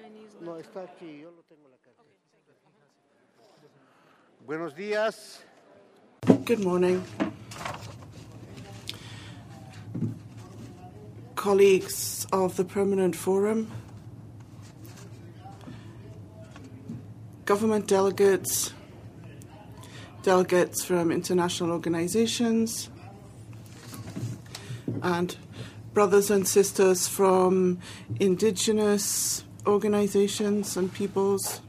No, está aquí, yo lo tengo en la carta. Buenos días. Good morning. Colleagues of the Permanent Forum, government delegates, delegates from international organizations, and brothers and sisters from indigenous organizations and peoples.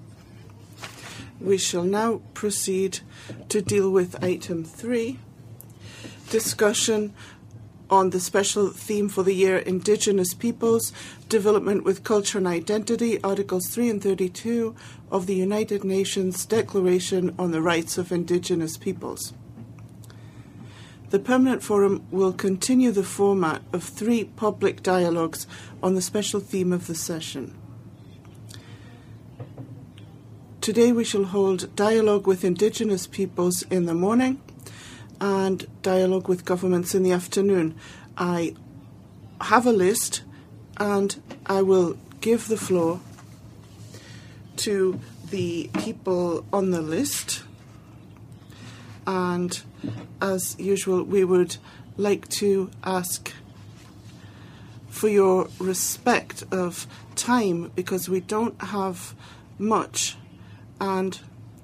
We shall now proceed to deal with item 3, discussion on the special theme for the year, Indigenous Peoples, Development with Culture and Identity, Articles 3 and 32 of the United Nations Declaration on the Rights of Indigenous Peoples. The Permanent Forum will continue the format of 3 public dialogues on the special theme of the session. Today we shall hold dialogue with Indigenous peoples in the morning and dialogue with governments in the afternoon. I have a list and I will give the floor to the people on the list. And as usual, we would like to ask for your respect of time because we don't have much. And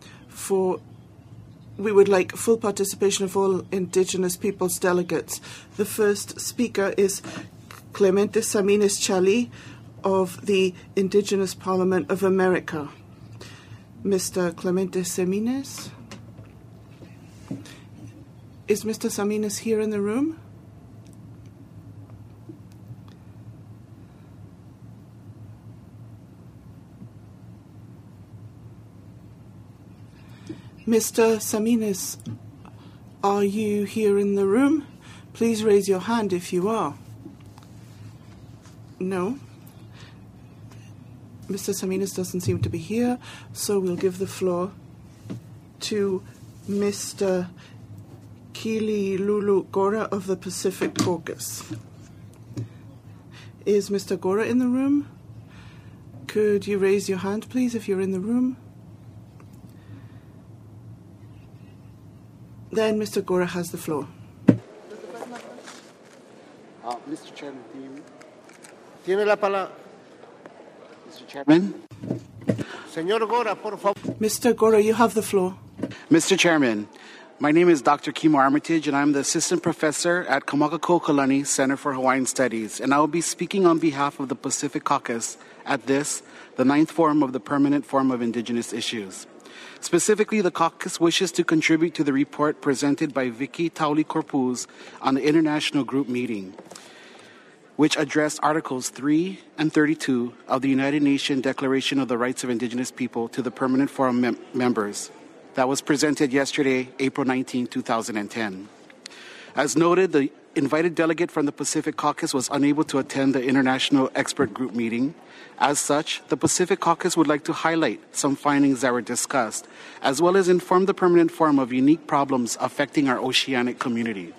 we would like full participation of all Indigenous peoples delegates. The first speaker is Clemente Saminis Chali of the Indigenous Parliament of America. Mr. Clemente Saminis? Is Mr. Saminis here in the room? Mr. Saminis, are you here in the room? Please raise your hand if you are. No. Mr. Saminis doesn't seem to be here, so we'll give the floor to Mr. Kililulu Gora of the Pacific Caucus. Is Mr. Gora in the room? Could you raise your hand, please, if you're in the room? Then Mr. Gora has the floor. Mr. Chairman, tiene la palabra. Mr. Chairman? Señor Gora, por favor. Mr. Gora, you have the floor. Mr. Chairman, my name is Dr. Kimo Armitage, and I'm the Assistant Professor at Kamakako-Kalani Center for Hawaiian Studies, and I will be speaking on behalf of the Pacific Caucus at this, the 9th Forum of the Permanent Forum of Indigenous Issues. Specifically, the caucus wishes to contribute to the report presented by Vicky Tauli-Corpuz on the International Group Meeting, which addressed Articles 3 and 32 of the United Nations Declaration of the Rights of Indigenous People to the Permanent Forum members. That was presented yesterday, April 19, 2010. As noted, the invited delegate from the Pacific Caucus was unable to attend the International Expert Group meeting. As such, the Pacific Caucus would like to highlight some findings that were discussed, as well as inform the Permanent Forum of unique problems affecting our oceanic community.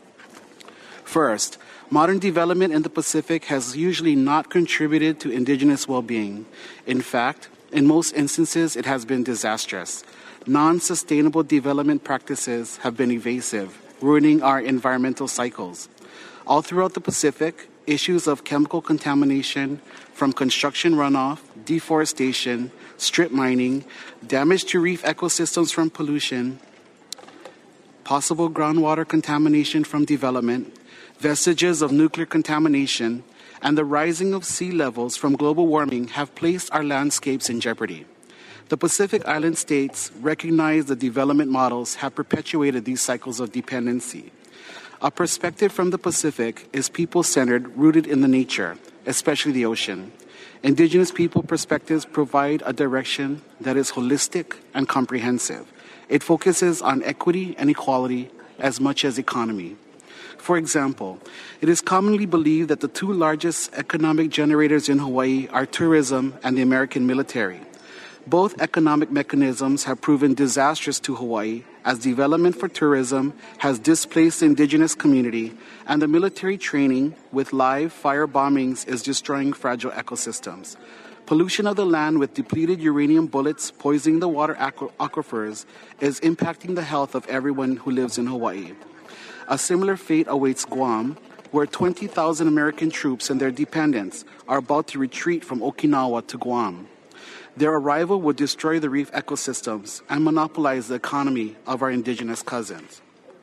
First, modern development in the Pacific has usually not contributed to indigenous well-being. In fact, in most instances, it has been disastrous. Non-sustainable development practices have been evasive, ruining our environmental cycles. All throughout the Pacific, issues of chemical contamination from construction runoff, deforestation, strip mining, damage to reef ecosystems from pollution, possible groundwater contamination from development, vestiges of nuclear contamination, and the rising of sea levels from global warming have placed our landscapes in jeopardy. The Pacific Island states recognize the development models have perpetuated these cycles of dependency. A perspective from the Pacific is people-centered, rooted in the nature, especially the ocean. Indigenous people perspectives provide a direction that is holistic and comprehensive. It focuses on equity and equality as much as economy. For example, it is commonly believed that the 2 largest economic generators in Hawaii are tourism and the American military. Both economic mechanisms have proven disastrous to Hawaii, as development for tourism has displaced the indigenous community, and the military training with live fire bombings is destroying fragile ecosystems. Pollution of the land with depleted uranium bullets poisoning the water aquifers is impacting the health of everyone who lives in Hawaii. A similar fate awaits Guam, where 20,000 American troops and their dependents are about to retreat from Okinawa to Guam. Their arrival would destroy the reef ecosystems and monopolize the economy of our indigenous cousins.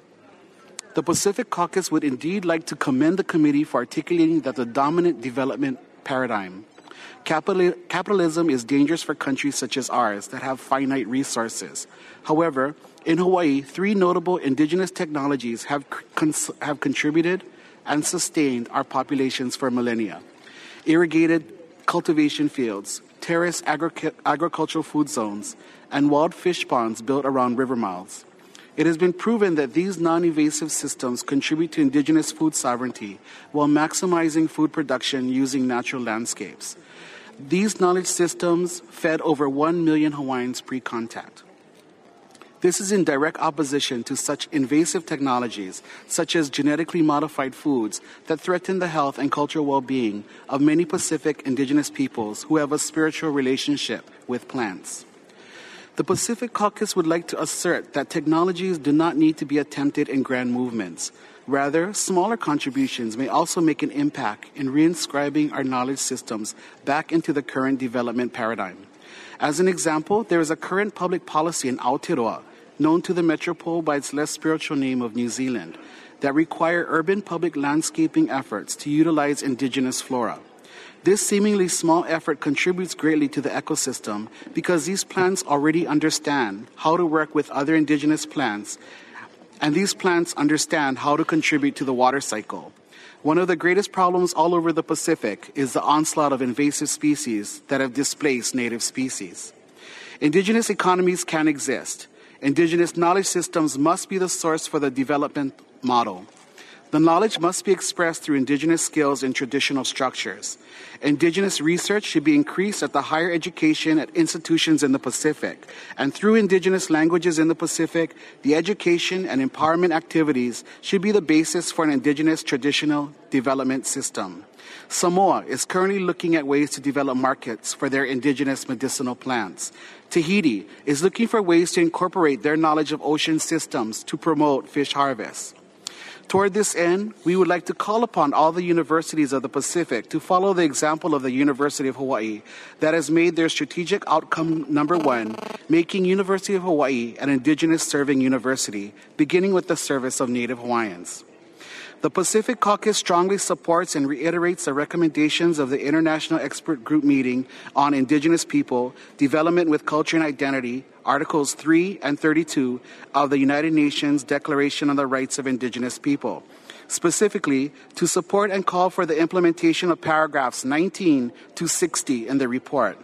The Pacific Caucus would indeed like to commend the committee for articulating that the dominant development paradigm. Capitalism is dangerous for countries such as ours that have finite resources. However, in Hawaii, 3 notable indigenous technologies have contributed and sustained our populations for millennia: irrigated cultivation fields, terrace agricultural food zones, and wild fish ponds built around river mouths. It has been proven that these non-invasive systems contribute to indigenous food sovereignty while maximizing food production using natural landscapes. These knowledge systems fed over 1 million Hawaiians pre-contact. This is in direct opposition to such invasive technologies, such as genetically modified foods, that threaten the health and cultural well-being of many Pacific indigenous peoples who have a spiritual relationship with plants. The Pacific Caucus would like to assert that technologies do not need to be attempted in grand movements. Rather, smaller contributions may also make an impact in reinscribing our knowledge systems back into the current development paradigm. As an example, there is a current public policy in Aotearoa, known to the metropole by its less spiritual name of New Zealand, that require urban public landscaping efforts to utilize indigenous flora. This seemingly small effort contributes greatly to the ecosystem because these plants already understand how to work with other indigenous plants, and these plants understand how to contribute to the water cycle. One of the greatest problems all over the Pacific is the onslaught of invasive species that have displaced native species. Indigenous economies can exist. Indigenous knowledge systems must be the source for the development model. The knowledge must be expressed through indigenous skills and traditional structures. Indigenous research should be increased at the higher education at institutions in the Pacific. And through indigenous languages in the Pacific, the education and empowerment activities should be the basis for an indigenous traditional development system. Samoa is currently looking at ways to develop markets for their indigenous medicinal plants. Tahiti is looking for ways to incorporate their knowledge of ocean systems to promote fish harvests. Toward this end, we would like to call upon all the universities of the Pacific to follow the example of the University of Hawaii that has made their strategic outcome number 1, making University of Hawaii an indigenous serving university, beginning with the service of Native Hawaiians. The Pacific Caucus strongly supports and reiterates the recommendations of the International Expert Group Meeting on Indigenous People, Development with Culture and Identity, Articles 3 and 32 of the United Nations Declaration on the Rights of Indigenous People, specifically to support and call for the implementation of paragraphs 19 to 60 in the report.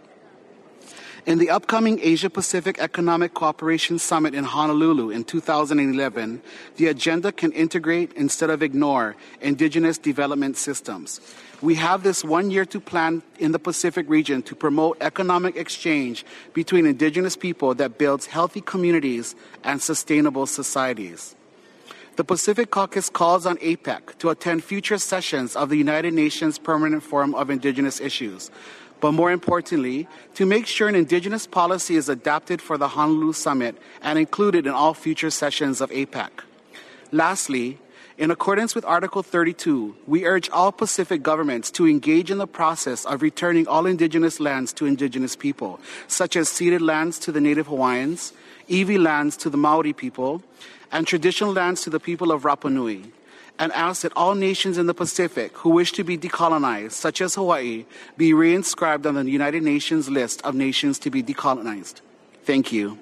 In the upcoming Asia-Pacific Economic Cooperation Summit in Honolulu in 2011, the agenda can integrate instead of ignore indigenous development systems. We have this 1 year to plan in the Pacific region to promote economic exchange between indigenous people that builds healthy communities and sustainable societies. The Pacific Caucus calls on APEC to attend future sessions of the United Nations Permanent Forum of Indigenous Issues, but more importantly, to make sure an indigenous policy is adapted for the Honolulu Summit and included in all future sessions of APEC. Lastly, in accordance with Article 32, we urge all Pacific governments to engage in the process of returning all indigenous lands to indigenous people, such as ceded lands to the Native Hawaiians, iwi lands to the Maori people, and traditional lands to the people of Rapa Nui, and ask that all nations in the Pacific who wish to be decolonized, such as Hawaii, be reinscribed on the United Nations list of nations to be decolonized. Thank you.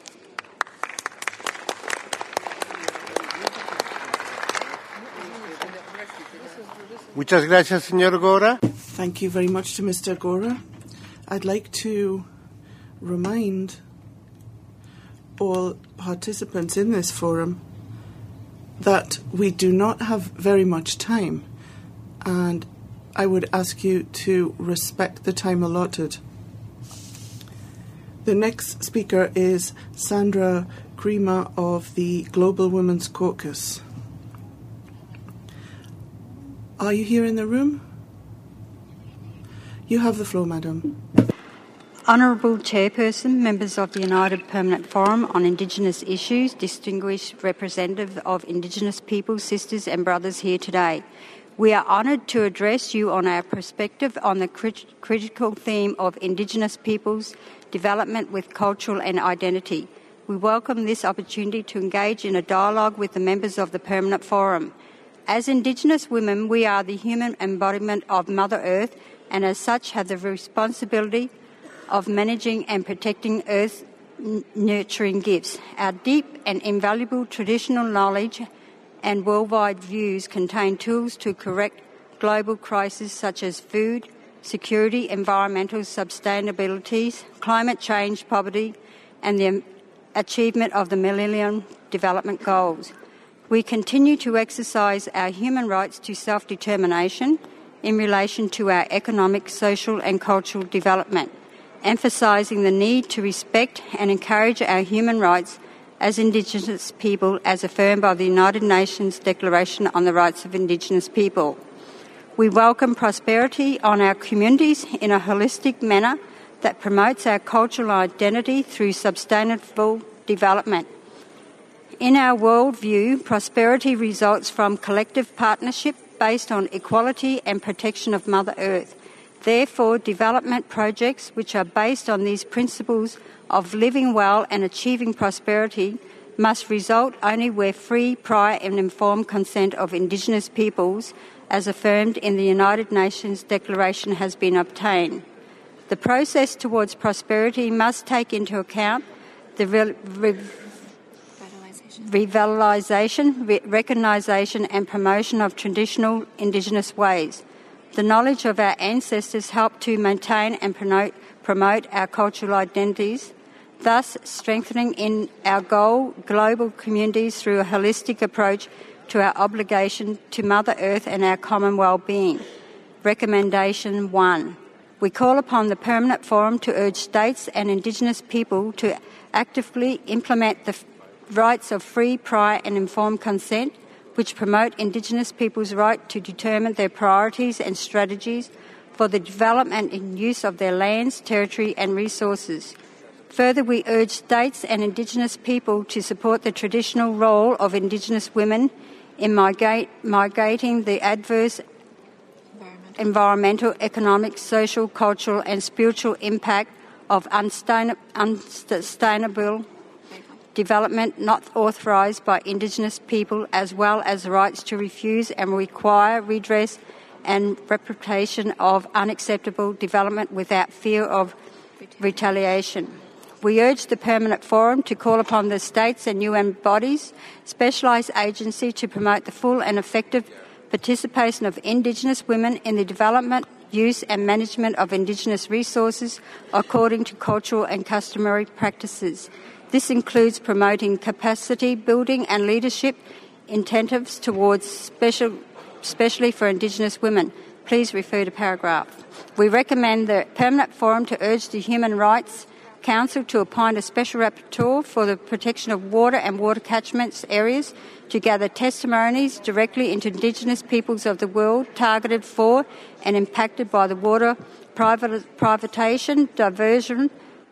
Muchas gracias, señor Gora. Thank you very much to Mr. Gora. I'd like to remind all participants in this forum that we do not have very much time, and I would ask you to respect the time allotted. The next speaker is Sandra Crema of the Global Women's Caucus. Are you here in the room? You have the floor, madam. Honourable Chairperson, members of the United Permanent Forum on Indigenous Issues, distinguished representative of Indigenous people, sisters and brothers here today. We are honoured to address you on our perspective on the critical theme of Indigenous peoples' development with cultural and identity. We welcome this opportunity to engage in a dialogue with the members of the Permanent Forum. As Indigenous women, we are the human embodiment of Mother Earth and as such have the responsibility of managing and protecting Earth's nurturing gifts. Our deep and invaluable traditional knowledge and worldwide views contain tools to correct global crises such as food security, environmental sustainability, climate change, poverty, and the achievement of the Millennium Development Goals. We continue to exercise our human rights to self-determination in relation to our economic, social and cultural development, emphasising the need to respect and encourage our human rights as Indigenous people as affirmed by the United Nations Declaration on the Rights of Indigenous People. We welcome prosperity on our communities in a holistic manner that promotes our cultural identity through sustainable development. In our worldview, prosperity results from collective partnership based on equality and protection of Mother Earth. Therefore, development projects which are based on these principles of living well and achieving prosperity must result only where free, prior and informed consent of Indigenous peoples, as affirmed in the United Nations Declaration, has been obtained. The process towards prosperity must take into account the revitalisation, recognition and promotion of traditional Indigenous ways. The knowledge of our ancestors help to maintain and promote our cultural identities, thus strengthening in our global communities through a holistic approach to our obligation to Mother Earth and our common well-being. Recommendation 1. We call upon the Permanent Forum to urge states and Indigenous people to actively implement the rights of free, prior and informed consent, which promote Indigenous people's right to determine their priorities and strategies for the development and use of their lands, territory and resources. Further, we urge states and Indigenous people to support the traditional role of Indigenous women in mitigating the adverse environmental, economic, social, cultural and spiritual impact of unsustainable development not authorised by Indigenous people, as well as rights to refuse and require redress and reputation of unacceptable development without fear of retaliation. We urge the Permanent Forum to call upon the states and UN bodies, specialised agencies to promote the full and effective participation of Indigenous women in the development, use and management of Indigenous resources according to cultural and customary practices. This includes promoting capacity building and leadership incentives towards especially for Indigenous women. Please refer to paragraph. We recommend the Permanent Forum to urge the Human Rights Council to appoint a special rapporteur for the protection of water and water catchments areas to gather testimonies directly into Indigenous peoples of the world targeted for and impacted by the water privatisation, diversion,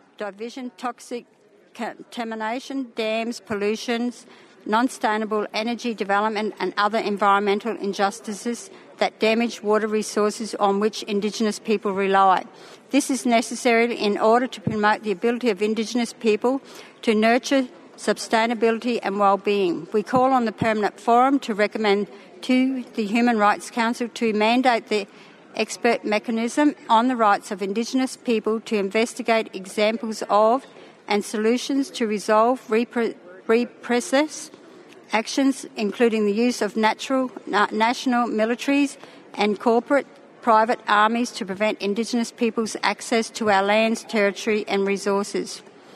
toxic contamination, dams, pollutions, non-sustainable energy development and other environmental injustices that damage water resources on which Indigenous people rely. This is necessary in order to promote the ability of Indigenous people to nurture sustainability and well-being. We call on the Permanent Forum to recommend to the Human Rights Council to mandate the expert mechanism on the rights of Indigenous people to investigate examples of and solutions to resolve repressive actions, including the use of national militaries and corporate private armies to prevent Indigenous people's access to our lands, territory and resources.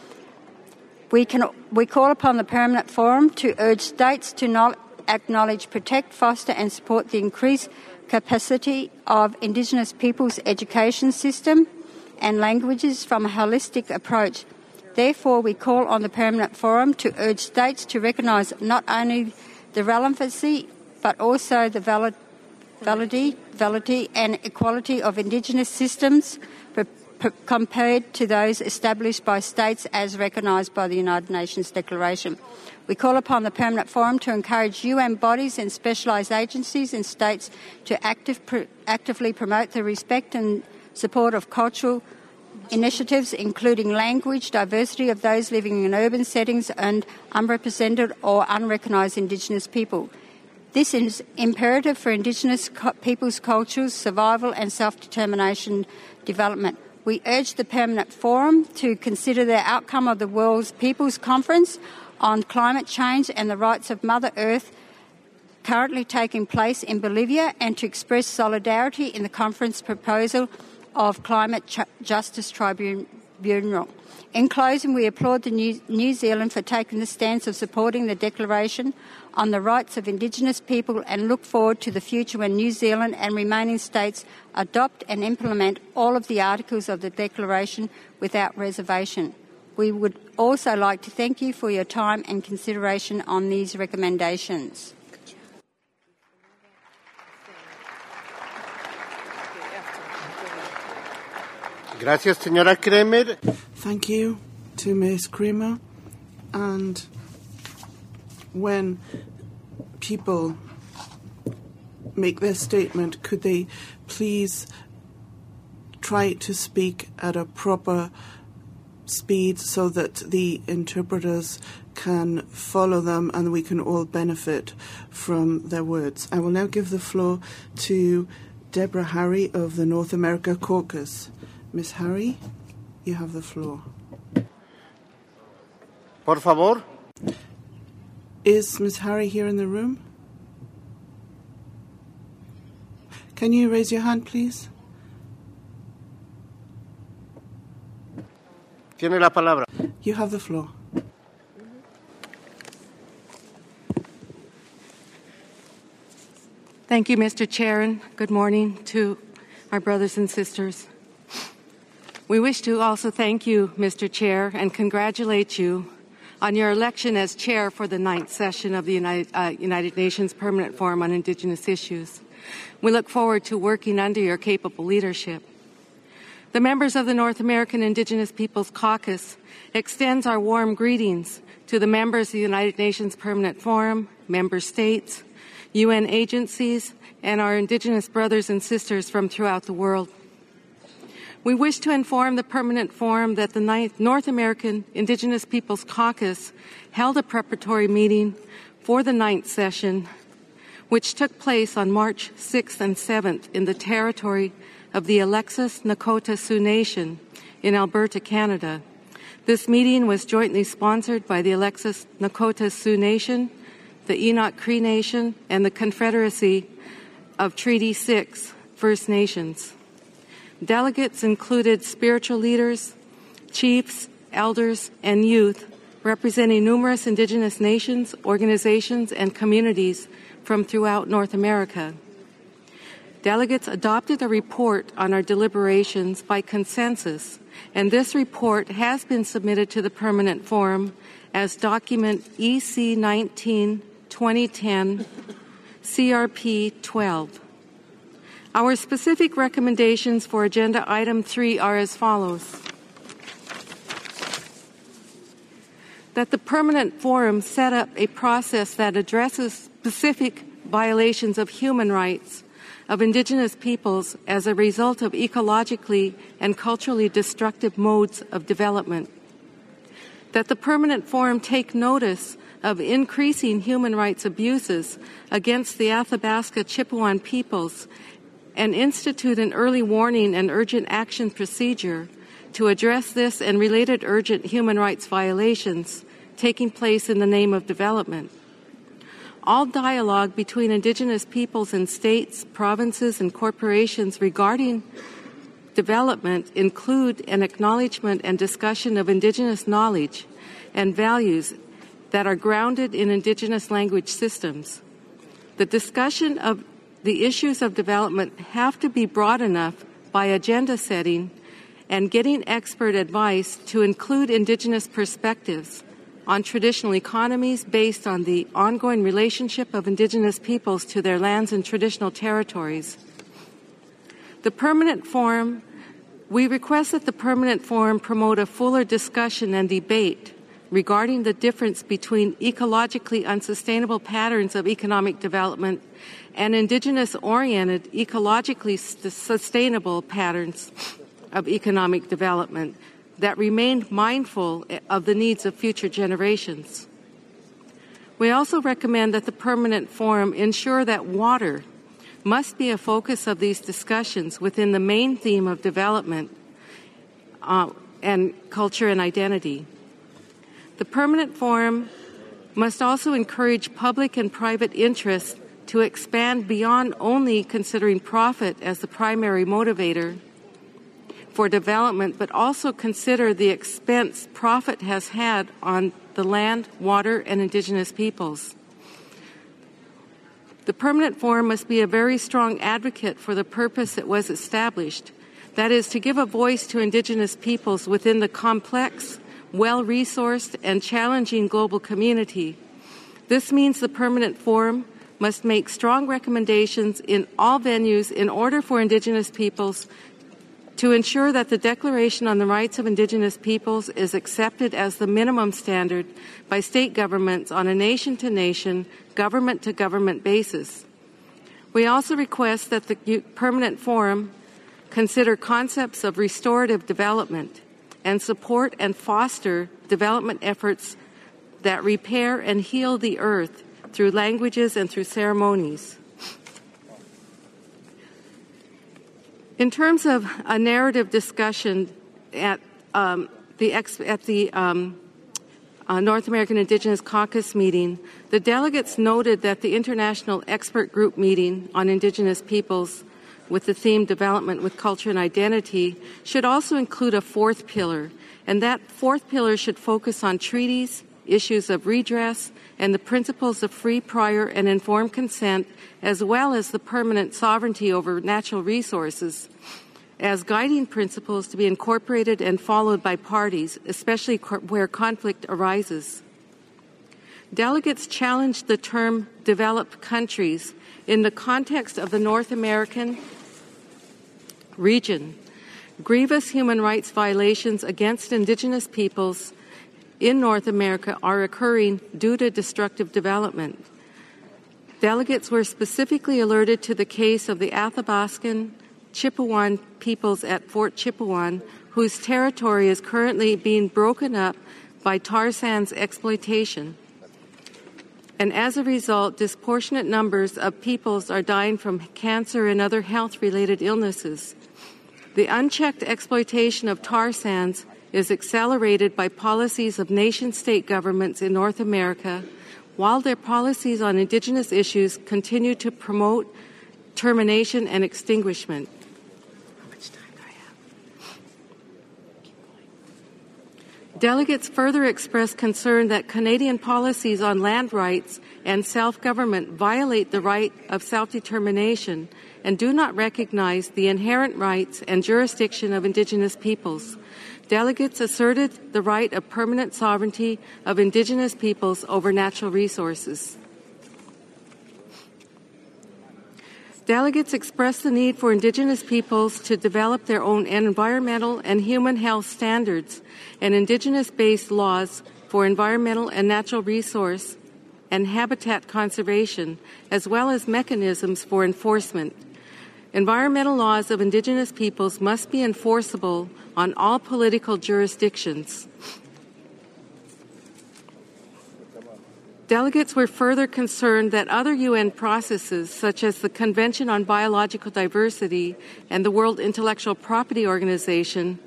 We call upon the Permanent Forum to urge states to not acknowledge, protect, foster and support the increased capacity of Indigenous people's education system and languages from a holistic approach. Therefore, we call on the Permanent Forum to urge states to recognise not only the relevancy but also the validity and equality of Indigenous systems, compared to those established by states as recognised by the United Nations Declaration. We call upon the Permanent Forum to encourage UN bodies and specialised agencies in states to actively promote the respect and support of cultural initiatives, including language diversity of those living in urban settings and unrepresented or unrecognised Indigenous people. This is imperative for Indigenous peoples' cultures, survival and self-determination development. We urge the Permanent Forum to consider the outcome of the World People's Conference on Climate Change and the Rights of Mother Earth currently taking place in Bolivia and to express solidarity in the conference proposal of Climate Justice Tribunal. In closing, we applaud New Zealand for taking the stance of supporting the Declaration on the Rights of Indigenous People and look forward to the future when New Zealand and remaining states adopt and implement all of the articles of the Declaration without reservation. We would also like to thank you for your time and consideration on these recommendations. Gracias, señora Kremer. Thank you to Ms. Kremer. And when people make their statement, could they please try to speak at a proper speed so that the interpreters can follow them and we can all benefit from their words. I will now give the floor to Deborah Harry of the North America Caucus. Ms. Harry, you have the floor. Por favor. Is Ms. Harry here in the room? Can you raise your hand, please? Tiene la palabra. You have the floor. Thank you, Mr. Chair, and good morning to our brothers and sisters. We wish to also thank you, Mr. Chair, and congratulate you on your election as chair for the 9th session of the United Nations Permanent Forum on Indigenous Issues. We look forward to working under your capable leadership. The members of the North American Indigenous Peoples Caucus extends our warm greetings to the members of the United Nations Permanent Forum, member states, UN agencies, and our Indigenous brothers and sisters from throughout the world. We wish to inform the Permanent Forum that the North American Indigenous Peoples Caucus held a preparatory meeting for the 9th session, which took place on March 6th and 7th in the territory of the Alexis Nakota Sioux Nation in Alberta, Canada. This meeting was jointly sponsored by the Alexis Nakota Sioux Nation, the Enoch Cree Nation, and the Confederacy of Treaty 6 First Nations. Delegates included spiritual leaders, chiefs, elders, and youth representing numerous Indigenous nations, organizations, and communities from throughout North America. Delegates adopted a report on our deliberations by consensus, and this report has been submitted to the Permanent Forum as document EC 19-2010 CRP 12. Our specific recommendations for Agenda Item 3 are as follows. That the Permanent Forum set up a process that addresses specific violations of human rights of Indigenous peoples as a result of ecologically and culturally destructive modes of development. That the Permanent Forum take notice of increasing human rights abuses against the Athabasca Chipewyan peoples and institute an early warning and urgent action procedure to address this and related urgent human rights violations taking place in the name of development. All dialogue between Indigenous peoples and states, provinces, and corporations regarding development include an acknowledgement and discussion of Indigenous knowledge and values that are grounded in Indigenous language systems. The discussion of the issues of development have to be broad enough by agenda setting and getting expert advice to include Indigenous perspectives on traditional economies based on the ongoing relationship of Indigenous peoples to their lands and traditional territories. The Permanent Forum We request that the Permanent Forum promote a fuller discussion and debate regarding the difference between ecologically unsustainable patterns of economic development and Indigenous-oriented, ecologically sustainable patterns of economic development that remain mindful of the needs of future generations. We also recommend that the Permanent Forum ensure that water must be a focus of these discussions within the main theme of development and culture and identity. The Permanent Forum must also encourage public and private interest to expand beyond only considering profit as the primary motivator for development, but also consider the expense profit has had on the land, water, and Indigenous peoples. The Permanent Forum must be a very strong advocate for the purpose it was established, that is, to give a voice to Indigenous peoples within the complex, well-resourced, and challenging global community. This means the Permanent Forum must make strong recommendations in all venues in order for Indigenous peoples to ensure that the Declaration on the Rights of Indigenous Peoples is accepted as the minimum standard by state governments on a nation-to-nation, government-to-government basis. We also request that the Permanent Forum consider concepts of restorative development and support and foster development efforts that repair and heal the earth through languages and through ceremonies. In terms of a narrative discussion at the North American Indigenous Caucus meeting, the delegates noted that the International Expert Group meeting on Indigenous peoples with the theme Development with Culture and Identity should also include a fourth pillar, and that fourth pillar should focus on treaties, issues of redress, and the principles of free, prior, and informed consent, as well as the permanent sovereignty over natural resources, as guiding principles to be incorporated and followed by parties, especially where conflict arises. Delegates challenged the term developed countries in the context of the North American region. Grievous human rights violations against Indigenous peoples in North America are occurring due to destructive development. Delegates were specifically alerted to the case of the Athabascan Chipewyan peoples at Fort Chipewyan, whose territory is currently being broken up by tar sands exploitation. And as a result, disproportionate numbers of peoples are dying from cancer and other health-related illnesses. The unchecked exploitation of tar sands is accelerated by policies of nation-state governments in North America, while their policies on Indigenous issues continue to promote termination and extinguishment. How much time do I have? Delegates further expressed concern that Canadian policies on land rights and self-government violate the right of self-determination and do not recognize the inherent rights and jurisdiction of Indigenous peoples. Delegates asserted the right of permanent sovereignty of Indigenous peoples over natural resources. Delegates expressed the need for Indigenous peoples to develop their own environmental and human health standards and Indigenous-based laws for environmental and natural resource and habitat conservation, as well as mechanisms for enforcement. Environmental laws of Indigenous peoples must be enforceable on all political jurisdictions. Delegates were further concerned that other UN processes, such as the Convention on Biological Diversity and the World Intellectual Property Organization,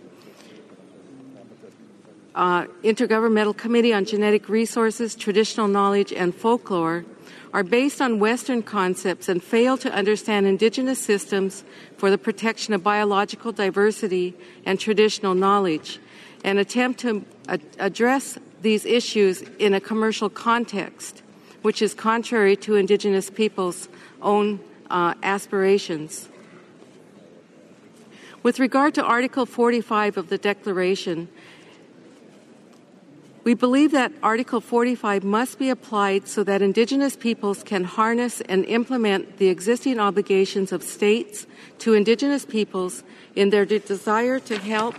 Intergovernmental Committee on Genetic Resources, Traditional Knowledge, and Folklore, are based on Western concepts and fail to understand Indigenous systems for the protection of biological diversity and traditional knowledge, and attempt to address these issues in a commercial context, which is contrary to Indigenous peoples' own aspirations. With regard to Article 45 of the Declaration, We believe that Article 45 must be applied so that Indigenous peoples can harness and implement the existing obligations of states to Indigenous peoples in their desire to help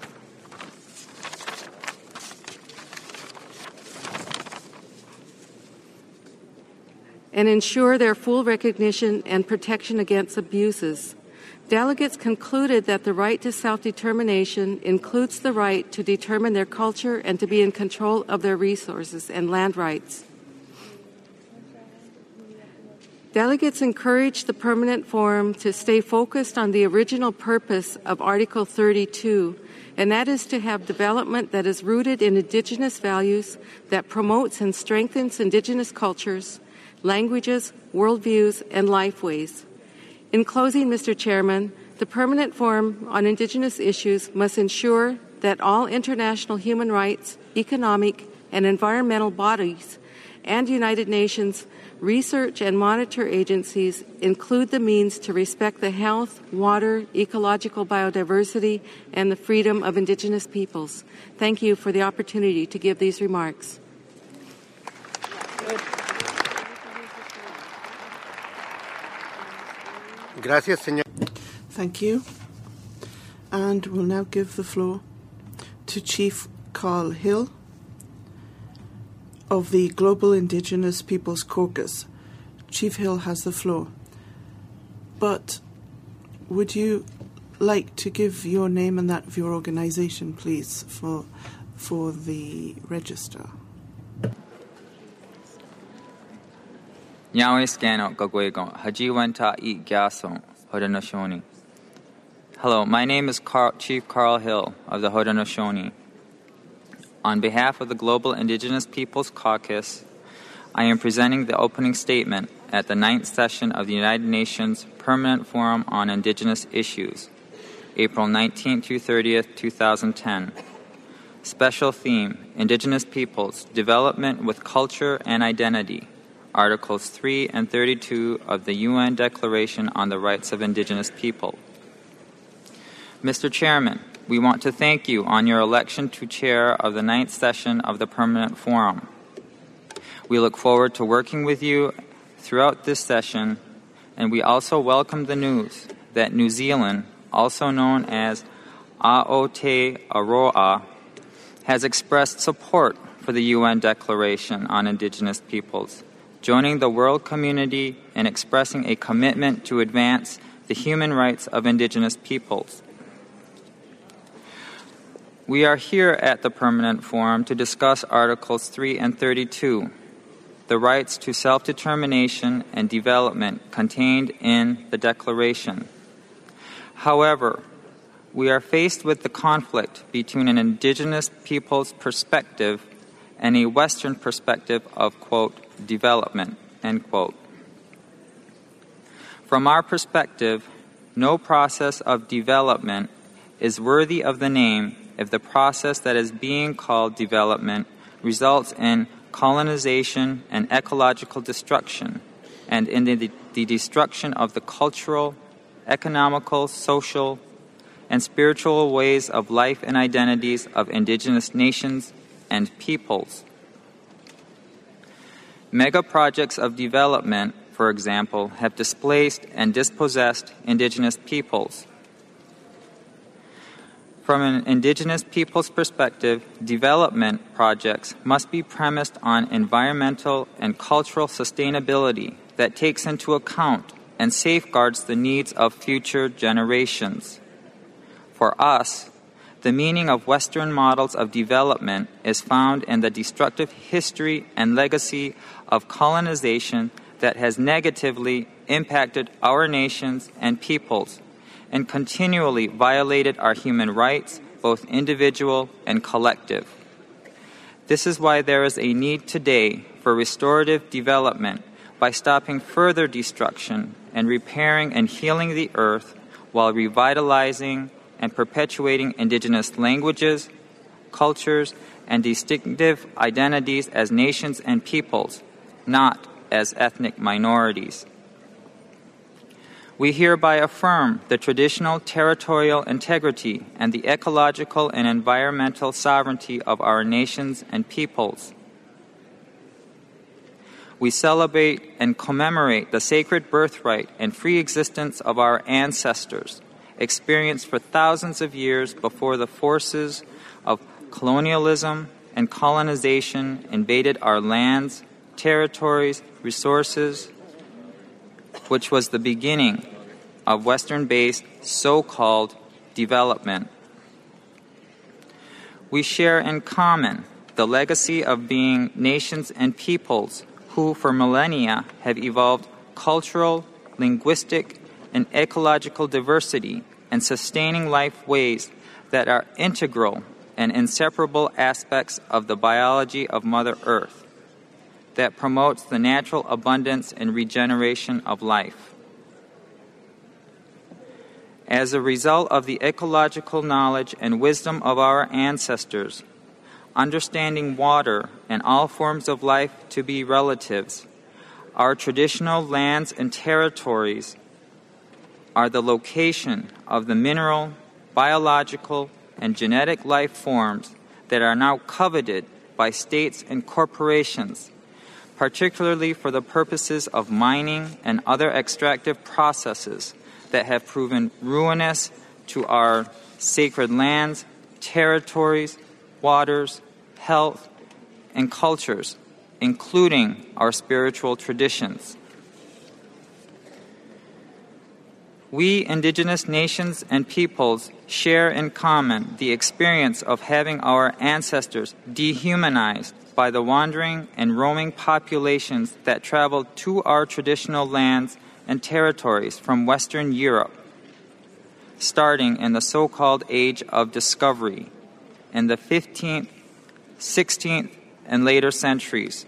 and ensure their full recognition and protection against abuses. Delegates concluded that the right to self-determination includes the right to determine their culture and to be in control of their resources and land rights. Delegates encouraged the Permanent Forum to stay focused on the original purpose of Article 32, and that is to have development that is rooted in Indigenous values, that promotes and strengthens Indigenous cultures, languages, worldviews, and lifeways. In closing, Mr. Chairman, the Permanent Forum on Indigenous Issues must ensure that all international human rights, economic, and environmental bodies and United Nations research and monitor agencies include the means to respect the health, water, ecological biodiversity, and the freedom of Indigenous peoples. Thank you for the opportunity to give these remarks. Gracias, señor. Thank you. And we'll now give the floor to Chief Carl Hill of the Global Indigenous Peoples Caucus. Chief Hill has the floor. But would you like to give your name and that of your organization, please, for the register? Hello, my name is Chief Carl Hill of the Haudenosaunee. On behalf of the Global Indigenous Peoples Caucus, I am presenting the opening statement at the 9th session of the United Nations Permanent Forum on Indigenous Issues, April 19th through 30th, 2010. Special theme, Indigenous Peoples, Development with Culture and Identity. Articles 3 and 32 of the UN Declaration on the Rights of Indigenous People. Mr. Chairman, we want to thank you on your election to chair of the 9th session of the Permanent Forum. We look forward to working with you throughout this session, and we also welcome the news that New Zealand, also known as Aotearoa, has expressed support for the UN Declaration on Indigenous Peoples, joining the world community in expressing a commitment to advance the human rights of Indigenous peoples. We are here at the Permanent Forum to discuss Articles 3 and 32, the rights to self-determination and development contained in the Declaration. However, we are faced with the conflict between an Indigenous people's perspective and a Western perspective of, quote, development, end quote. From our perspective, no process of development is worthy of the name if the process that is being called development results in colonization and ecological destruction, and in the destruction of the cultural, economical, social, and spiritual ways of life and identities of Indigenous nations and peoples. Mega projects of development, for example, have displaced and dispossessed Indigenous peoples. From an Indigenous people's perspective, development projects must be premised on environmental and cultural sustainability that takes into account and safeguards the needs of future generations. For us, the meaning of Western models of development is found in the destructive history and legacy of colonization that has negatively impacted our nations and peoples and continually violated our human rights, both individual and collective. This is why there is a need today for restorative development by stopping further destruction and repairing and healing the earth while revitalizing and perpetuating Indigenous languages, cultures, and distinctive identities as nations and peoples, not as ethnic minorities. We hereby affirm the traditional territorial integrity and the ecological and environmental sovereignty of our nations and peoples. We celebrate and commemorate the sacred birthright and free existence of our ancestors, experienced for thousands of years before the forces of colonialism and colonization invaded our lands, territories, resources, which was the beginning of Western-based so-called development. We share in common the legacy of being nations and peoples who for millennia have evolved cultural, linguistic, and ecological diversity and sustaining life ways that are integral and inseparable aspects of the biology of Mother Earth that promotes the natural abundance and regeneration of life. As a result of the ecological knowledge and wisdom of our ancestors, understanding water and all forms of life to be relatives, our traditional lands and territories are the location of the mineral, biological, and genetic life forms that are now coveted by states and corporations, particularly for the purposes of mining and other extractive processes that have proven ruinous to our sacred lands, territories, waters, health, and cultures, including our spiritual traditions. We indigenous nations and peoples share in common the experience of having our ancestors dehumanized by the wandering and roaming populations that traveled to our traditional lands and territories from Western Europe, starting in the so-called Age of Discovery in the 15th, 16th, and later centuries.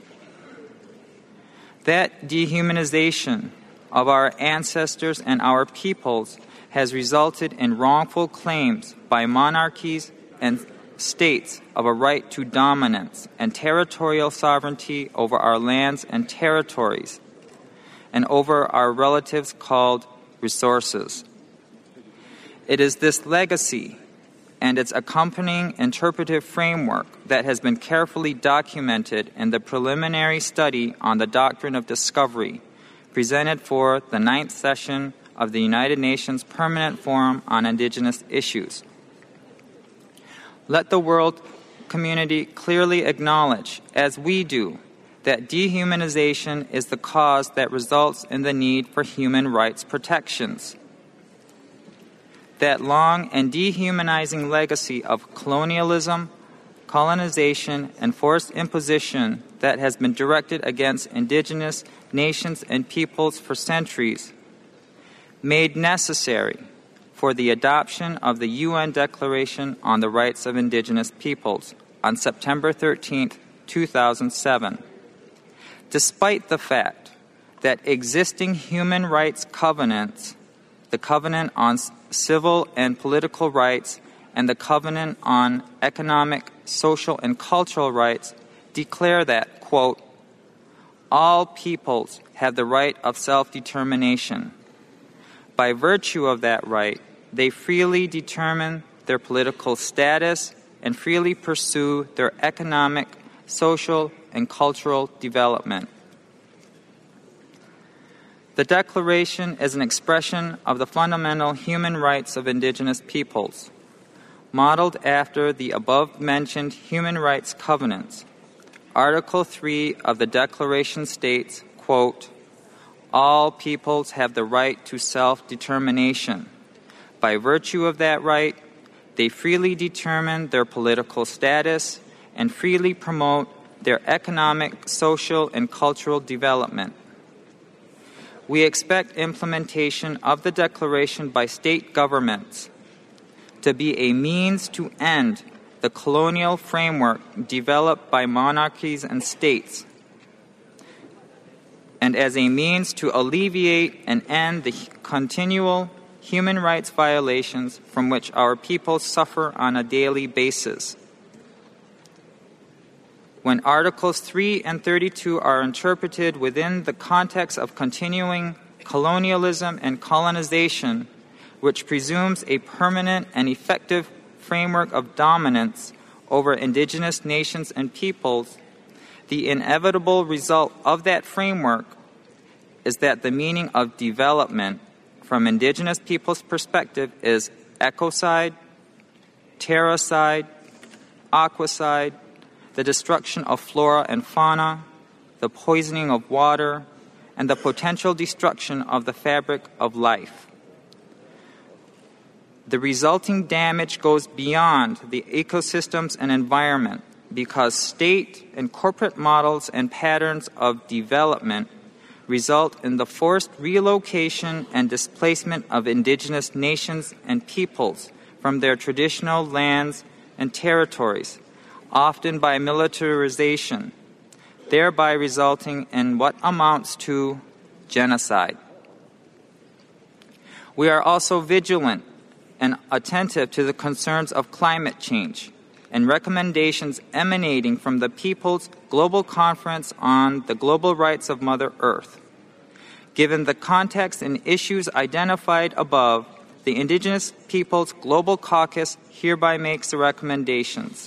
That dehumanization of our ancestors and our peoples has resulted in wrongful claims by monarchies and states of a right to dominance and territorial sovereignty over our lands and territories and over our relatives called resources. It is this legacy and its accompanying interpretive framework that has been carefully documented in the preliminary study on the doctrine of discovery presented for the 9th session of the United Nations Permanent Forum on Indigenous Issues. Let the world community clearly acknowledge, as we do, that dehumanization is the cause that results in the need for human rights protections. That long and dehumanizing legacy of colonialism, colonization, and forced imposition that has been directed against indigenous nations and peoples for centuries made necessary for the adoption of the UN Declaration on the Rights of Indigenous Peoples on September 13, 2007. Despite the fact that existing human rights covenants, the Covenant on Civil and Political Rights and the Covenant on Economic, Social, and Cultural Rights declare that, quote, all peoples have the right of self-determination. By virtue of that right, they freely determine their political status and freely pursue their economic, social, and cultural development. The Declaration is an expression of the fundamental human rights of indigenous peoples, modeled after the above-mentioned human rights covenants. Article 3 of the Declaration states, quote, all peoples have the right to self-determination. By virtue of that right, they freely determine their political status and freely promote their economic, social, and cultural development. We expect implementation of the Declaration by state governments to be a means to end the colonial framework developed by monarchies and states, and as a means to alleviate and end the continual human rights violations from which our people suffer on a daily basis. When Articles 3 and 32 are interpreted within the context of continuing colonialism and colonization, which presumes a permanent and effective framework of dominance over indigenous nations and peoples, the inevitable result of that framework is that the meaning of development from indigenous peoples' perspective is ecocide, terracide, aquacide, the destruction of flora and fauna, the poisoning of water, and the potential destruction of the fabric of life. The resulting damage goes beyond the ecosystems and environment because state and corporate models and patterns of development result in the forced relocation and displacement of indigenous nations and peoples from their traditional lands and territories, often by militarization, thereby resulting in what amounts to genocide. We are also vigilant and attentive to the concerns of climate change and recommendations emanating from the People's Global Conference on the Global Rights of Mother Earth. Given the context and issues identified above, the Indigenous Peoples Global Caucus hereby makes the recommendations.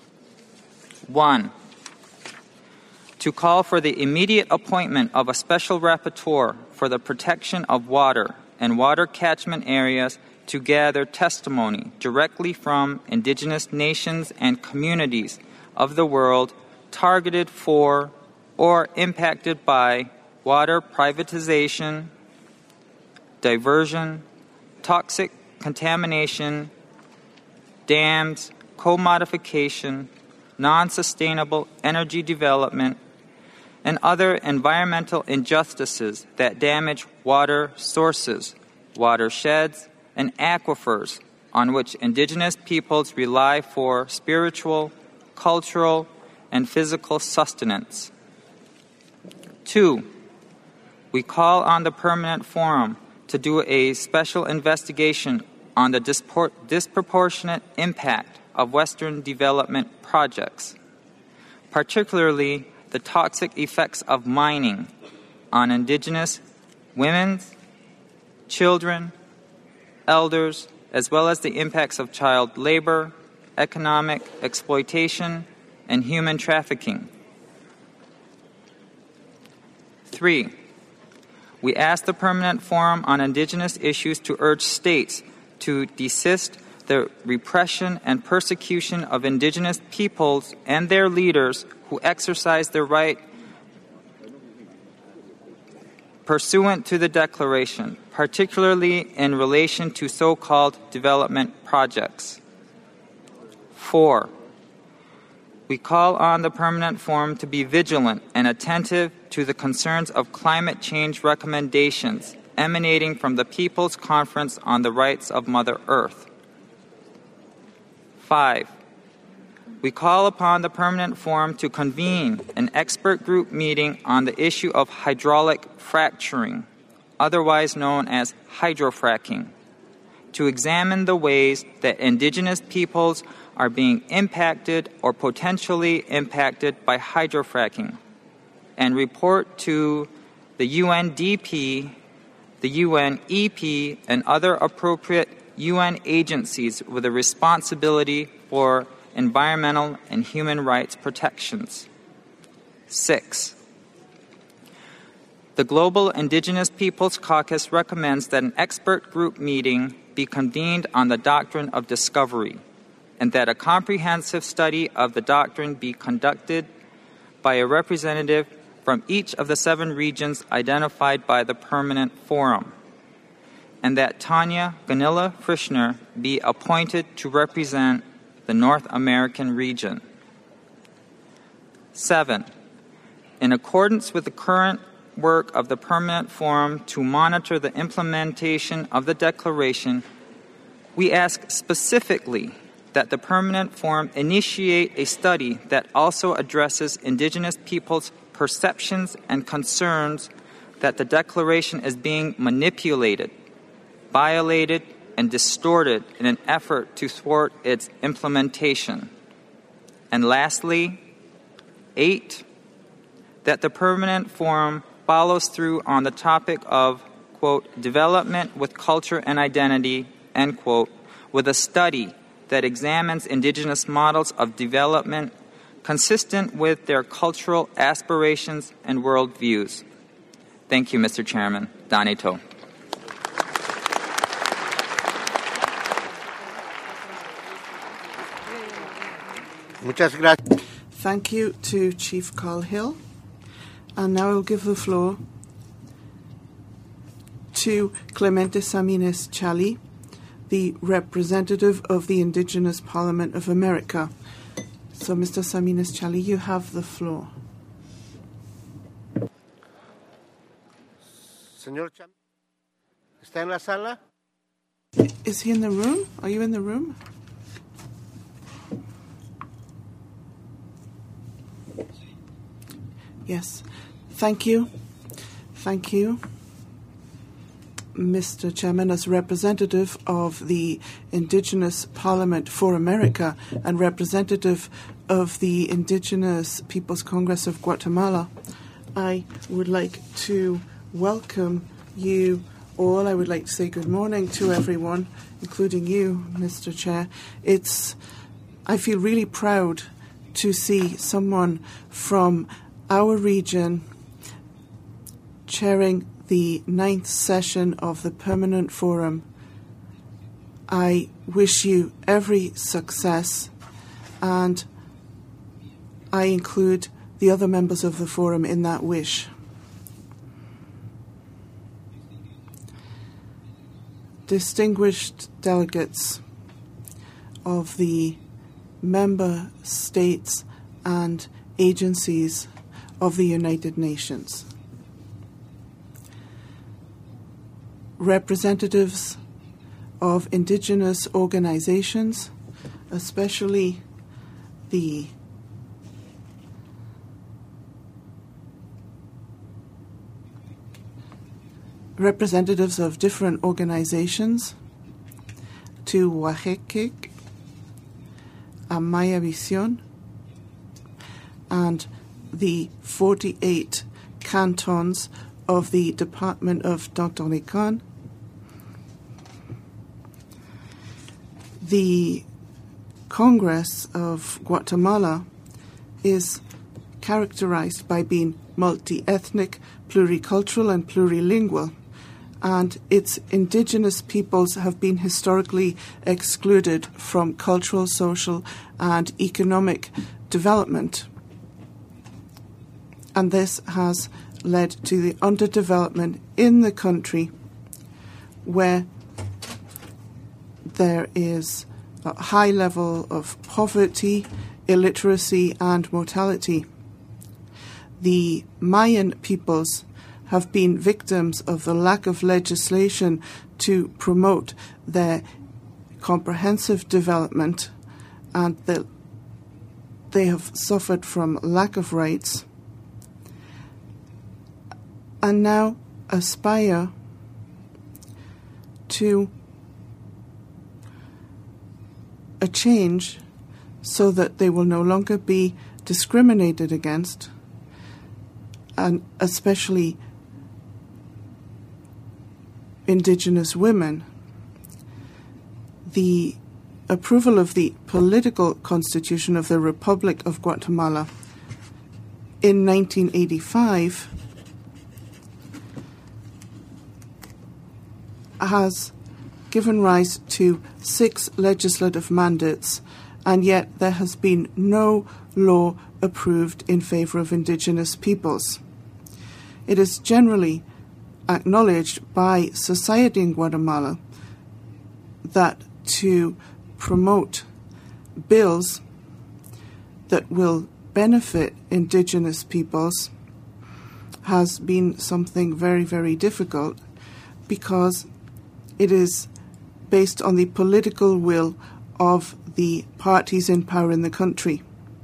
1. To call for the immediate appointment of a special rapporteur for the protection of water and water catchment areas to gather testimony directly from indigenous nations and communities of the world targeted for or impacted by water privatization, diversion, toxic contamination, dams, co-modification, non-sustainable energy development, and other environmental injustices that damage water sources, watersheds, and aquifers on which indigenous peoples rely for spiritual, cultural, and physical sustenance. 2. We call on the Permanent Forum to do a special investigation on the disproportionate impact of Western development projects, particularly the toxic effects of mining on indigenous women, children, elders, as well as the impacts of child labor, economic exploitation, and human trafficking. 3. We ask the Permanent Forum on Indigenous Issues to urge states to desist the repression and persecution of indigenous peoples and their leaders who exercise their right pursuant to the Declaration, particularly in relation to so-called development projects. 4. We call on the Permanent Forum to be vigilant and attentive to the concerns of climate change recommendations emanating from the People's Conference on the Rights of Mother Earth. 5. We call upon the Permanent Forum to convene an expert group meeting on the issue of hydraulic fracturing, otherwise known as hydrofracking, to examine the ways that indigenous peoples are being impacted or potentially impacted by hydrofracking, and report to the UNDP, the UNEP, and other appropriate UN agencies with a responsibility for environmental and human rights protections. 6. The Global Indigenous Peoples Caucus recommends that an expert group meeting be convened on the doctrine of discovery, and that a comprehensive study of the doctrine be conducted by a representative from each of the 7 regions identified by the Permanent Forum, and that Tanya Gunilla Frischner be appointed to represent the North American region. 7. In accordance with the current work of the Permanent Forum to monitor the implementation of the Declaration, we ask specifically that the Permanent Forum initiate a study that also addresses indigenous peoples' perceptions and concerns that the Declaration is being manipulated, violated, and distorted in an effort to thwart its implementation. And lastly, 8, that the Permanent Forum follows through on the topic of quote, development with culture and identity, end quote, with a study that examines Indigenous models of development consistent with their cultural aspirations and worldviews. Thank you, Mr. Chairman. Dani To. Muchas gracias. Thank you to Chief Carl Hill. And now I'll give the floor to Clemente Samines Chali, the representative of the Indigenous Parliament of America. So, Mr. Samines Chali, you have the floor. Señor Cham, ¿está en la sala? Is he in the room? Are you in the room? Yes. Thank you. Thank you, Mr. Chairman, as representative of the Indigenous Parliament for America and representative of the Indigenous Peoples Congress of Guatemala, I would like to welcome you all. I would like to say good morning to everyone, including you, Mr. Chair. I feel really proud to see someone from our region chairing the 9th session of the Permanent Forum. I wish you every success, and I include the other members of the forum in that wish. Distinguished delegates of the member states and agencies of the United Nations, representatives of Indigenous organizations, especially the representatives of different organizations, to Oaxaca, Amaya Visión, and the 48 cantons of the Department of Dr. Rican. The Congress of Guatemala is characterized by being multi-ethnic, pluricultural, and plurilingual, and its indigenous peoples have been historically excluded from cultural, social, and economic development. And this has led to the underdevelopment in the country, where there is a high level of poverty, illiteracy, and mortality. The Mayan peoples have been victims of the lack of legislation to promote their comprehensive development, and they have suffered from lack of rights, and now aspire to a change so that they will no longer be discriminated against, and especially Indigenous women. The approval of the political constitution of the Republic of Guatemala in 1985 has given rise to 6 legislative mandates, and yet there has been no law approved in favor of Indigenous peoples. It is generally acknowledged by society in Guatemala that to promote bills that will benefit Indigenous peoples has been something very, very difficult, because it is based on the political will of the parties in power in the country.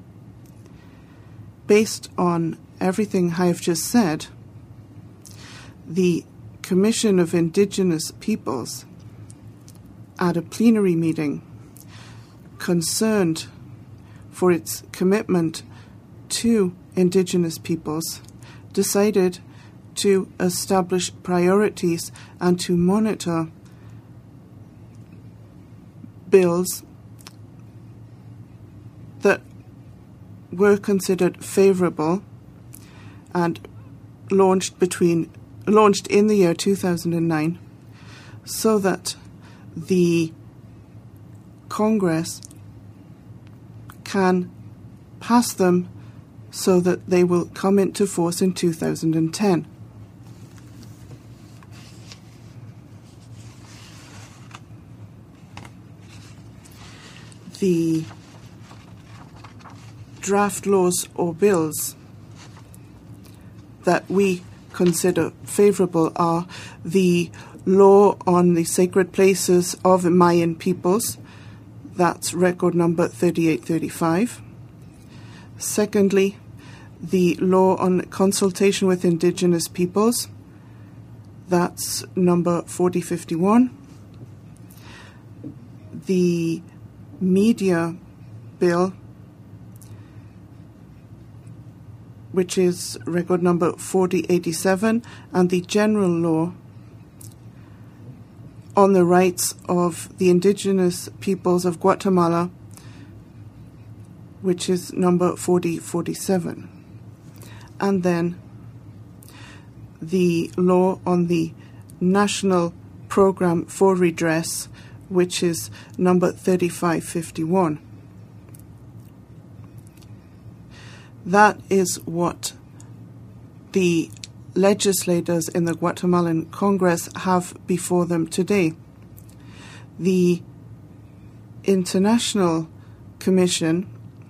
Based on everything I have just said, the Commission of Indigenous Peoples, at a plenary meeting, concerned for its commitment to Indigenous peoples, decided to establish priorities and to monitor bills that were considered favourable and launched in the year 2009, so that the Congress can pass them so that they will come into force in 2010. The draft laws or bills that we consider favourable are the law on the sacred places of Mayan peoples. That's record number 3835. Secondly, the law on consultation with Indigenous peoples. That's number 4051. The media bill, which is record number 4087, and the general law on the rights of the indigenous peoples of Guatemala, which is number 4047. And then the law on the National Program for Redress, which is number 3551. That is what the legislators in the Guatemalan Congress have before them today. The International Commission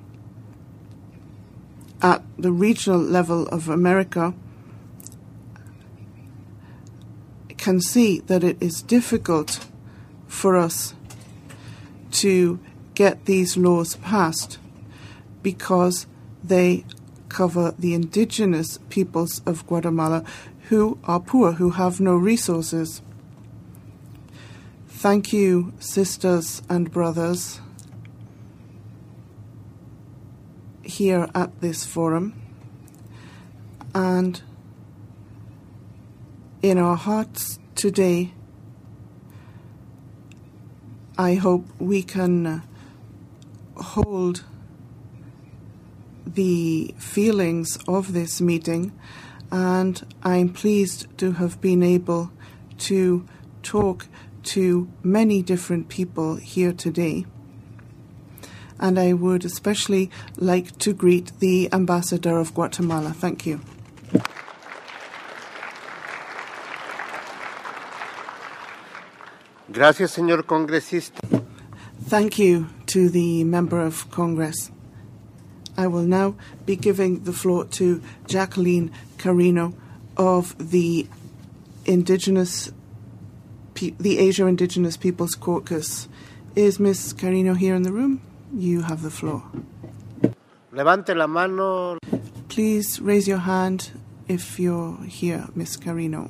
at the regional level of America can see that it is difficult for us to get these laws passed because they cover the indigenous peoples of Guatemala who are poor, who have no resources. Thank you, sisters and brothers, here at this forum. And in our hearts today, I hope we can hold the feelings of this meeting, and I'm pleased to have been able to talk to many different people here today. And I would especially like to greet the Ambassador of Guatemala. Thank you. Gracias, señor congresista. Thank you to the Member of Congress. I will now be giving the floor to Jacqueline Carino of the Asia Indigenous Peoples Caucus. Is Ms. Carino here in the room? You have the floor. Levante la mano. Please raise your hand if you're here, Ms. Carino.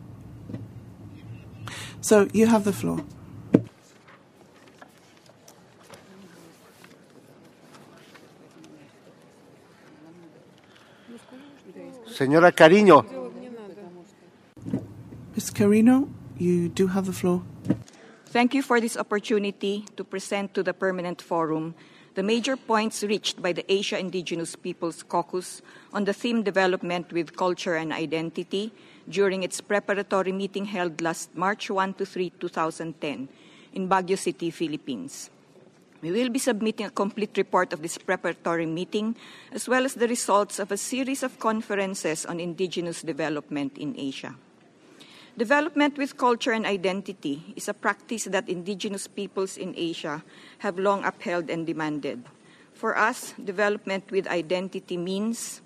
So you have the floor. Señora Carino. Ms. Carino, you do have the floor. Thank you for this opportunity to present to the Permanent Forum the major points reached by the Asia Indigenous Peoples Caucus on the theme Development with Culture and Identity during its preparatory meeting held last March 1 to 3, 2010 in Baguio City, Philippines. We will be submitting a complete report of this preparatory meeting, as well as the results of a series of conferences on indigenous development in Asia. Development with culture and identity is a practice that indigenous peoples in Asia have long upheld and demanded. For us, development with identity means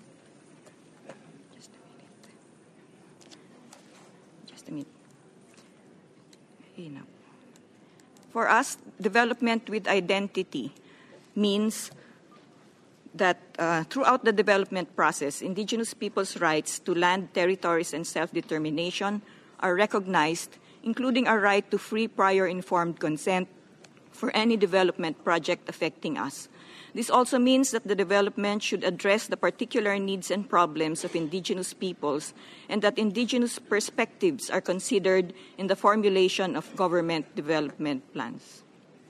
For us, development with identity means that throughout the development process, indigenous peoples' rights to land, territories, and self-determination are recognized, including our right to free prior informed consent for any development project affecting us, This also means that the development should address the particular needs and problems of indigenous peoples and that indigenous perspectives are considered in the formulation of government development plans.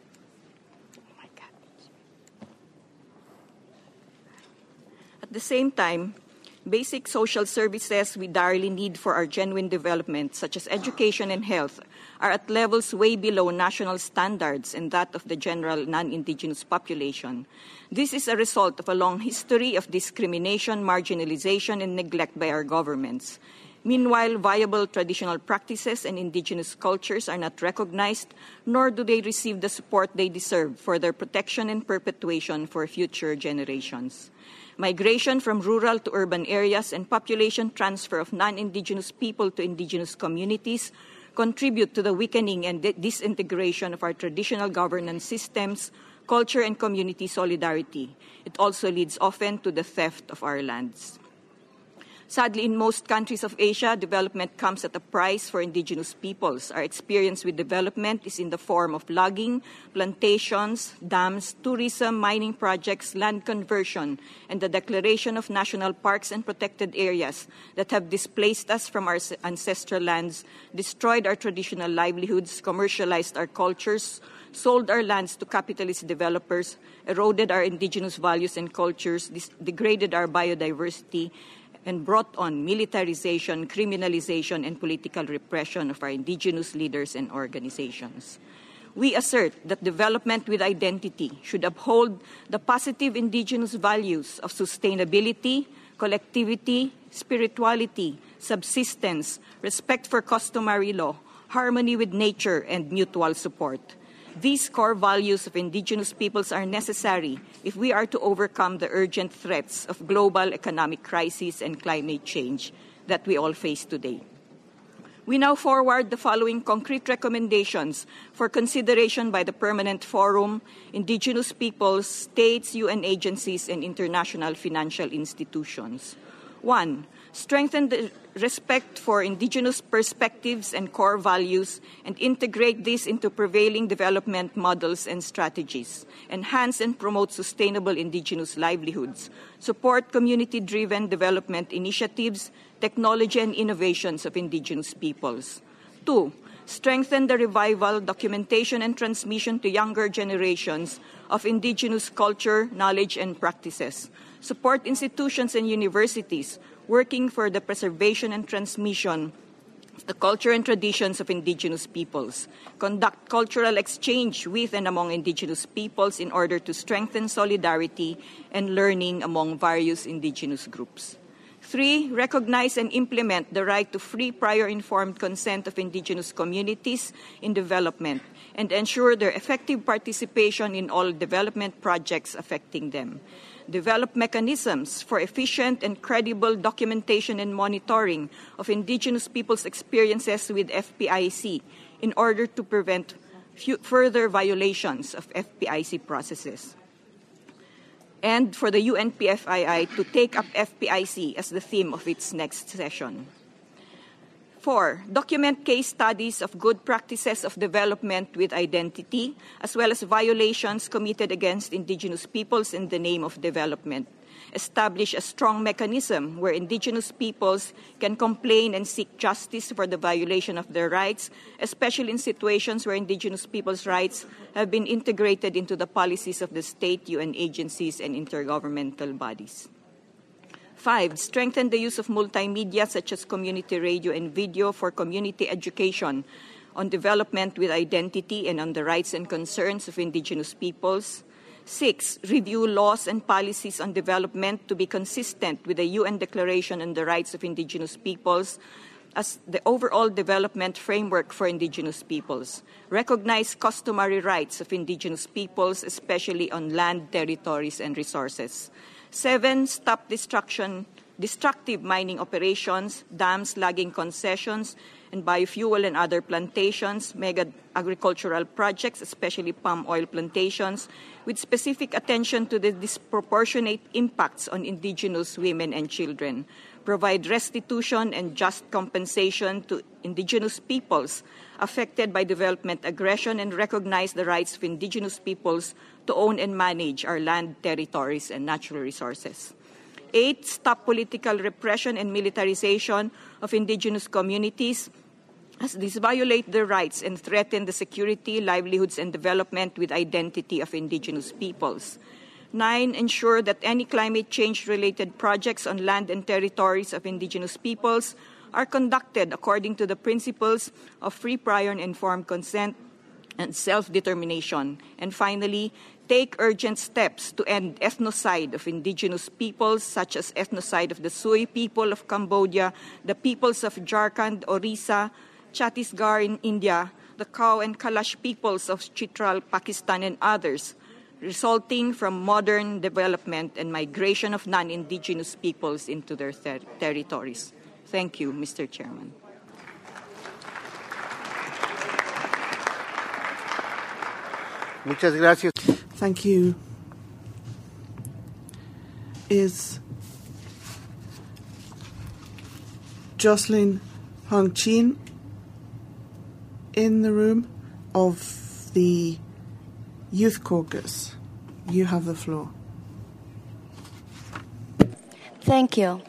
At the same time, basic social services we direly need for our genuine development, such as education and health, are at levels way below national standards and that of the general non-indigenous population. This is a result of a long history of discrimination, marginalization, and neglect by our governments. Meanwhile, viable traditional practices and indigenous cultures are not recognized, nor do they receive the support they deserve for their protection and perpetuation for future generations. Migration from rural to urban areas and population transfer of non-indigenous people to indigenous communities contribute to the weakening and disintegration of our traditional governance systems, culture, and community solidarity. It also leads often to the theft of our lands. Sadly, in most countries of Asia, development comes at a price for indigenous peoples. Our experience with development is in the form of logging, plantations, dams, tourism, mining projects, land conversion, and the declaration of national parks and protected areas that have displaced us from our ancestral lands, destroyed our traditional livelihoods, commercialized our cultures, sold our lands to capitalist developers, eroded our indigenous values and cultures, degraded our biodiversity, and brought on militarization, criminalization, and political repression of our indigenous leaders and organizations. We assert that development with identity should uphold the positive indigenous values of sustainability, collectivity, spirituality, subsistence, respect for customary law, harmony with nature, and mutual support. These core values of indigenous peoples are necessary if we are to overcome the urgent threats of global economic crisis and climate change that we all face today. We now forward the following concrete recommendations for consideration by the Permanent Forum, indigenous peoples, states, UN agencies, and international financial institutions. 1. Strengthen the respect for indigenous perspectives and core values and integrate this into prevailing development models and strategies. Enhance and promote sustainable indigenous livelihoods. Support community-driven development initiatives, technology, and innovations of indigenous peoples. 2. Strengthen the revival, documentation, and transmission to younger generations of indigenous culture, knowledge, and practices. Support institutions and universities working for the preservation and transmission of the culture and traditions of indigenous peoples. Conduct cultural exchange with and among indigenous peoples in order to strengthen solidarity and learning among various indigenous groups. 3. Recognize and implement the right to free prior informed consent of indigenous communities in development and ensure their effective participation in all development projects affecting them. Develop mechanisms for efficient and credible documentation and monitoring of indigenous peoples' experiences with FPIC in order to prevent further violations of FPIC processes. And for the UNPFII to take up FPIC as the theme of its next session. 4. Document case studies of good practices of development with identity, as well as violations committed against indigenous peoples in the name of development. Establish a strong mechanism where indigenous peoples can complain and seek justice for the violation of their rights, especially in situations where indigenous peoples' rights have been integrated into the policies of the state, UN agencies, and intergovernmental bodies. 5. Strengthen the use of multimedia such as community radio and video for community education on development with identity and on the rights and concerns of indigenous peoples. 6. Review laws and policies on development to be consistent with the UN Declaration on the Rights of Indigenous Peoples as the overall development framework for indigenous peoples. Recognize customary rights of indigenous peoples, especially on land, territories, and resources. 7. Stop destructive mining operations, dams, logging concessions, and biofuel and other plantations, mega agricultural projects, especially palm oil plantations, with specific attention to the disproportionate impacts on indigenous women and children. provide restitution and just compensation to indigenous peoples affected by development aggression, and recognize the rights of indigenous peoples to own and manage our land, territories, and natural resources. 8, stop political repression and militarization of indigenous communities, as these violate their rights and threaten the security, livelihoods, and development with identity of indigenous peoples. 9, ensure that any climate change-related projects on land and territories of indigenous peoples are conducted according to the principles of free, prior, and informed consent and self-determination. And finally, take urgent steps to end ethnocide of indigenous peoples, such as ethnocide of the Sui people of Cambodia, the peoples of Jharkhand, Orissa, Chhattisgarh in India, the Khao and Kalash peoples of Chitral, Pakistan, and others, resulting from modern development and migration of non-indigenous peoples into their territories. Thank you, Mr. Chairman. Muchas gracias. Thank you. Is Jocelyn Hong Chin in the room of the Youth Caucus? You have the floor. Thank you.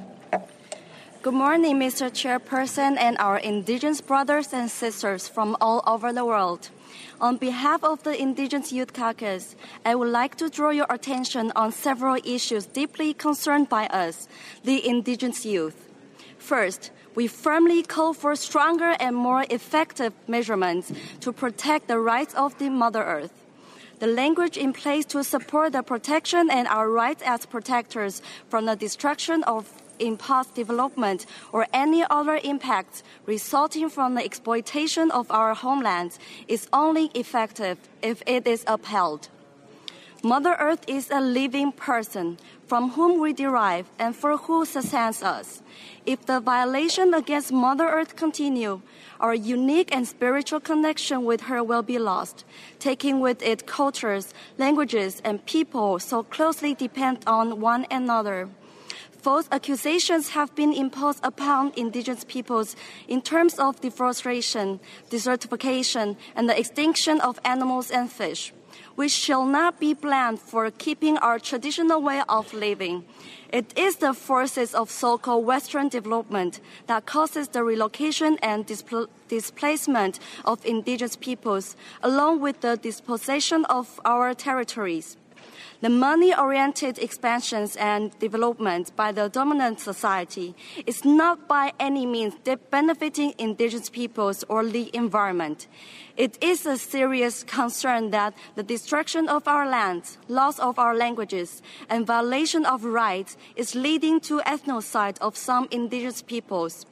Good morning, Mr. Chairperson and our Indigenous brothers and sisters from all over the world. On behalf of the Indigenous Youth Caucus, I would like to draw your attention on several issues deeply concerned by us, the Indigenous youth. First, we firmly call for stronger and more effective measurements to protect the rights of the Mother Earth. The language in place to support the protection and our rights as protectors from the destruction of imposed development or any other impacts resulting from the exploitation of our homelands is only effective if it is upheld. Mother Earth is a living person from whom we derive and for who sustains us. If the violation against Mother Earth continue, our unique and spiritual connection with her will be lost, taking with it cultures, languages, and people so closely depend on one another. False accusations have been imposed upon indigenous peoples in terms of deforestation, desertification, and the extinction of animals and fish. We shall not be blamed for keeping our traditional way of living. It is the forces of so-called Western development that causes the relocation and displacement of indigenous peoples, along with the dispossession of our territories. The money-oriented expansions and development by the dominant society is not by any means benefiting indigenous peoples or the environment. It is a serious concern that the destruction of our lands, loss of our languages, and violation of rights is leading to ethnocide of some indigenous peoples.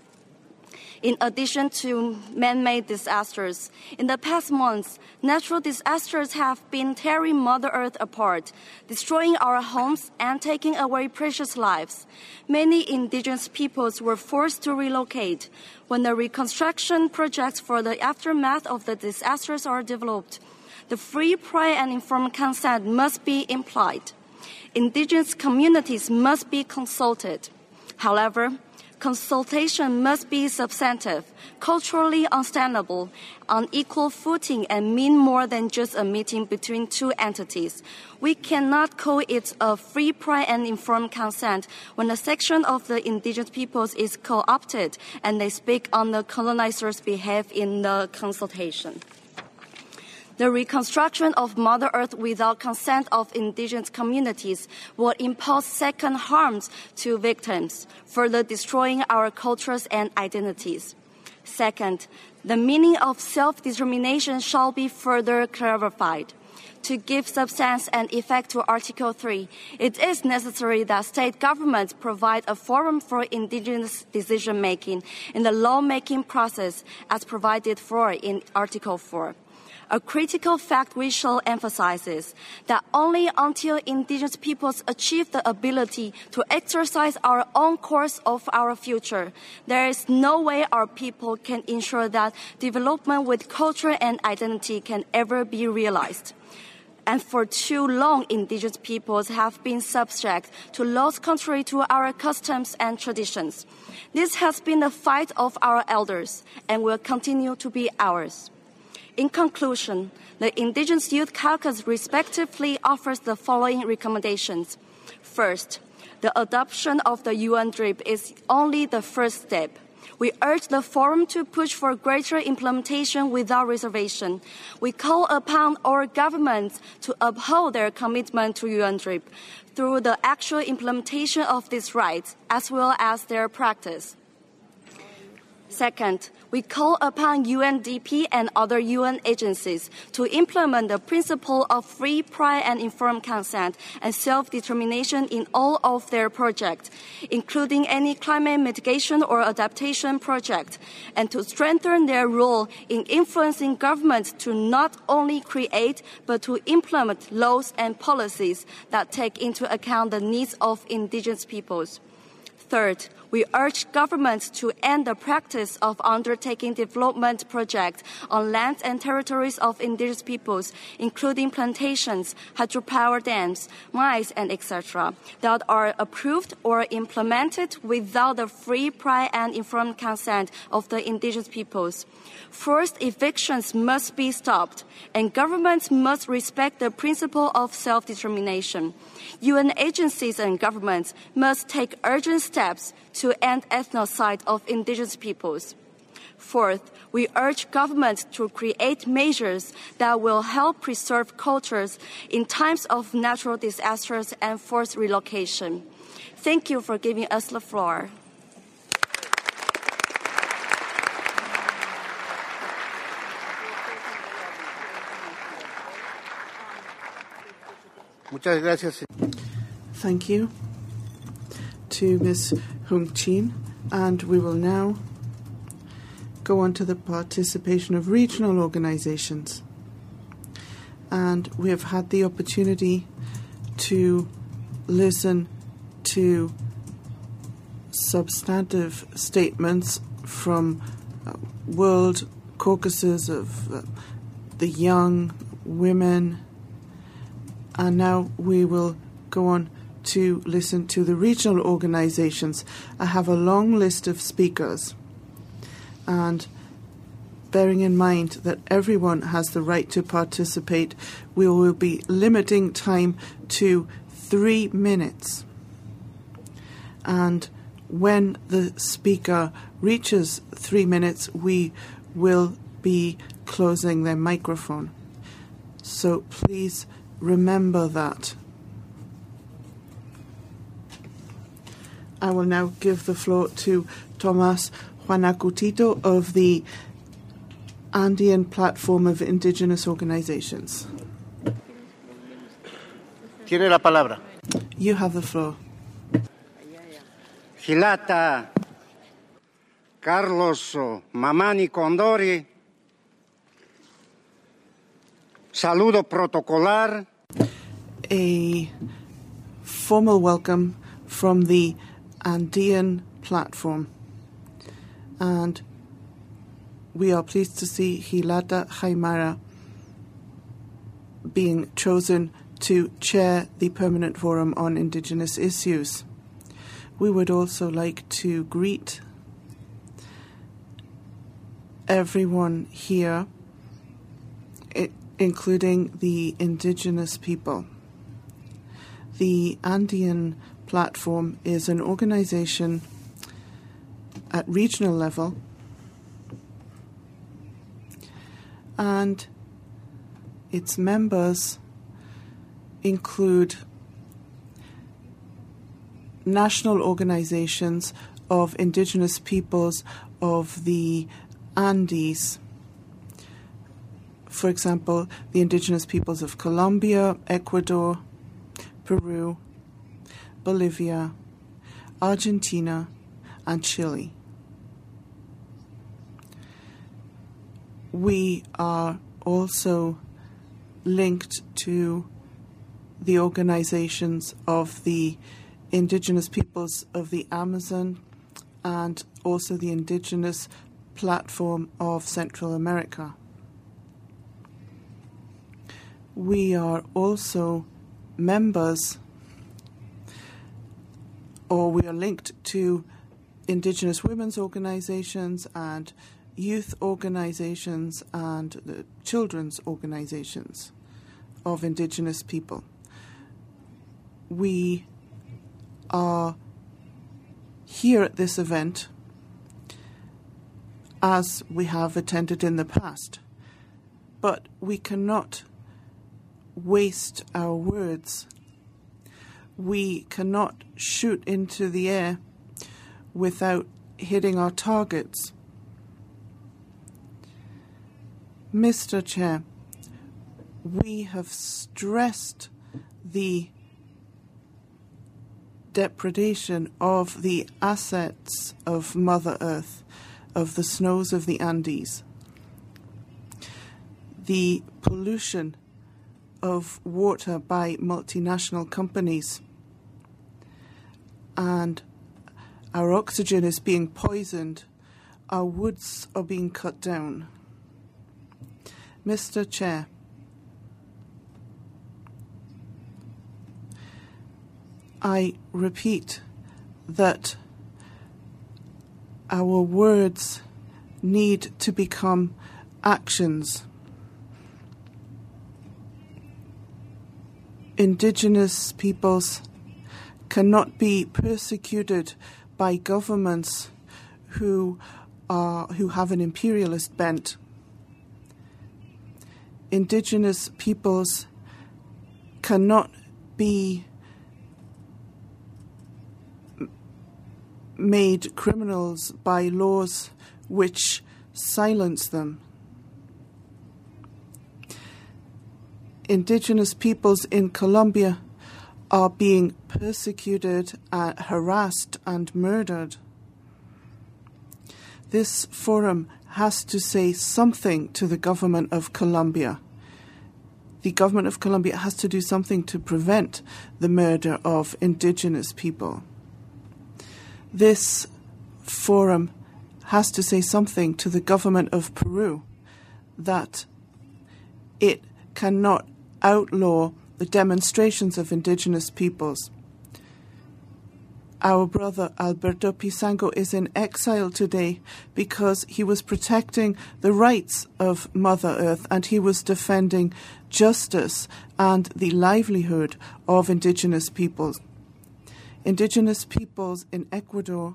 In addition to man-made disasters, in the past months, natural disasters have been tearing Mother Earth apart, destroying our homes and taking away precious lives. Many indigenous peoples were forced to relocate. When the reconstruction projects for the aftermath of the disasters are developed, the free, prior, and informed consent must be implied. Indigenous communities must be consulted. However, consultation must be substantive, culturally understandable, on equal footing, and mean more than just a meeting between two entities. We cannot call it a free, prior, and informed consent when a section of the indigenous peoples is co-opted and they speak on the colonizers' behalf in the consultation. The reconstruction of Mother Earth without consent of indigenous communities will impose second harms to victims, further destroying our cultures and identities. Second, the meaning of self-determination shall be further clarified. To give substance and effect to Article 3, it is necessary that state governments provide a forum for indigenous decision-making in the law-making process as provided for in Article 4. A critical fact we shall emphasize is that only until indigenous peoples achieve the ability to exercise our own course of our future, there is no way our people can ensure that development with culture and identity can ever be realized. and for too long indigenous peoples have been subject to laws contrary to our customs and traditions. This has been the fight of our elders and will continue to be ours. In conclusion, the Indigenous Youth Caucus respectively offers the following recommendations. First, the adoption of the UNDRIP is only the first step. We urge the Forum to push for greater implementation without reservation. We call upon our governments to uphold their commitment to UNDRIP through the actual implementation of these rights as well as their practice. Second, we call upon UNDP and other UN agencies to implement the principle of free, prior, and informed consent and self-determination in all of their projects, including any climate mitigation or adaptation project, and to strengthen their role in influencing governments to not only create but to implement laws and policies that take into account the needs of indigenous peoples. Third, we urge governments to end the practice of undertaking development projects on lands and territories of indigenous peoples, including plantations, hydropower dams, mines, and etc., that are approved or implemented without the free, prior, and informed consent of the indigenous peoples. Forced evictions must be stopped, and governments must respect the principle of self-determination. UN agencies and governments must take urgent steps to end ethnocide of indigenous peoples. Fourth, we urge governments to create measures that will help preserve cultures in times of natural disasters and forced relocation. Thank you for giving us the floor. Muchas gracias. Thank you to Ms. Hung Chin, and we will now go on to the participation of regional organizations. And we have had the opportunity to listen to substantive statements from world caucuses of the young, women, and now we will go on to listen to the regional organizations. I have a long list of speakers, and bearing in mind that everyone has the right to participate, we will be limiting time to 3 minutes. And when the speaker reaches 3 minutes, we will be closing their microphone. So please remember that. I will now give the floor to Tomas Juanacutito of the Andean Platform of Indigenous Organizations. Tiene la palabra. You have the floor. Hilata, Carlos Mamani Condori, saludo protocolar. A formal welcome from the Andean Platform. And we are pleased to see Hilata Jaimara being chosen to chair the Permanent Forum on Indigenous Issues. We would also like to greet everyone here, including the indigenous people. The Andean Platform is an organization at regional level, and its members include national organizations of indigenous peoples of the Andes. For example, the indigenous peoples of Colombia, Ecuador, Peru, Bolivia, Argentina, and Chile. We are also linked to the organizations of the indigenous peoples of the Amazon and also the Indigenous Platform of Central America. We are also members, or we are linked to Indigenous women's organizations and youth organizations and the children's organizations of Indigenous people. We are here at this event as we have attended in the past, but we cannot waste our words. We cannot shoot into the air without hitting our targets. Mr. Chair, we have stressed the depredation of the assets of Mother Earth, of the snows of the Andes, the pollution of water by multinational companies, and our oxygen is being poisoned, our woods are being cut down. Mr. Chair, I repeat that our words need to become actions. Indigenous peoples cannot be persecuted by governments who have an imperialist bent. Indigenous peoples cannot be made criminals by laws which silence them. Indigenous peoples in Colombia are being persecuted, harassed, and murdered. This forum has to say something to the government of Colombia. The government of Colombia has to do something to prevent the murder of indigenous people. This forum has to say something to the government of Peru that it cannot outlaw the demonstrations of indigenous peoples. Our brother Alberto Pisango is in exile today because he was protecting the rights of Mother Earth and he was defending justice and the livelihood of indigenous peoples. Indigenous peoples in Ecuador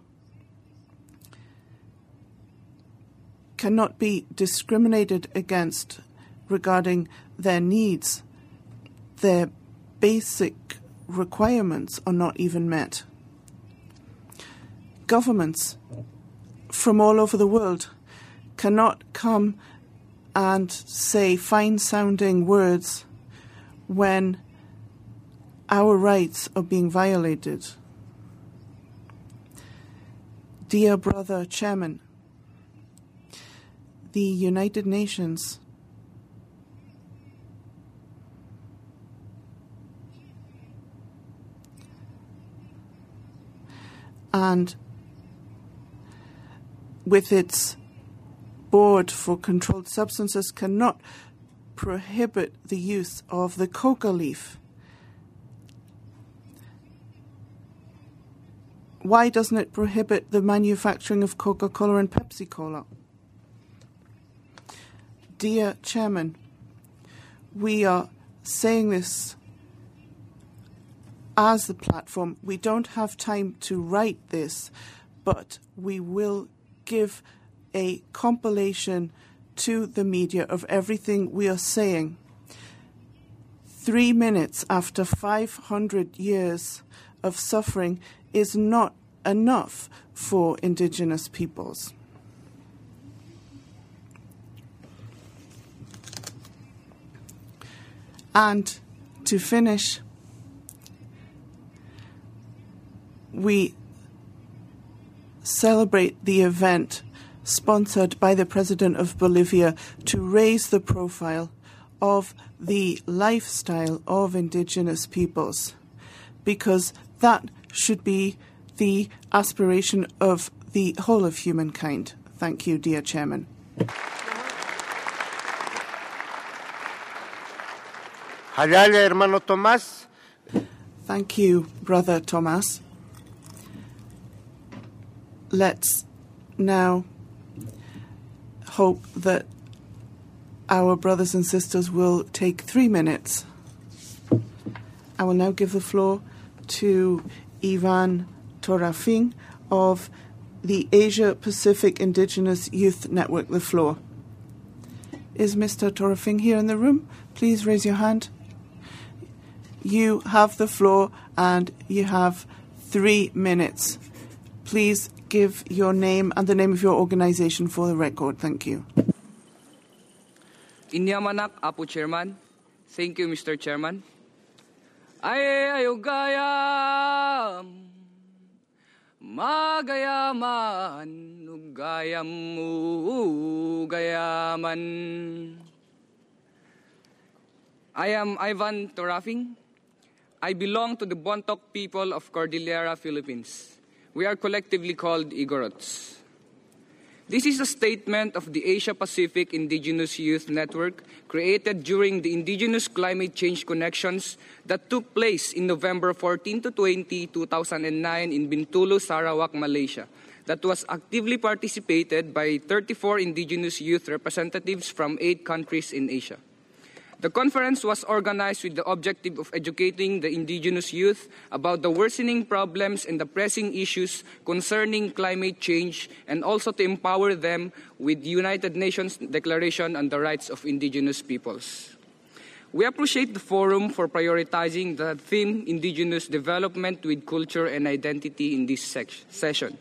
cannot be discriminated against regarding their needs. Their basic requirements are not even met. Governments from all over the world cannot come and say fine-sounding words when our rights are being violated. Dear Brother Chairman, the United Nations and with its Board for Controlled Substances cannot prohibit the use of the coca leaf. Why doesn't it prohibit the manufacturing of Coca-Cola and Pepsi-Cola? Dear Chairman, we are saying this as the platform. We don't have time to write this, but we will give a compilation to the media of everything we are saying. 3 minutes after 500 years of suffering is not enough for indigenous peoples. And to finish, we celebrate the event sponsored by the President of Bolivia to raise the profile of the lifestyle of indigenous peoples, because that should be the aspiration of the whole of humankind. Thank you, dear Chairman. Hayale, hermano Tomás. Thank you, Brother Thomas. Let's now hope that our brothers and sisters will take 3 minutes. I will now give the floor to Ivan Torafing of the Asia Pacific Indigenous Youth Network. The floor. Is Mr. Torafing here in the room? Please raise your hand. You have the floor and you have 3 minutes. Please give your name and the name of your organization for the record. Thank you. Inyamanak Apo Chairman. Thank you, Mr. Chairman. Ayogayam magayaman ugayam ugayaman. I am Ivan Torafing. I belong to the Bontoc people of Cordillera, Philippines. We are collectively called Igorots. This is a statement of the Asia Pacific Indigenous Youth Network created during the Indigenous Climate Change Connections that took place in November 14 to 20, 2009 in Bintulu, Sarawak, Malaysia, that was actively participated by 34 Indigenous youth representatives from 8 countries in Asia. The conference was organized with the objective of educating the indigenous youth about the worsening problems and the pressing issues concerning climate change, and also to empower them with the United Nations Declaration on the Rights of Indigenous Peoples. We appreciate the forum for prioritizing the theme Indigenous Development with Culture and Identity in this session.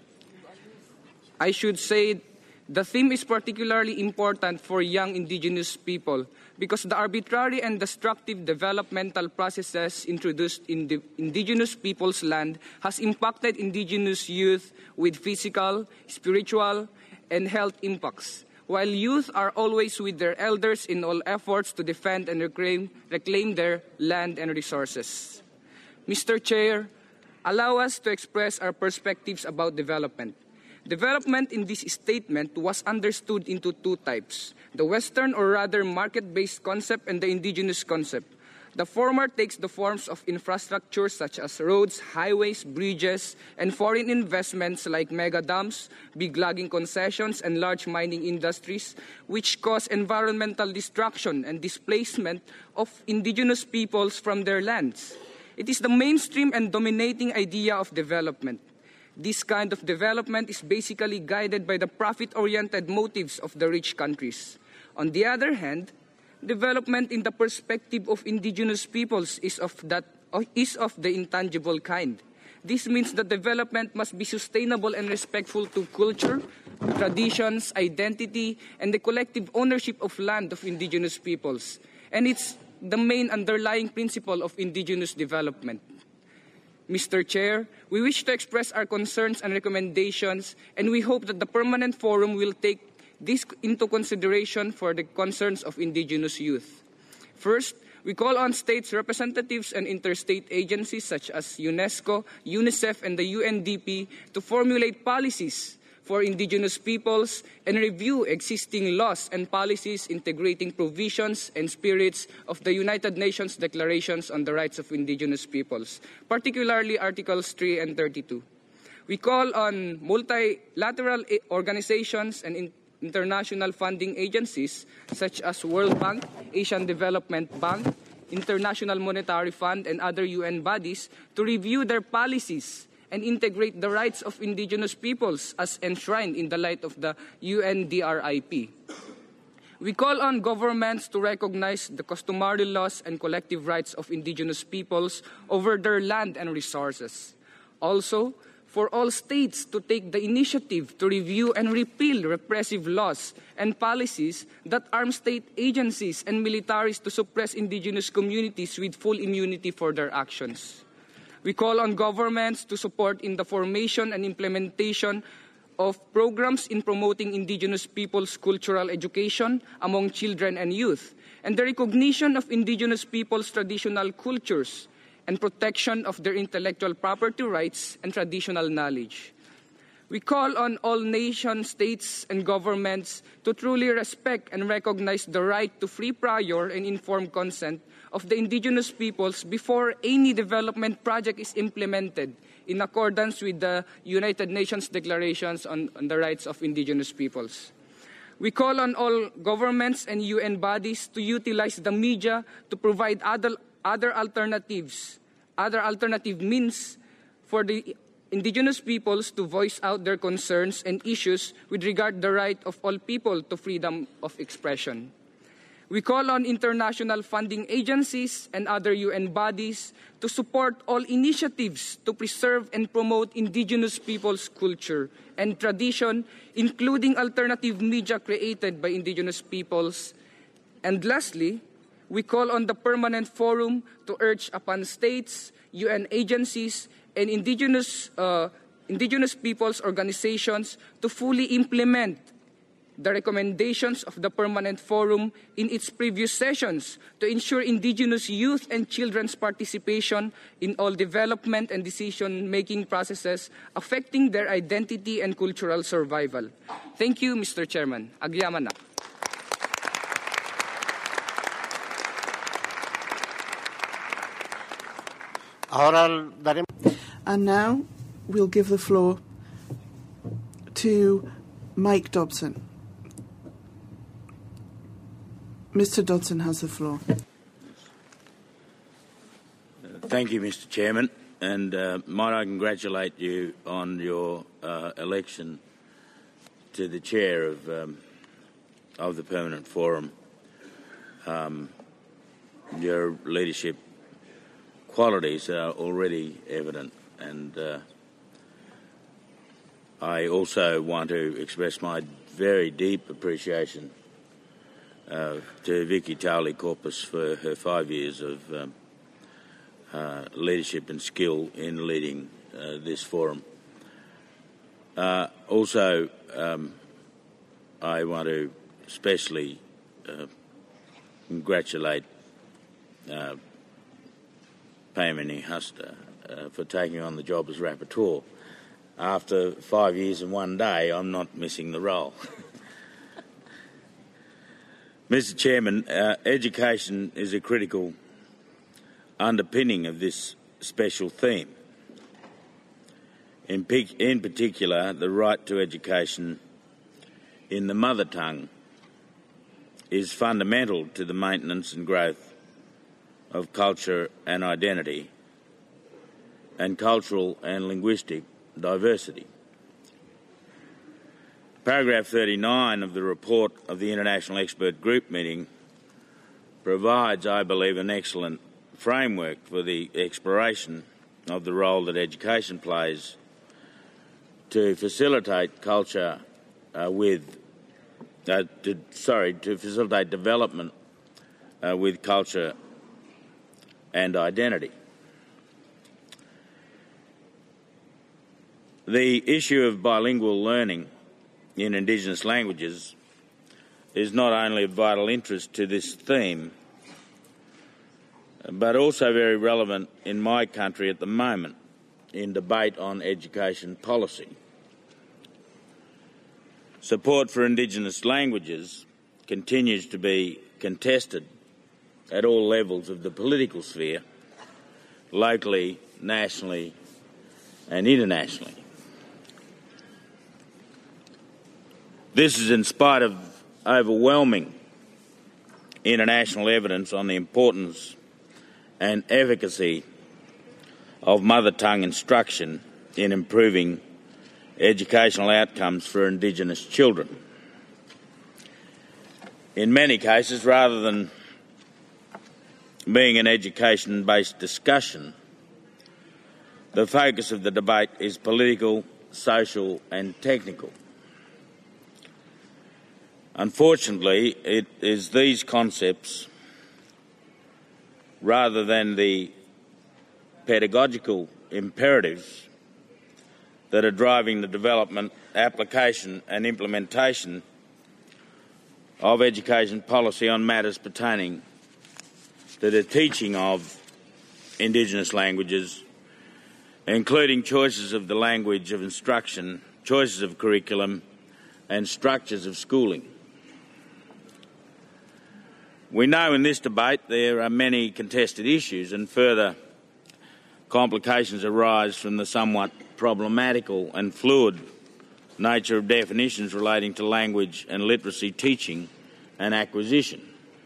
I should say the theme is particularly important for young indigenous people because the arbitrary and destructive developmental processes introduced in the indigenous people's land has impacted indigenous youth with physical, spiritual, and health impacts, while youth are always with their elders in all efforts to defend and reclaim their land and resources. Mr. Chair, allow us to express our perspectives about development. Development in this statement was understood into 2 types, the Western or rather market-based concept and the indigenous concept. The former takes the forms of infrastructure such as roads, highways, bridges, and foreign investments like mega dams, big logging concessions, and large mining industries, which cause environmental destruction and displacement of indigenous peoples from their lands. It is the mainstream and dominating idea of development. This kind of development is basically guided by the profit-oriented motives of the rich countries. On the other hand, development in the perspective of indigenous peoples is of the intangible kind. This means that development must be sustainable and respectful to culture, traditions, identity, and the collective ownership of land of indigenous peoples. And it's the main underlying principle of indigenous development. Mr. Chair, we wish to express our concerns and recommendations, and we hope that the permanent forum will take this into consideration for the concerns of indigenous youth. First, we call on states' representatives and interstate agencies such as UNESCO, UNICEF, and the UNDP to formulate policies for indigenous peoples and review existing laws and policies integrating provisions and spirits of the United Nations Declarations on the Rights of Indigenous Peoples, particularly Articles 3 and 32. We call on multilateral organizations and international funding agencies such as World Bank, Asian Development Bank, International Monetary Fund, and other UN bodies to review their policies and integrate the rights of indigenous peoples as enshrined in the light of the UNDRIP. We call on governments to recognize the customary laws and collective rights of indigenous peoples over their land and resources. Also, for all states to take the initiative to review and repeal repressive laws and policies that arm state agencies and militaries to suppress indigenous communities with full immunity for their actions. We call on governments to support in the formation and implementation of programs in promoting indigenous peoples' cultural education among children and youth, and the recognition of indigenous peoples' traditional cultures and protection of their intellectual property rights and traditional knowledge. We call on all nation states and governments to truly respect and recognize the right to free, prior, and informed consent of the indigenous peoples before any development project is implemented in accordance with the United Nations Declarations on the Rights of Indigenous Peoples. We call on all governments and UN bodies to utilize the media to provide other alternative means for the indigenous peoples to voice out their concerns and issues with regard to the right of all people to freedom of expression. We call on international funding agencies and other UN bodies to support all initiatives to preserve and promote indigenous peoples' culture and tradition, including alternative media created by indigenous peoples. And lastly, we call on the Permanent Forum to urge upon states, UN agencies, and indigenous peoples' organizations to fully implement the recommendations of the Permanent Forum in its previous sessions to ensure indigenous youth and children's participation in all development and decision-making processes affecting their identity and cultural survival. Thank you, Mr. Chairman. Agyaman na. And now we'll give the floor to Mike Dobson. Mr. Dodson has the floor. Thank you, Mr. Chairman, and might I congratulate you on your election to the chair of the Permanent Forum. Your leadership qualities are already evident, and I also want to express my very deep appreciation to Vicky Towley-Corpus for her 5 years of leadership and skill in leading this forum. Also, I want to especially congratulate Payamini Hasta for taking on the job as rapporteur. After 5 years and 1 day, I'm not missing the role. Mr. Chairman, education is a critical underpinning of this special theme. In particular, the right to education in the mother tongue is fundamental to the maintenance and growth of culture and identity and cultural and linguistic diversity. Paragraph 39 of the report of the International Expert Group meeting provides, I believe, an excellent framework for the exploration of the role that education plays to facilitate culture to facilitate development with culture and identity. The issue of bilingual learning in Indigenous languages is not only of vital interest to this theme, but also very relevant in my country at the moment in debate on education policy. Support for Indigenous languages continues to be contested at all levels of the political sphere, locally, nationally, and internationally. This is in spite of overwhelming international evidence on the importance and efficacy of mother tongue instruction in improving educational outcomes for Indigenous children. In many cases, rather than being an education-based discussion, the focus of the debate is political, social and technical. Unfortunately, it is these concepts, rather than the pedagogical imperatives, that are driving the development, application and implementation of education policy on matters pertaining to the teaching of Indigenous languages, including choices of the language of instruction choices of curriculum and structures of schooling. We know in this debate there are many contested issues, and further complications arise from the somewhat problematical and fluid nature of definitions relating to language and literacy teaching and acquisition.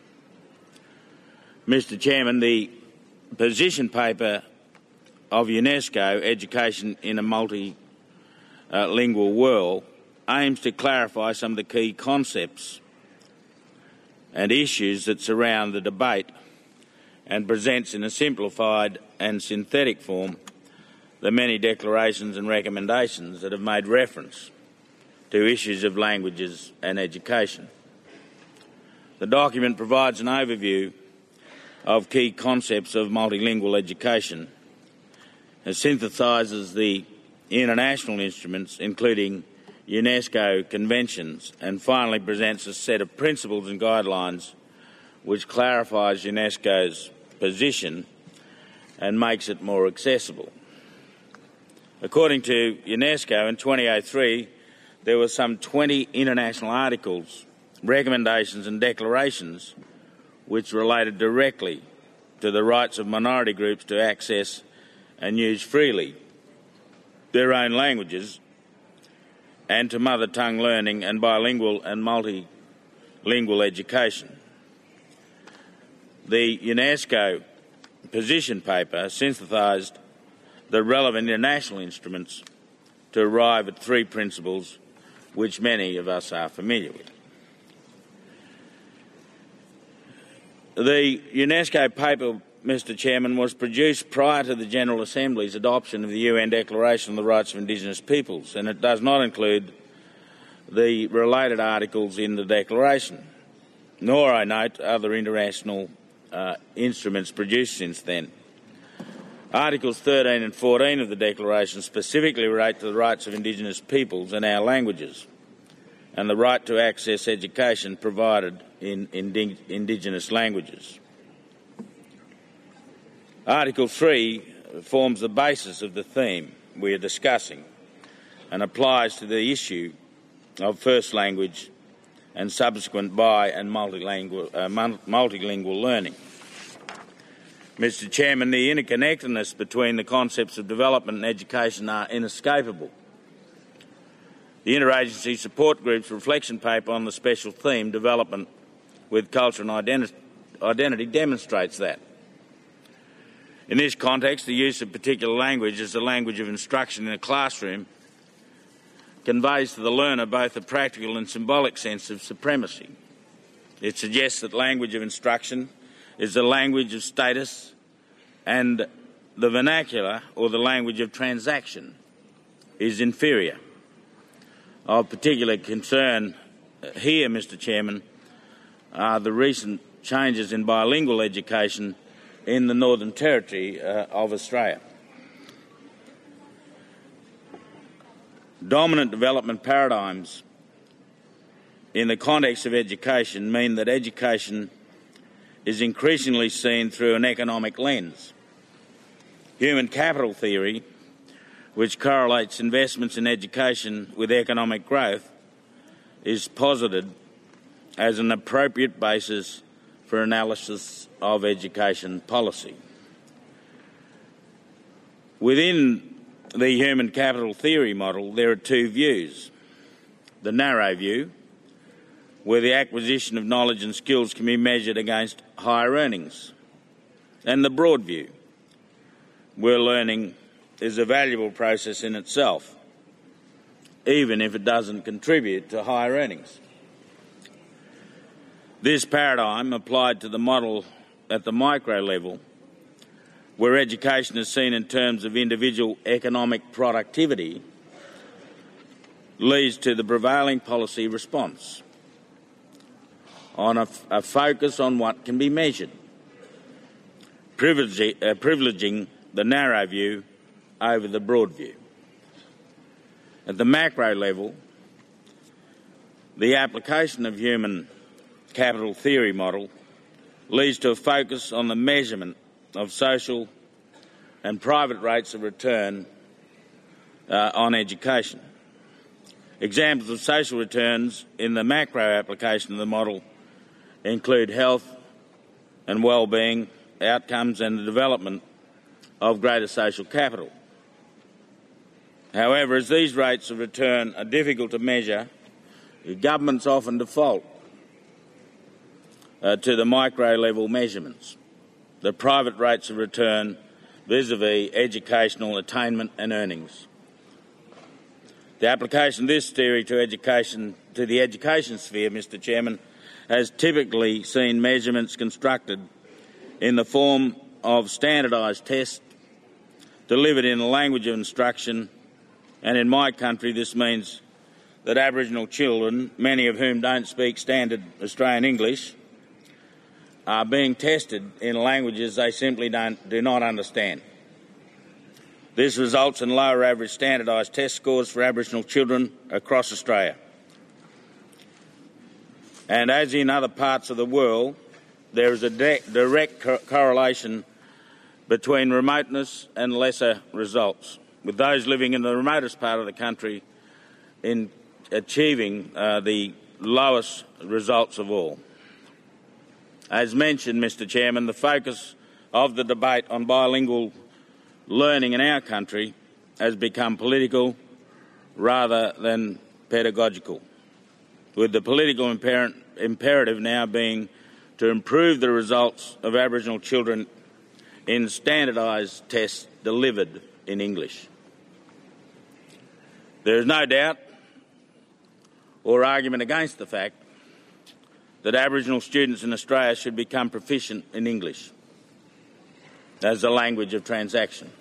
Mr. Chairman, the position paper of UNESCO, Education in a Multilingual World, aims to clarify some of the key concepts and issues that surround the debate and presents in a simplified and synthetic form the many declarations and recommendations that have made reference to issues of languages and education. The document provides an overview of key concepts of multilingual education and synthesises the international instruments, including UNESCO conventions, and finally presents a set of principles and guidelines which clarifies UNESCO's position and makes it more accessible. According to UNESCO, in 2003, there were some 20 international articles, recommendations and declarations which related directly to the rights of minority groups to access and use freely their own languages and to mother tongue learning and bilingual and multilingual education. The UNESCO position paper synthesised the relevant international instruments to arrive at three principles which many of us are familiar with. The UNESCO paper, Mr. Chairman, was produced prior to the General Assembly's adoption of the UN Declaration on the Rights of Indigenous Peoples, and it does not include the related articles in the Declaration, nor, I note, other international instruments produced since then. Articles 13 and 14 of the Declaration specifically relate to the rights of Indigenous peoples and our languages, and the right to access education provided in Indigenous languages. Article 3 forms the basis of the theme we are discussing and applies to the issue of first language and subsequent bi- and multilingual learning. Mr. Chairman, the interconnectedness between the concepts of development and education are inescapable. The Interagency Support Group's reflection paper on the special theme, Development with Culture and Identity, demonstrates that. In this context, the use of particular language as the language of instruction in a classroom conveys to the learner both a practical and symbolic sense of supremacy. It suggests that language of instruction is the language of status, and the vernacular, or the language of transaction, is inferior. Of particular concern here, Mr. Chairman, are the recent changes in bilingual education in the Northern Territory of Australia. Dominant development paradigms in the context of education mean that education is increasingly seen through an economic lens. Human capital theory, which correlates investments in education with economic growth, is posited as an appropriate basis for analysis of education policy. Within the human capital theory model, there are two views. The narrow view, where the acquisition of knowledge and skills can be measured against higher earnings, and the broad view, where learning is a valuable process in itself, even if it doesn't contribute to higher earnings. This paradigm, applied to the model at the micro level, where education is seen in terms of individual economic productivity, leads to the prevailing policy response on a focus on what can be measured, privileging the narrow view over the broad view. At the macro level, the application of human capital theory model leads to a focus on the measurement of social and private rates of return on education. Examples of social returns in the macro application of the model include health and well-being outcomes and the development of greater social capital. However, as these rates of return are difficult to measure, governments often default to the micro-level measurements, the private rates of return vis-à-vis educational attainment and earnings. The application of this theory to the education sphere, Mr. Chairman, has typically seen measurements constructed in the form of standardised tests delivered in a language of instruction, and in my country this means that Aboriginal children, many of whom don't speak standard Australian English, are being tested in languages they simply do not understand. This results in lower average standardised test scores for Aboriginal children across Australia. And as in other parts of the world, there is a direct correlation between remoteness and lesser results, with those living in the remotest part of the country in achieving the lowest results of all. As mentioned, Mr. Chairman, the focus of the debate on bilingual learning in our country has become political rather than pedagogical, with the political imperative now being to improve the results of Aboriginal children in standardised tests delivered in English. There is no doubt or argument against the fact that Aboriginal students in Australia should become proficient in English as the language of transaction.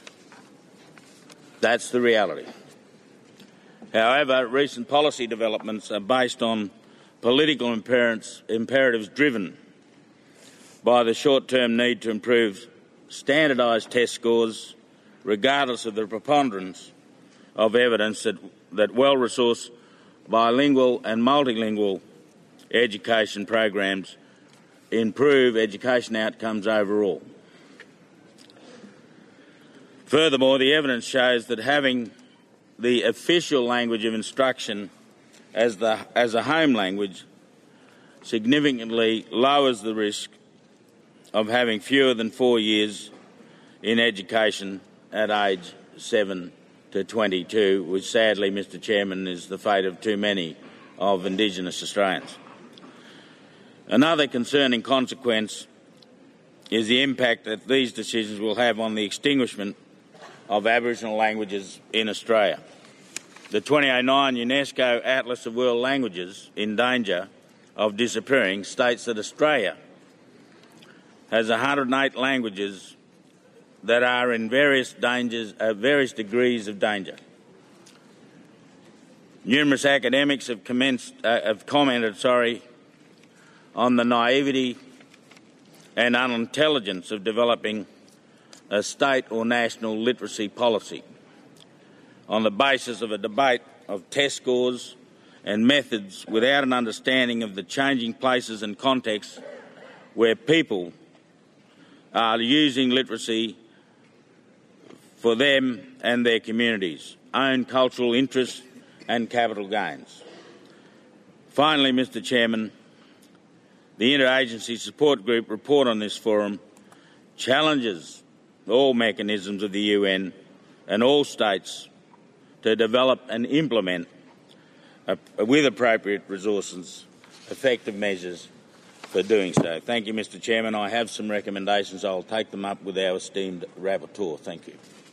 That's the reality. However, recent policy developments are based on political imperatives driven by the short-term need to improve standardised test scores, regardless of the preponderance of evidence that well-resourced bilingual and multilingual education programs improve education outcomes overall. Furthermore, the evidence shows that having the official language of instruction as a home language significantly lowers the risk of having fewer than 4 years in education at age 7 to 22, which sadly, Mr. Chairman, is the fate of too many of Indigenous Australians. Another concerning consequence is the impact that these decisions will have on the extinguishment of Aboriginal languages in Australia. The 2009 UNESCO Atlas of World Languages in danger of disappearing states that Australia has 108 languages that are in various degrees of danger. Numerous academics have commented on the naivety and unintelligence of developing a state or national literacy policy on the basis of a debate of test scores and methods without an understanding of the changing places and contexts where people are using literacy for them and their communities' own cultural interests and capital gains. Finally, Mr. Chairman, the Interagency Support Group report on this forum challenges all mechanisms of the UN and all states to develop and implement, with appropriate resources, effective measures for doing so. Thank you, Mr. Chairman. I have some recommendations. I'll take them up with our esteemed rapporteur. Thank you.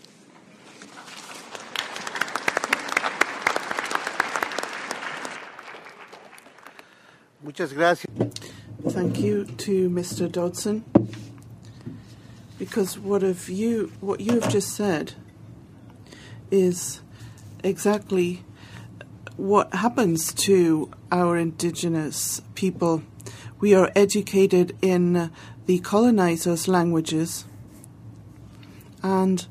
Muchas gracias. Thank you to Mr. Dodson, because what you have just said is exactly what happens to our Indigenous people. We are educated in the colonisers' languages, and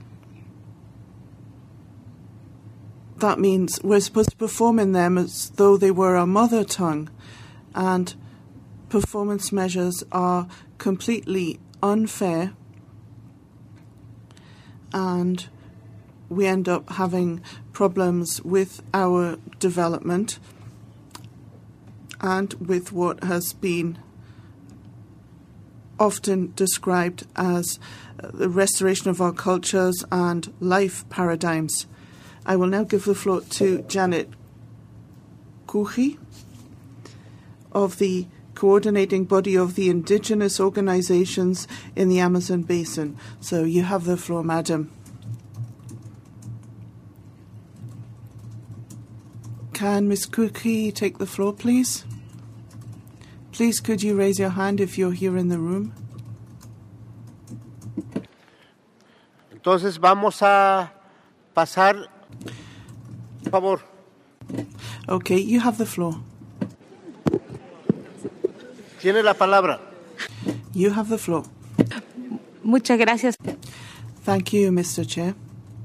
that means we're supposed to perform in them as though they were our mother tongue, and performance measures are completely unfair, and we end up having problems with our development and with what has been often described as the restoration of our cultures and life paradigms. I will now give the floor to Janet Kuchi of the coordinating body of the indigenous organizations in the Amazon Basin. So you have the floor, madam. Can Ms. Kuchi take the floor, please? Please, could you raise your hand if you're here in the room? Entonces vamos a pasar, por favor. Okay, you have the floor. Tiene la palabra. You have the floor. Muchas gracias. Thank you, Mr. Chair.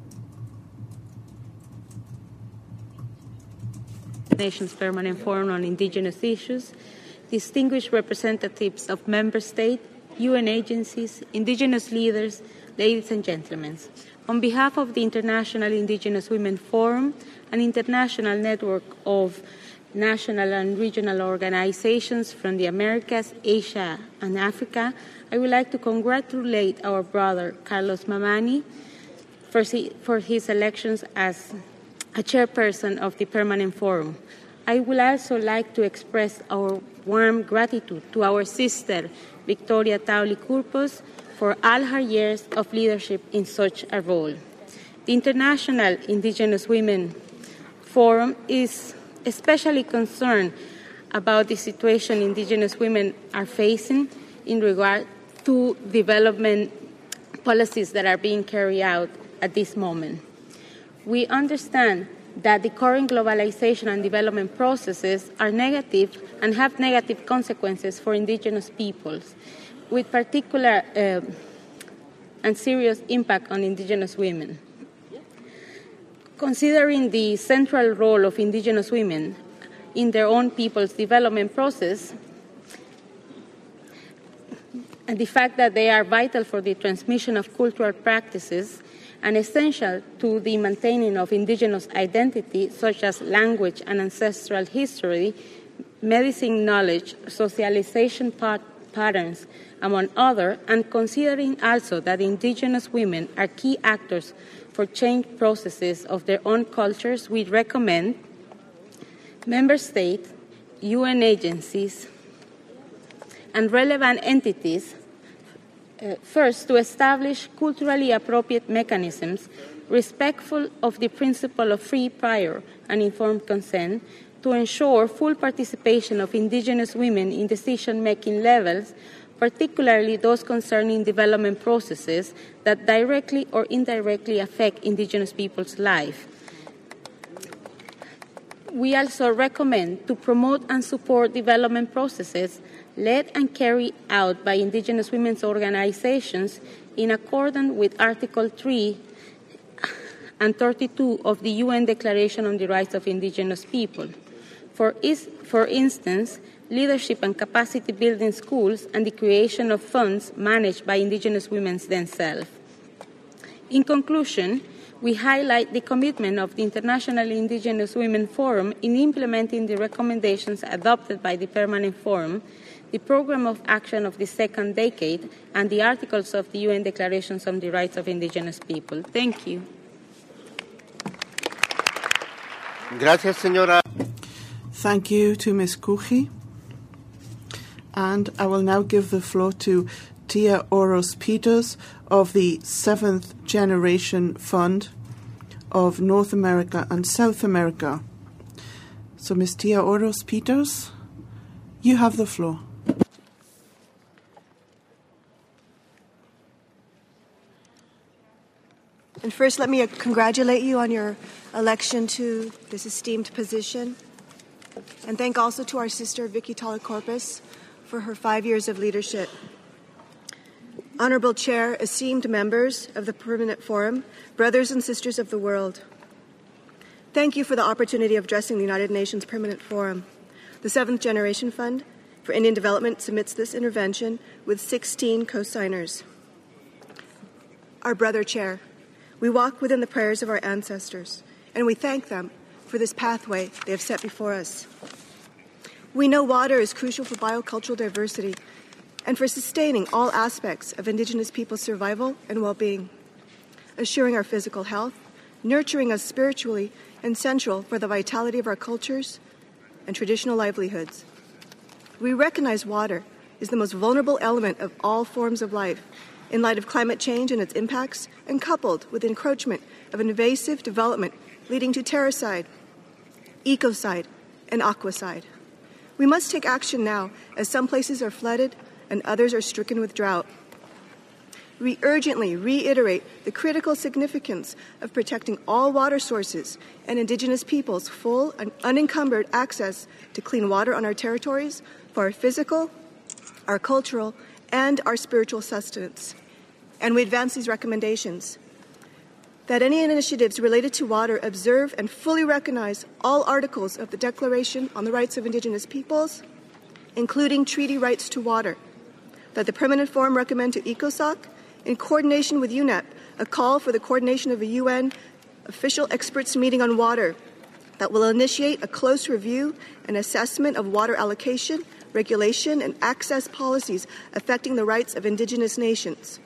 Nations Permanent Forum on Indigenous Issues, distinguished representatives of member states, UN agencies, indigenous leaders, ladies and gentlemen. On behalf of the International Indigenous Women Forum, an international network of national and regional organizations from the Americas, Asia, and Africa, I would like to congratulate our brother, Carlos Mamani, for his elections as a chairperson of the Permanent Forum. I would also like to express our warm gratitude to our sister, Victoria Tauli-Kurpos, for all her years of leadership in such a role. The International Indigenous Women Forum is especially concerned about the situation Indigenous women are facing in regard to development policies that are being carried out at this moment. We understand that the current globalization and development processes are negative and have negative consequences for Indigenous peoples, with particular and serious impact on Indigenous women. Considering the central role of Indigenous women in their own people's development process, and the fact that they are vital for the transmission of cultural practices and essential to the maintaining of Indigenous identity, such as language and ancestral history, medicine knowledge, socialization patterns, among others, and considering also that Indigenous women are key actors for change processes of their own cultures, we recommend member states, UN agencies, and relevant entities first to establish culturally appropriate mechanisms respectful of the principle of free, prior, and informed consent to ensure full participation of Indigenous women in decision-making levels, particularly those concerning development processes that directly or indirectly affect Indigenous people's life. We also recommend to promote and support development processes led and carried out by Indigenous women's organizations in accordance with Article 3 and 32 of the UN Declaration on the Rights of Indigenous People. For instance, leadership and capacity building schools and the creation of funds managed by Indigenous women themselves. In conclusion, we highlight the commitment of the International Indigenous Women Forum in implementing the recommendations adopted by the Permanent Forum, the Program of Action of the Second Decade, and the articles of the UN Declarations on the Rights of Indigenous People. Thank you. Gracias, señora. Thank you to Ms. Kuchi. And I will now give the floor to Tia Oros Peters of the Seventh Generation Fund of North America and South America. So, Ms. Tia Oros Peters, you have the floor. And first, let me congratulate you on your election to this esteemed position. And thank also to our sister, Vicky Tauli-Kurpos, for her 5 years of leadership. Honorable Chair, esteemed members of the Permanent Forum, brothers and sisters of the world, thank you for the opportunity of addressing the United Nations Permanent Forum. The Seventh Generation Fund for Indian Development submits this intervention with 16 co-signers. Our brother Chair, We walk within the prayers of our ancestors, and we thank them for this pathway they have set before us. We know water is crucial for biocultural diversity and for sustaining all aspects of Indigenous peoples' survival and well-being, assuring our physical health, nurturing us spiritually, and central for the vitality of our cultures and traditional livelihoods. We recognize water is the most vulnerable element of all forms of life in light of climate change and its impacts, and coupled with encroachment of invasive development leading to terracide, ecocide, and aquacide. We must take action now, as some places are flooded and others are stricken with drought. We urgently reiterate the critical significance of protecting all water sources and Indigenous peoples' full and unencumbered access to clean water on our territories for our physical, our cultural, and our spiritual sustenance. And we advance these recommendations. That any initiatives related to water observe and fully recognize all articles of the Declaration on the Rights of Indigenous Peoples, including treaty rights to water. That the Permanent Forum recommend to ECOSOC, in coordination with UNEP, a call for the coordination of a UN official experts meeting on water that will initiate a close review and assessment of water allocation, regulation, and access policies affecting the rights of Indigenous nations.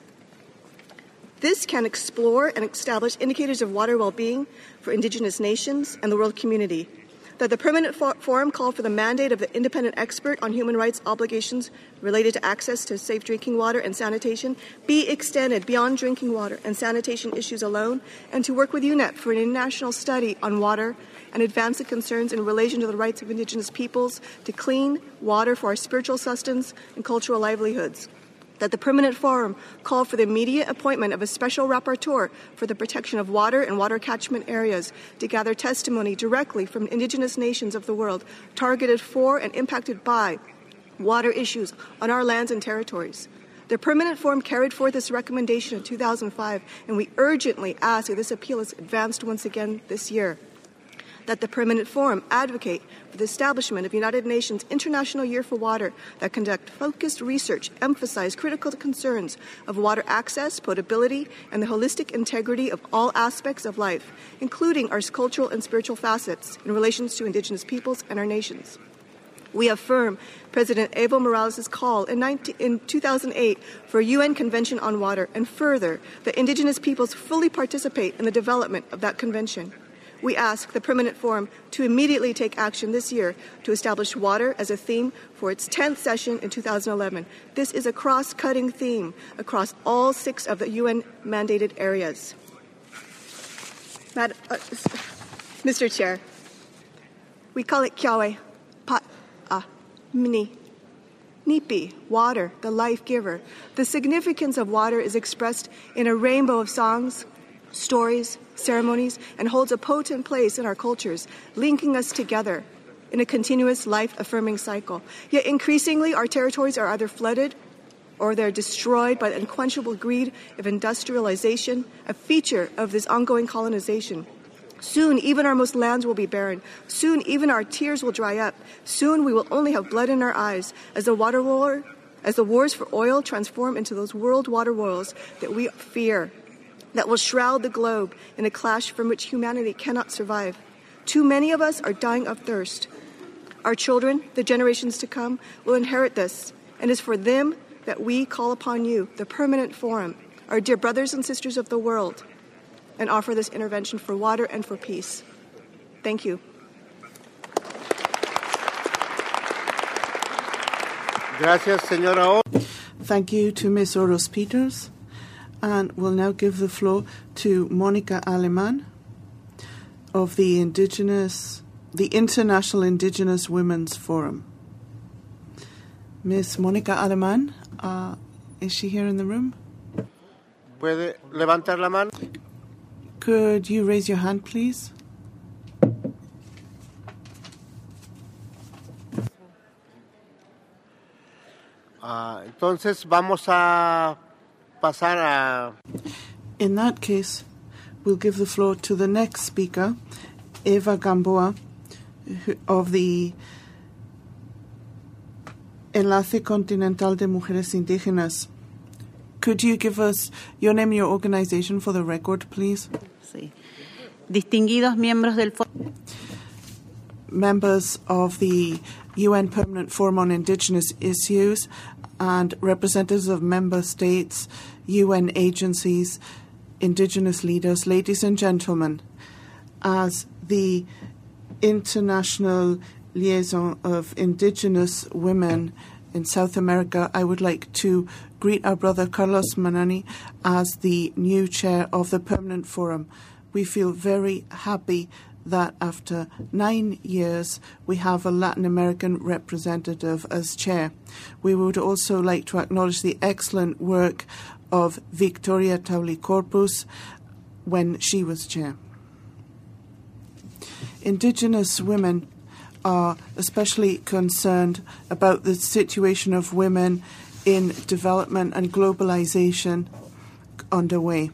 This can explore and establish indicators of water well-being for Indigenous nations and the world community. That the Permanent Forum call for the mandate of the independent expert on human rights obligations related to access to safe drinking water and sanitation be extended beyond drinking water and sanitation issues alone, and to work with UNEP for an international study on water and advance the concerns in relation to the rights of Indigenous peoples to clean water for our spiritual sustenance and cultural livelihoods. That the Permanent Forum call for the immediate appointment of a special rapporteur for the protection of water and water catchment areas to gather testimony directly from Indigenous nations of the world targeted for and impacted by water issues on our lands and territories. The Permanent Forum carried forth this recommendation in 2005, and we urgently ask that this appeal is advanced once again this year. That the Permanent Forum advocate for the establishment of United Nations International Year for Water that conduct focused research, emphasize critical concerns of water access, potability, and the holistic integrity of all aspects of life, including our cultural and spiritual facets in relations to Indigenous peoples and our nations. We affirm President Evo Morales' call in 2008 for a UN Convention on Water, and further, that Indigenous peoples fully participate in the development of that convention. We ask the Permanent Forum to immediately take action this year to establish water as a theme for its 10th session in 2011. This is a cross-cutting theme across all 6 of the UN-mandated areas. Mr. Chair, we call it Kiawe, Pa'a, Mini, Nipi, water, the life giver. The significance of water is expressed in a rainbow of songs, stories, ceremonies, and holds a potent place in our cultures, linking us together in a continuous life-affirming cycle. Yet increasingly, our territories are either flooded or they're destroyed by the unquenchable greed of industrialization, a feature of this ongoing colonization. Soon, even our most lands will be barren. Soon, even our tears will dry up. Soon, we will only have blood in our eyes as the wars for oil transform into those world water wars that we fear, that will shroud the globe in a clash from which humanity cannot survive. Too many of us are dying of thirst. Our children, the generations to come, will inherit this, and it is for them that we call upon you, the Permanent Forum, our dear brothers and sisters of the world, and offer this intervention for water and for peace. Thank you. Gracias, señora. Thank you to Ms. Oros-Peters. And we'll now give the floor to Monica Aleman of the International Indigenous Women's Forum. Ms. Monica Aleman, is she here in the room? ¿Puede levantar la mano? Could you raise your hand, please? Entonces vamos a pasar a... In that case, we'll give the floor to the next speaker, Eva Gamboa, of the Enlace Continental de Mujeres Indígenas. Could you give us your name and your organization for the record, please? Sí. Distinguidos miembros del Members of the UN Permanent Forum on Indigenous Issues and representatives of member states, UN agencies, Indigenous leaders, ladies and gentlemen, as the International Liaison of Indigenous Women in South America, I would like to greet our brother Carlos Manani as the new chair of the Permanent Forum. We feel very happy that after 9 years we have a Latin American representative as chair. We would also like to acknowledge the excellent work of Victoria Taulicorpus when she was chair. Indigenous women are especially concerned about the situation of women in development and globalization underway.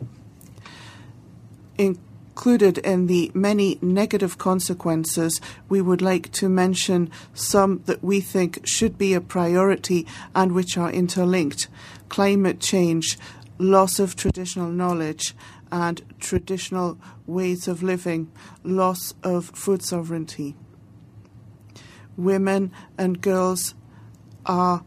Included in the many negative consequences, we would like to mention some that we think should be a priority and which are interlinked: climate change, loss of traditional knowledge and traditional ways of living, loss of food sovereignty. Women and girls are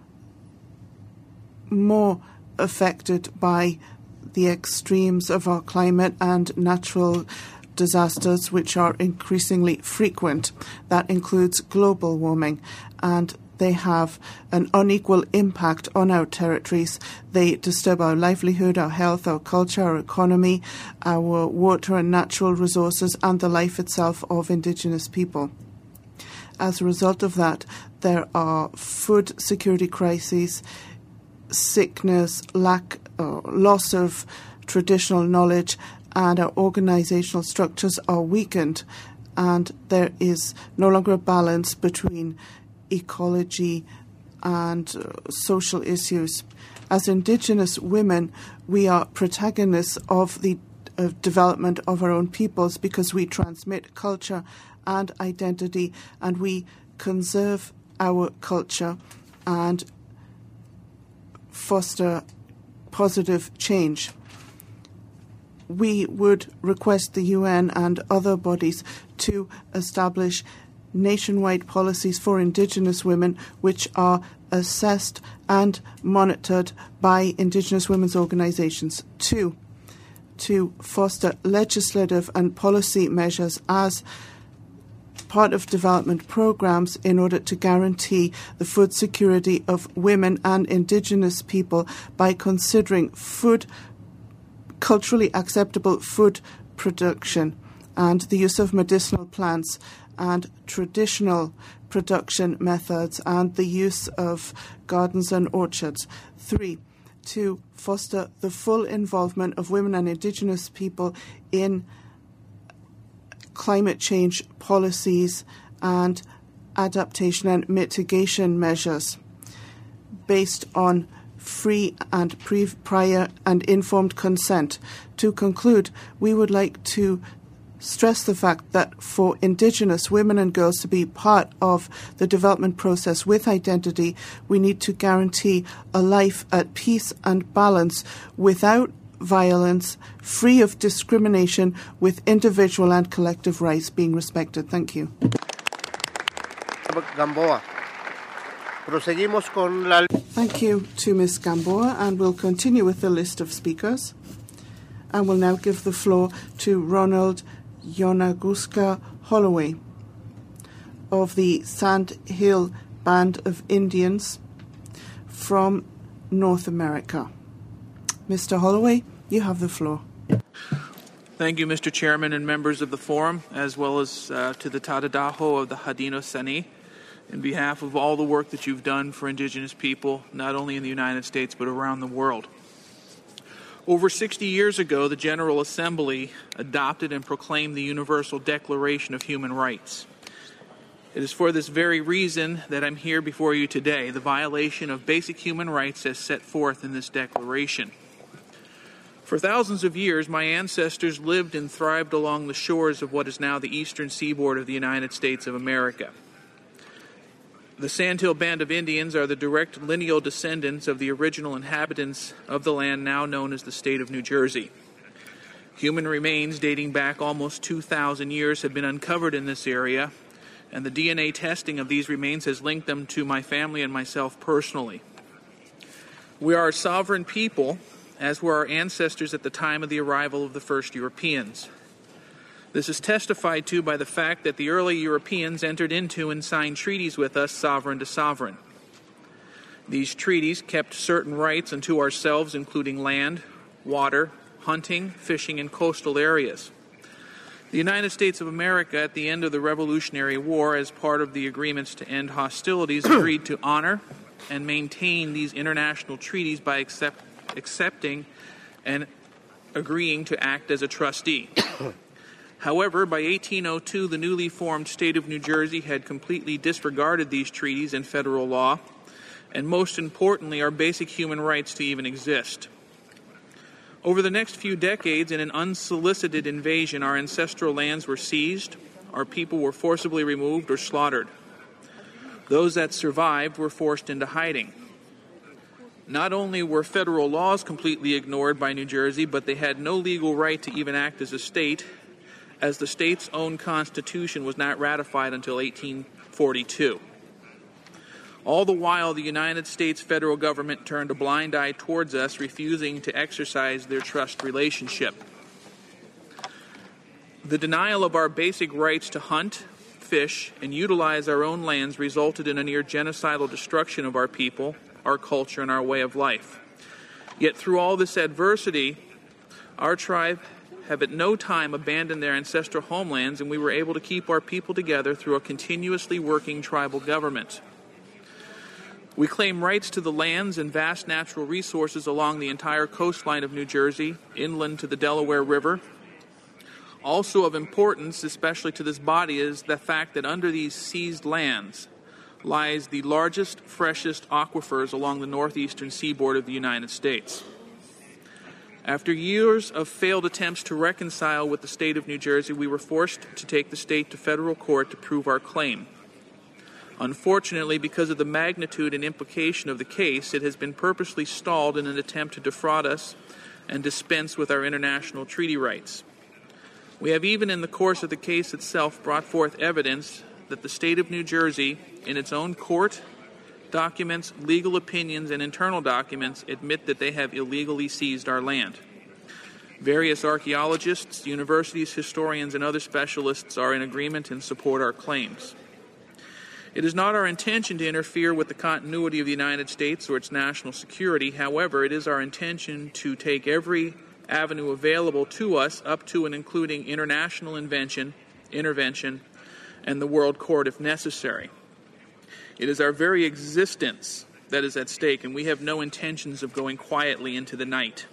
more affected by the extremes of our climate and natural disasters, which are increasingly frequent. That includes global warming, and they have an unequal impact on our territories. They disturb our livelihood, our health, our culture, our economy, our water and natural resources, and the life itself of Indigenous people. As a result of that, there are food security crises, sickness, loss of traditional knowledge, and our organizational structures are weakened, and there is no longer a balance between ecology and social issues. As Indigenous women, we are protagonists of the development of our own peoples because we transmit culture and identity, and we conserve our culture and foster positive change. We would request the UN and other bodies to establish nationwide policies for Indigenous women, which are assessed and monitored by Indigenous women's organizations. 2, to foster legislative and policy measures as part of development programs in order to guarantee the food security of women and Indigenous people by considering culturally acceptable food production and the use of medicinal plants and traditional production methods and the use of gardens and orchards. 3, to foster the full involvement of women and Indigenous people in climate change policies and adaptation and mitigation measures based on free and prior and informed consent. To conclude, we would like to stress the fact that for Indigenous women and girls to be part of the development process with identity, we need to guarantee a life at peace and balance without violence, free of discrimination, with individual and collective rights being respected. Thank you. Gamboa. Proseguimos con la... Thank you to Ms. Gamboa, and we'll continue with the list of speakers. And we'll now give the floor to Ronald Yonaguska Holloway of the Sand Hill Band of Indians from North America. Mr. Holloway, you have the floor. Thank you, Mr. Chairman and members of the Forum, as well as to the Tadadaho of the Haudenosaunee, in behalf of all the work that you've done for Indigenous people, not only in the United States, but around the world. Over 60 years ago, the General Assembly adopted and proclaimed the Universal Declaration of Human Rights. It is for this very reason that I'm here before you today, the violation of basic human rights as set forth in this declaration. For thousands of years, my ancestors lived and thrived along the shores of what is now the eastern seaboard of the United States of America. The Sandhill Band of Indians are the direct lineal descendants of the original inhabitants of the land now known as the state of New Jersey. Human remains dating back almost 2,000 years have been uncovered in this area, and the DNA testing of these remains has linked them to my family and myself personally. We are a sovereign people, as were our ancestors at the time of the arrival of the first Europeans. This is testified to by the fact that the early Europeans entered into and signed treaties with us sovereign to sovereign. These treaties kept certain rights unto ourselves, including land, water, hunting, fishing, and coastal areas. The United States of America, at the end of the Revolutionary War, as part of the agreements to end hostilities, agreed to honor and maintain these international treaties by accepting and agreeing to act as a trustee. However, by 1802, the newly formed state of New Jersey had completely disregarded these treaties and federal law, and most importantly, our basic human rights to even exist. Over the next few decades, in an unsolicited invasion, our ancestral lands were seized, our people were forcibly removed or slaughtered. Those that survived were forced into hiding. Not only were federal laws completely ignored by New Jersey, but they had no legal right to even act as a state, as the state's own constitution was not ratified until 1842. All the while, the United States federal government turned a blind eye towards us, refusing to exercise their trust relationship. The denial of our basic rights to hunt, fish, and utilize our own lands resulted in a near genocidal destruction of our people, our culture, and our way of life. Yet through all this adversity, our tribe have at no time abandoned their ancestral homelands, and we were able to keep our people together through a continuously working tribal government. We claim rights to the lands and vast natural resources along the entire coastline of New Jersey, inland to the Delaware River. Also of importance, especially to this body, is the fact that under these seized lands lies the largest, freshest aquifers along the northeastern seaboard of the United States. After years of failed attempts to reconcile with the state of New Jersey, we were forced to take the state to federal court to prove our claim. Unfortunately, because of the magnitude and implication of the case, it has been purposely stalled in an attempt to defraud us and dispense with our international treaty rights. We have even in the course of the case itself brought forth evidence that the state of New Jersey, in its own court, documents, legal opinions, and internal documents, admit that they have illegally seized our land. Various archaeologists, universities, historians, and other specialists are in agreement and support our claims. It is not our intention to interfere with the continuity of the United States or its national security. However, it is our intention to take every avenue available to us, up to and including international intervention, and the World Court if necessary. It is our very existence that is at stake, and we have no intentions of going quietly into the night.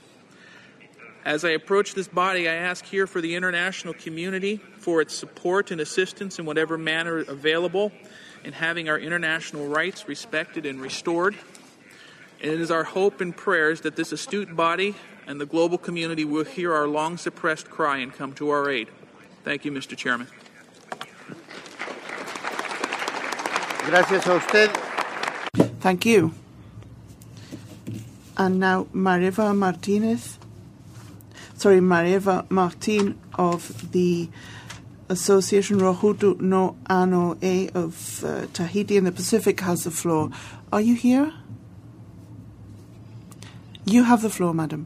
As I approach this body, I ask here for the international community for its support and assistance in whatever manner available in having our international rights respected and restored. And it is our hope and prayers that this astute body and the global community will hear our long-suppressed cry and come to our aid. Thank you, Mr. Chairman. Gracias a usted. Thank you. And now Marieva Martin of the Association Rohutu no Ano A of Tahiti and the Pacific has the floor. Are you here? You have the floor, madam.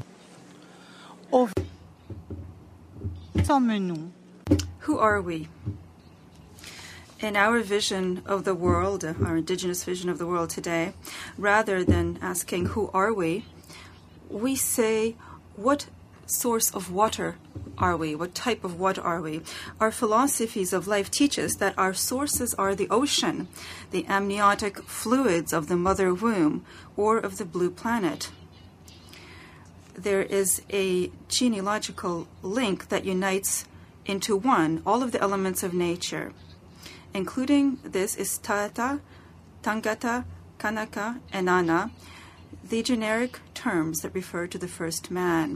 Who are we? In our vision of the world, our indigenous vision of the world today, rather than asking who are we say, what source of water are we? What type of water are we? Our philosophies of life teach us that our sources are the ocean, the amniotic fluids of the mother womb, or of the blue planet. There is a genealogical link that unites into one all of the elements of nature. Including this is Tata, Tangata, Kanaka, and Ana, the generic terms that refer to the first man.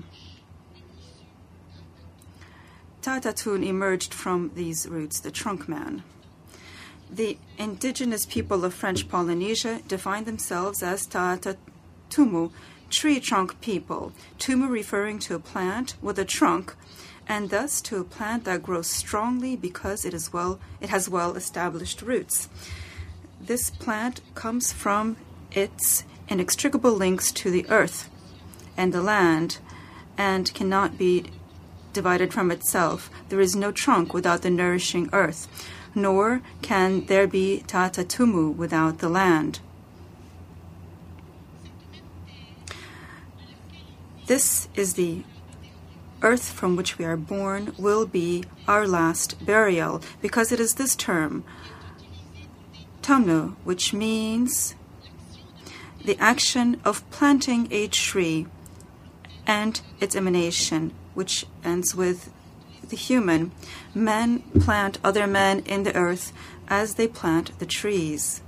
Tatatun emerged from these roots, the trunk man. The indigenous people of French Polynesia define themselves as Ta'ata Tumu, tree trunk people. Tumu referring to a plant with a trunk, and thus to a plant that grows strongly because it has well-established roots. This plant comes from its inextricable links to the earth and the land, and cannot be divided from itself. There is no trunk without the nourishing earth, nor can there be Ta'ata Tumu without the land. This is the earth from which we are born, will be our last burial, because it is this term, Tamu, which means the action of planting a tree and its emanation, which ends with the human. Men plant other men in the earth as they plant the trees.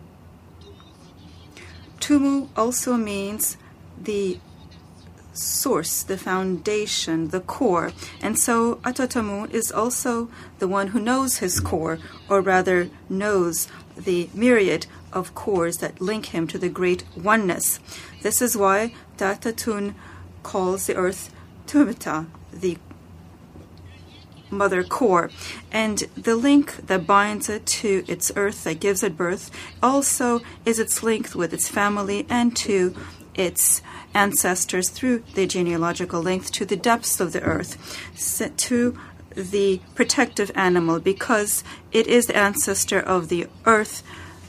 Tumu also means the source, the foundation, the core. And so Atatamu is also the one who knows his core, or rather knows the myriad of cores that link him to the great oneness. This is why Tatatun calls the earth Tumita, the mother core, and the link that binds it to its earth, that gives it birth, also is its link with its family and to its ancestors through the genealogical link to the depths of the earth, to the protective animal, because it is the ancestor of the earth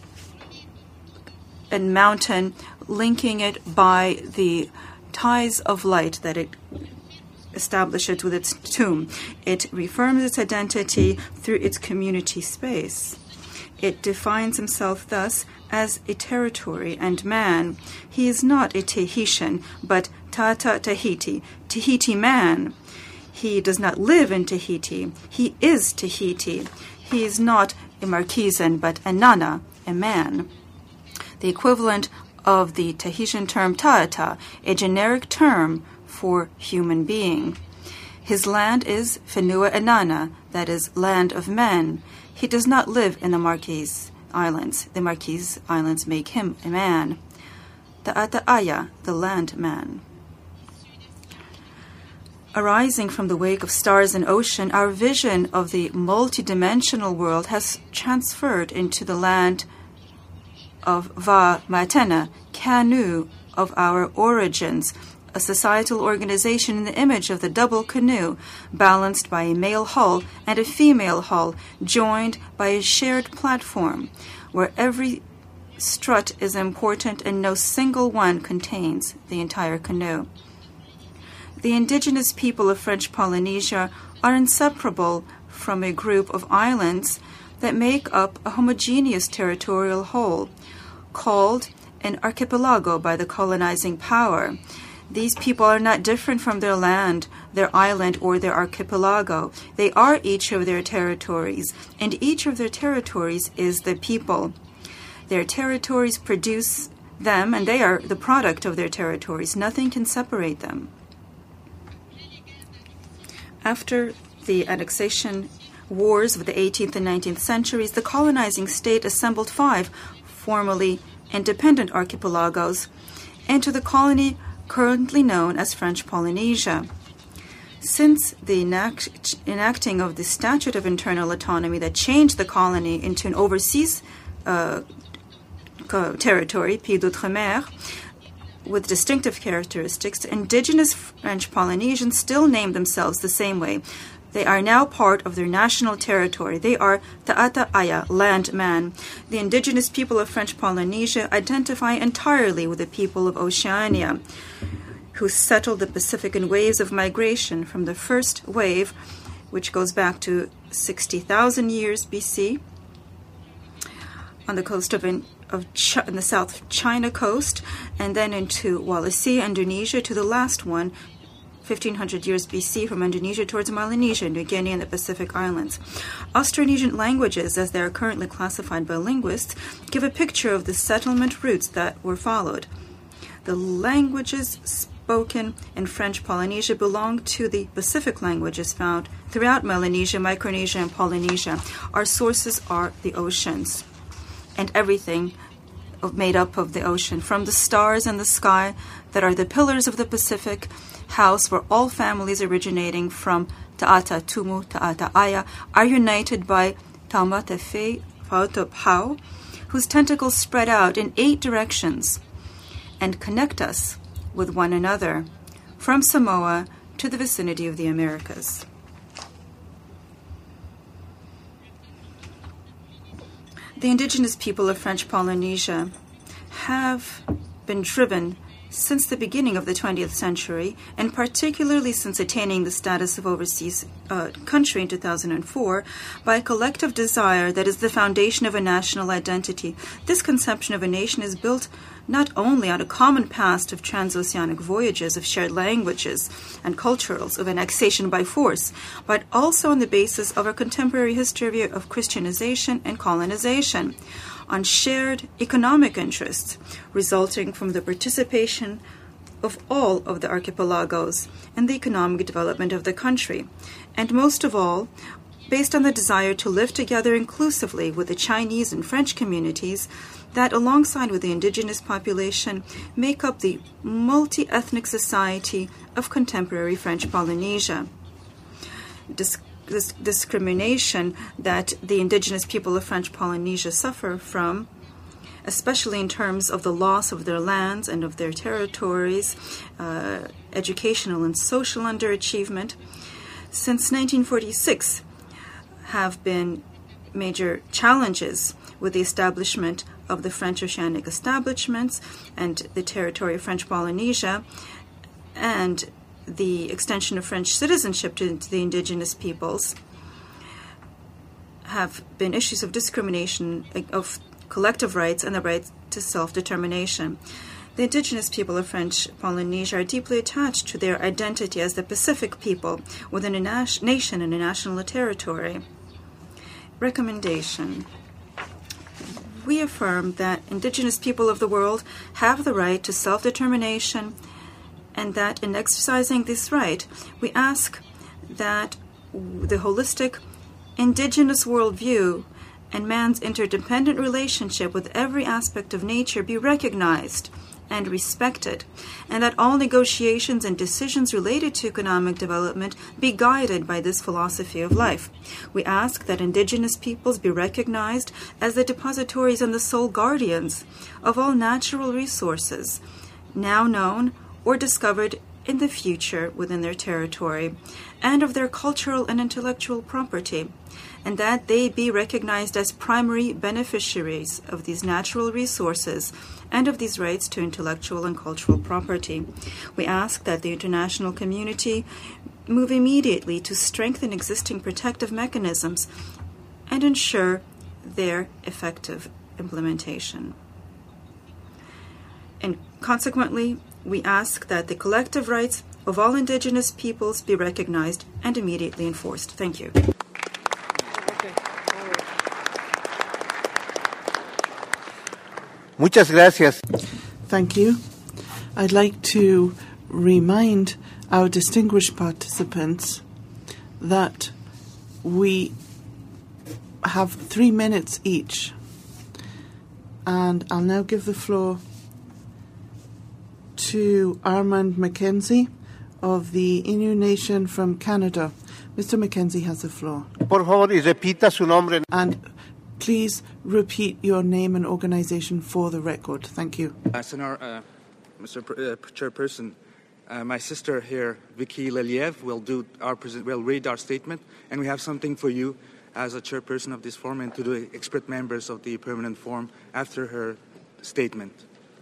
and mountain, linking it by the ties of light that it establishes with its tomb. It reaffirms its identity through its community space. It defines himself thus as a territory and man. He is not a Tahitian, but Tata Tahiti, Tahiti man. He does not live in Tahiti. He is Tahiti. He is not a Marquesan, but a Nana, a man. The equivalent of the Tahitian term Ta'ata, a generic term for human being. His land is Whenua Inanna, that is, land of men. He does not live in the Marquese Islands. The Marquese Islands make him a man. Ta'ata'aya, the land man. Arising from the wake of stars and ocean, our vision of the multidimensional world has transferred into the land of Va Matena, Canoe of our origins, a societal organization in the image of the double canoe, balanced by a male hull and a female hull, joined by a shared platform, where every strut is important and no single one contains the entire canoe. The indigenous people of French Polynesia are inseparable from a group of islands that make up a homogeneous territorial whole, called an archipelago by the colonizing power. These people are not different from their land, their island, or their archipelago. They are each of their territories, and each of their territories is the people. Their territories produce them, and they are the product of their territories. Nothing can separate them. After the annexation wars of the 18th and 19th centuries, the colonizing state assembled 5 formerly independent archipelagos into the colony currently known as French Polynesia. Since the enacting of the Statute of Internal Autonomy that changed the colony into an overseas territory, Pays d'Outre-mer, with distinctive characteristics, indigenous French Polynesians still name themselves the same way. They are now part of their national territory. They are Ta'ata'aya, land man. The indigenous people of French Polynesia identify entirely with the people of Oceania, who settled the Pacific in waves of migration, from the first wave, which goes back to 60,000 years BC, on the coast in the South China coast, and then into Wallacea, Indonesia, to the last one, 1,500 years BC, from Indonesia towards Melanesia, New Guinea, and the Pacific Islands. Austronesian languages, as they are currently classified by linguists, give a picture of the settlement routes that were followed. The languages spoken in French Polynesia belong to the Pacific languages found throughout Melanesia, Micronesia, and Polynesia. Our sources are the oceans. and everything made up of the ocean, from the stars in the sky that are the pillars of the Pacific house where all families originating from Ta'ata Tumu, Ta'ata Aya are united by Taumata Fe Fautop Hau, whose tentacles spread out in 8 directions and connect us with one another from Samoa to the vicinity of the Americas. The indigenous people of French Polynesia have been driven since the beginning of the 20th century, and particularly since attaining the status of overseas country in 2004, by a collective desire that is the foundation of a national identity. This conception of a nation is built not only on a common past of transoceanic voyages, of shared languages and cultures, of annexation by force, but also on the basis of a contemporary history of Christianization and colonization, on shared economic interests resulting from the participation of all of the archipelagos in the economic development of the country, and most of all, based on the desire to live together inclusively with the Chinese and French communities that, alongside with the indigenous population, make up the multi-ethnic society of contemporary French Polynesia. This discrimination that the indigenous people of French Polynesia suffer from, especially in terms of the loss of their lands and of their territories, educational and social underachievement, since 1946 have been major challenges with the establishment of the French oceanic establishments and the territory of French Polynesia, and the extension of French citizenship to the indigenous peoples, have been issues of discrimination of collective rights and the right to self-determination. The indigenous people of French Polynesia are deeply attached to their identity as the Pacific people within a nation and a national territory. Recommendation. We affirm that indigenous people of the world have the right to self-determination, and that in exercising this right, we ask that the holistic indigenous worldview and man's interdependent relationship with every aspect of nature be recognized and respected, and that all negotiations and decisions related to economic development be guided by this philosophy of life. We ask that indigenous peoples be recognized as the depositories and the sole guardians of all natural resources, now known or discovered in the future within their territory, and of their cultural and intellectual property, and that they be recognized as primary beneficiaries of these natural resources and of these rights to intellectual and cultural property. We ask that the international community move immediately to strengthen existing protective mechanisms and ensure their effective implementation. And consequently, we ask that the collective rights of all indigenous peoples be recognized and immediately enforced. Thank you. Muchas gracias. Thank you. I'd like to remind our distinguished participants that we have 3 minutes each. And I'll now give the floor to Armand Mackenzie of the Innu Nation from Canada. Mr. Mackenzie has the floor. Por favor, y repita su nombre. And please repeat your name and organization for the record. Thank you. Mr. Chairperson, my sister here, Vicky Leliev, will read our statement, and we have something for you as a chairperson of this forum and to the expert members of the permanent forum after her statement.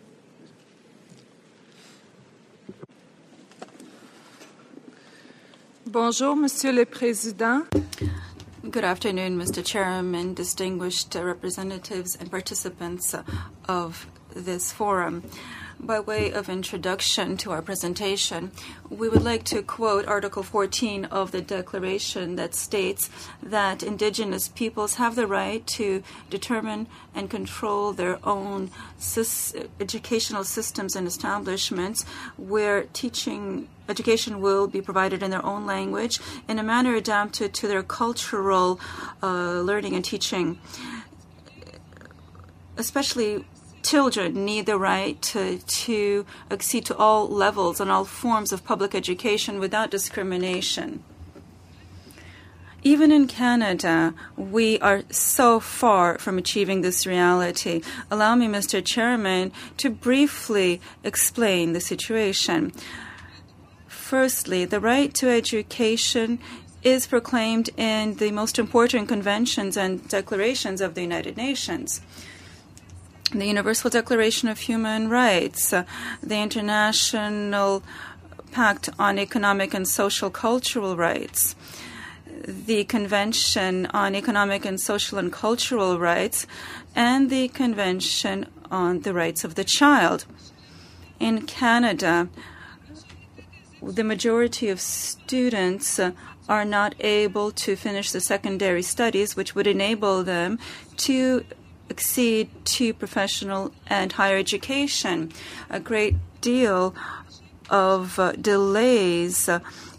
Bonjour, Monsieur le Président. Good afternoon, Mr. Chairman, distinguished representatives and participants of this forum. By way of introduction to our presentation, we would like to quote Article 14 of the Declaration that states that indigenous peoples have the right to determine and control their own educational systems and establishments where education will be provided in their own language in a manner adapted to their cultural learning and teaching. especially children, need the right to accede to all levels and all forms of public education without discrimination. Even in Canada, we are so far from achieving this reality. Allow me, Mr. Chairman, to briefly explain the situation. Firstly, the right to education is proclaimed in the most important conventions and declarations of the United Nations. The Universal Declaration of Human Rights, the International Pact on Economic and Social Cultural Rights, the Convention on Economic and Social and Cultural Rights, and the Convention on the Rights of the Child. In Canada, the majority of students are not able to finish the secondary studies, which would enable them to accede to professional and higher education. A great deal of delays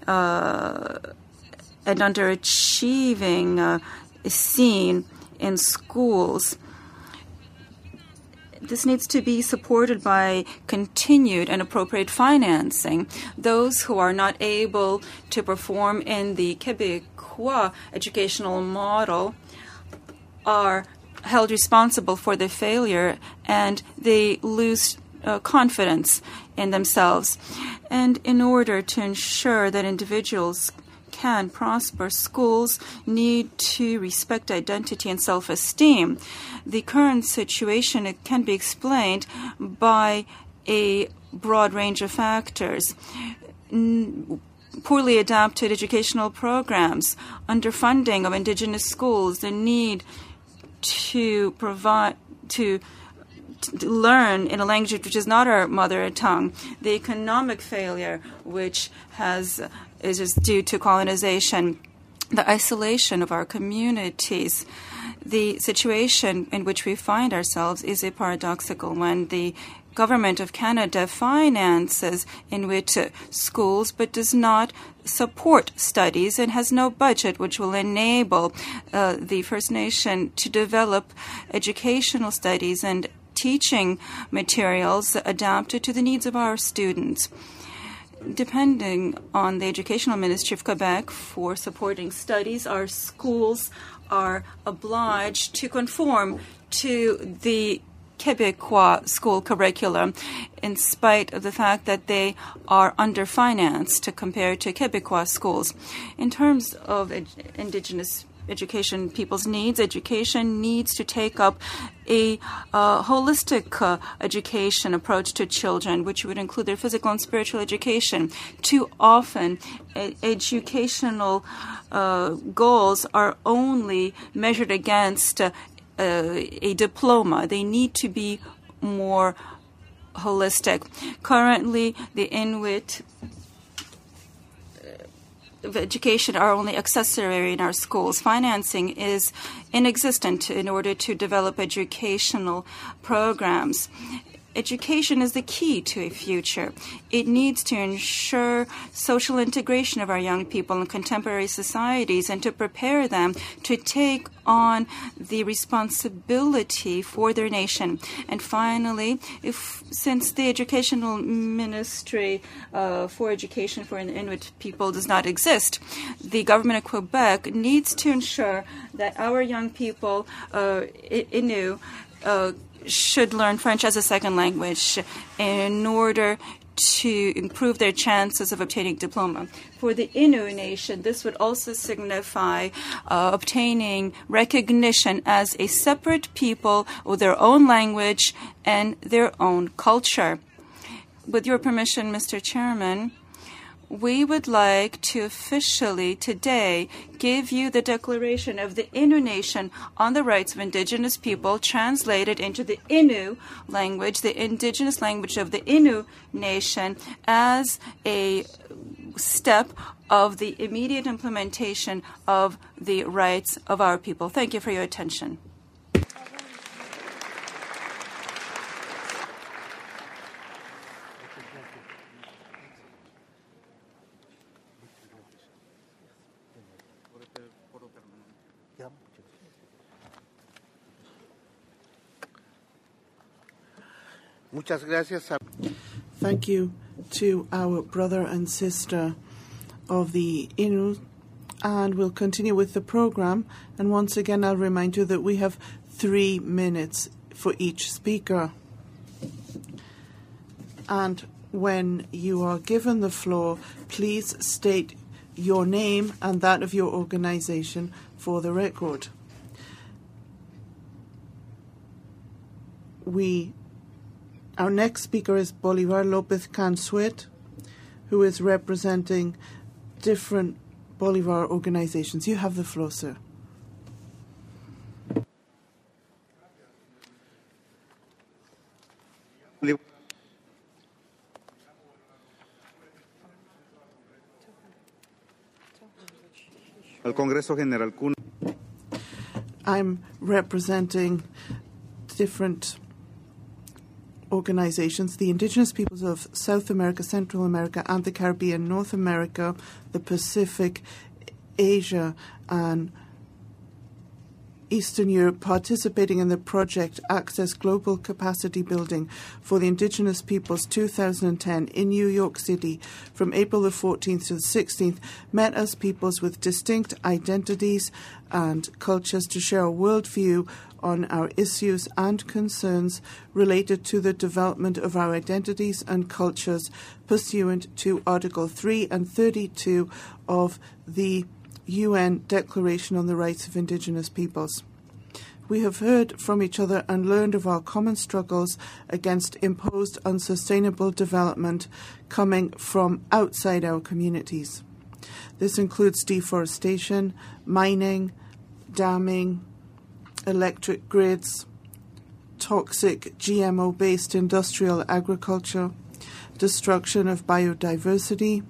and underachieving is seen in schools. This needs to be supported by continued and appropriate financing. Those who are not able to perform in the Québécois educational model are held responsible for their failure, and they lose confidence in themselves. And in order to ensure that individuals can prosper, schools need to respect identity and self-esteem. The current situation, it can be explained by a broad range of factors. Poorly adapted educational programs, underfunding of Indigenous schools, the need to provide to learn in a language which is not our mother tongue, the economic failure which is just due to colonization, the isolation of our communities. The situation in which we find ourselves is a paradoxical one. The Government of Canada finances Inuit schools but does not support studies and has no budget which will enable the First Nation to develop educational studies and teaching materials adapted to the needs of our students. Depending on the Educational Ministry of Quebec for supporting studies, our schools are obliged to conform to the Québécois school curriculum in spite of the fact that they are underfinanced compared to Québécois schools. In terms of Indigenous education, people's needs, education needs to take up a holistic education approach to children, which would include their physical and spiritual education. Too often, educational goals are only measured against a diploma. They need to be more holistic. Currently, the Inuit of education are only accessory in our schools. Financing is inexistent in order to develop educational programs. Education is the key to a future. It needs to ensure social integration of our young people in contemporary societies and to prepare them to take on the responsibility for their nation. And finally, since the Educational Ministry for Education for Inuit people does not exist, the government of Quebec needs to ensure that our young people, Innu, should learn French as a second language in order to improve their chances of obtaining diploma. For the Innu nation, this would also signify obtaining recognition as a separate people with their own language and their own culture. With your permission, Mr. Chairman, we would like to officially today give you the Declaration of the Innu Nation on the Rights of Indigenous People, translated into the Innu language, the indigenous language of the Innu Nation, as a step of the immediate implementation of the rights of our people. Thank you for your attention. Muchas gracias. Thank you to our brother and sister of the Innu, and we'll continue with the program. And once again, I'll remind you that we have 3 minutes for each speaker. And when you are given the floor, please state your name and that of your organization for the record. Our next speaker is Bolivar Lopez Cansuet, who is representing different Bolivar organizations. You have the floor, sir. Al Congreso General Cuna. I'm representing different organizations, the indigenous peoples of South America, Central America, and the Caribbean, North America, the Pacific, Asia, and Eastern Europe, participating in the project Access Global Capacity Building for the Indigenous Peoples 2010 in New York City from April the 14th to the 16th, met as peoples with distinct identities and cultures to share a worldview on our issues and concerns related to the development of our identities and cultures pursuant to Article 3 and 32 of the UN Declaration on the Rights of Indigenous Peoples. We have heard from each other and learned of our common struggles against imposed unsustainable development coming from outside our communities. This includes deforestation, mining, damming, electric grids, toxic GMO-based industrial agriculture, destruction of biodiversity,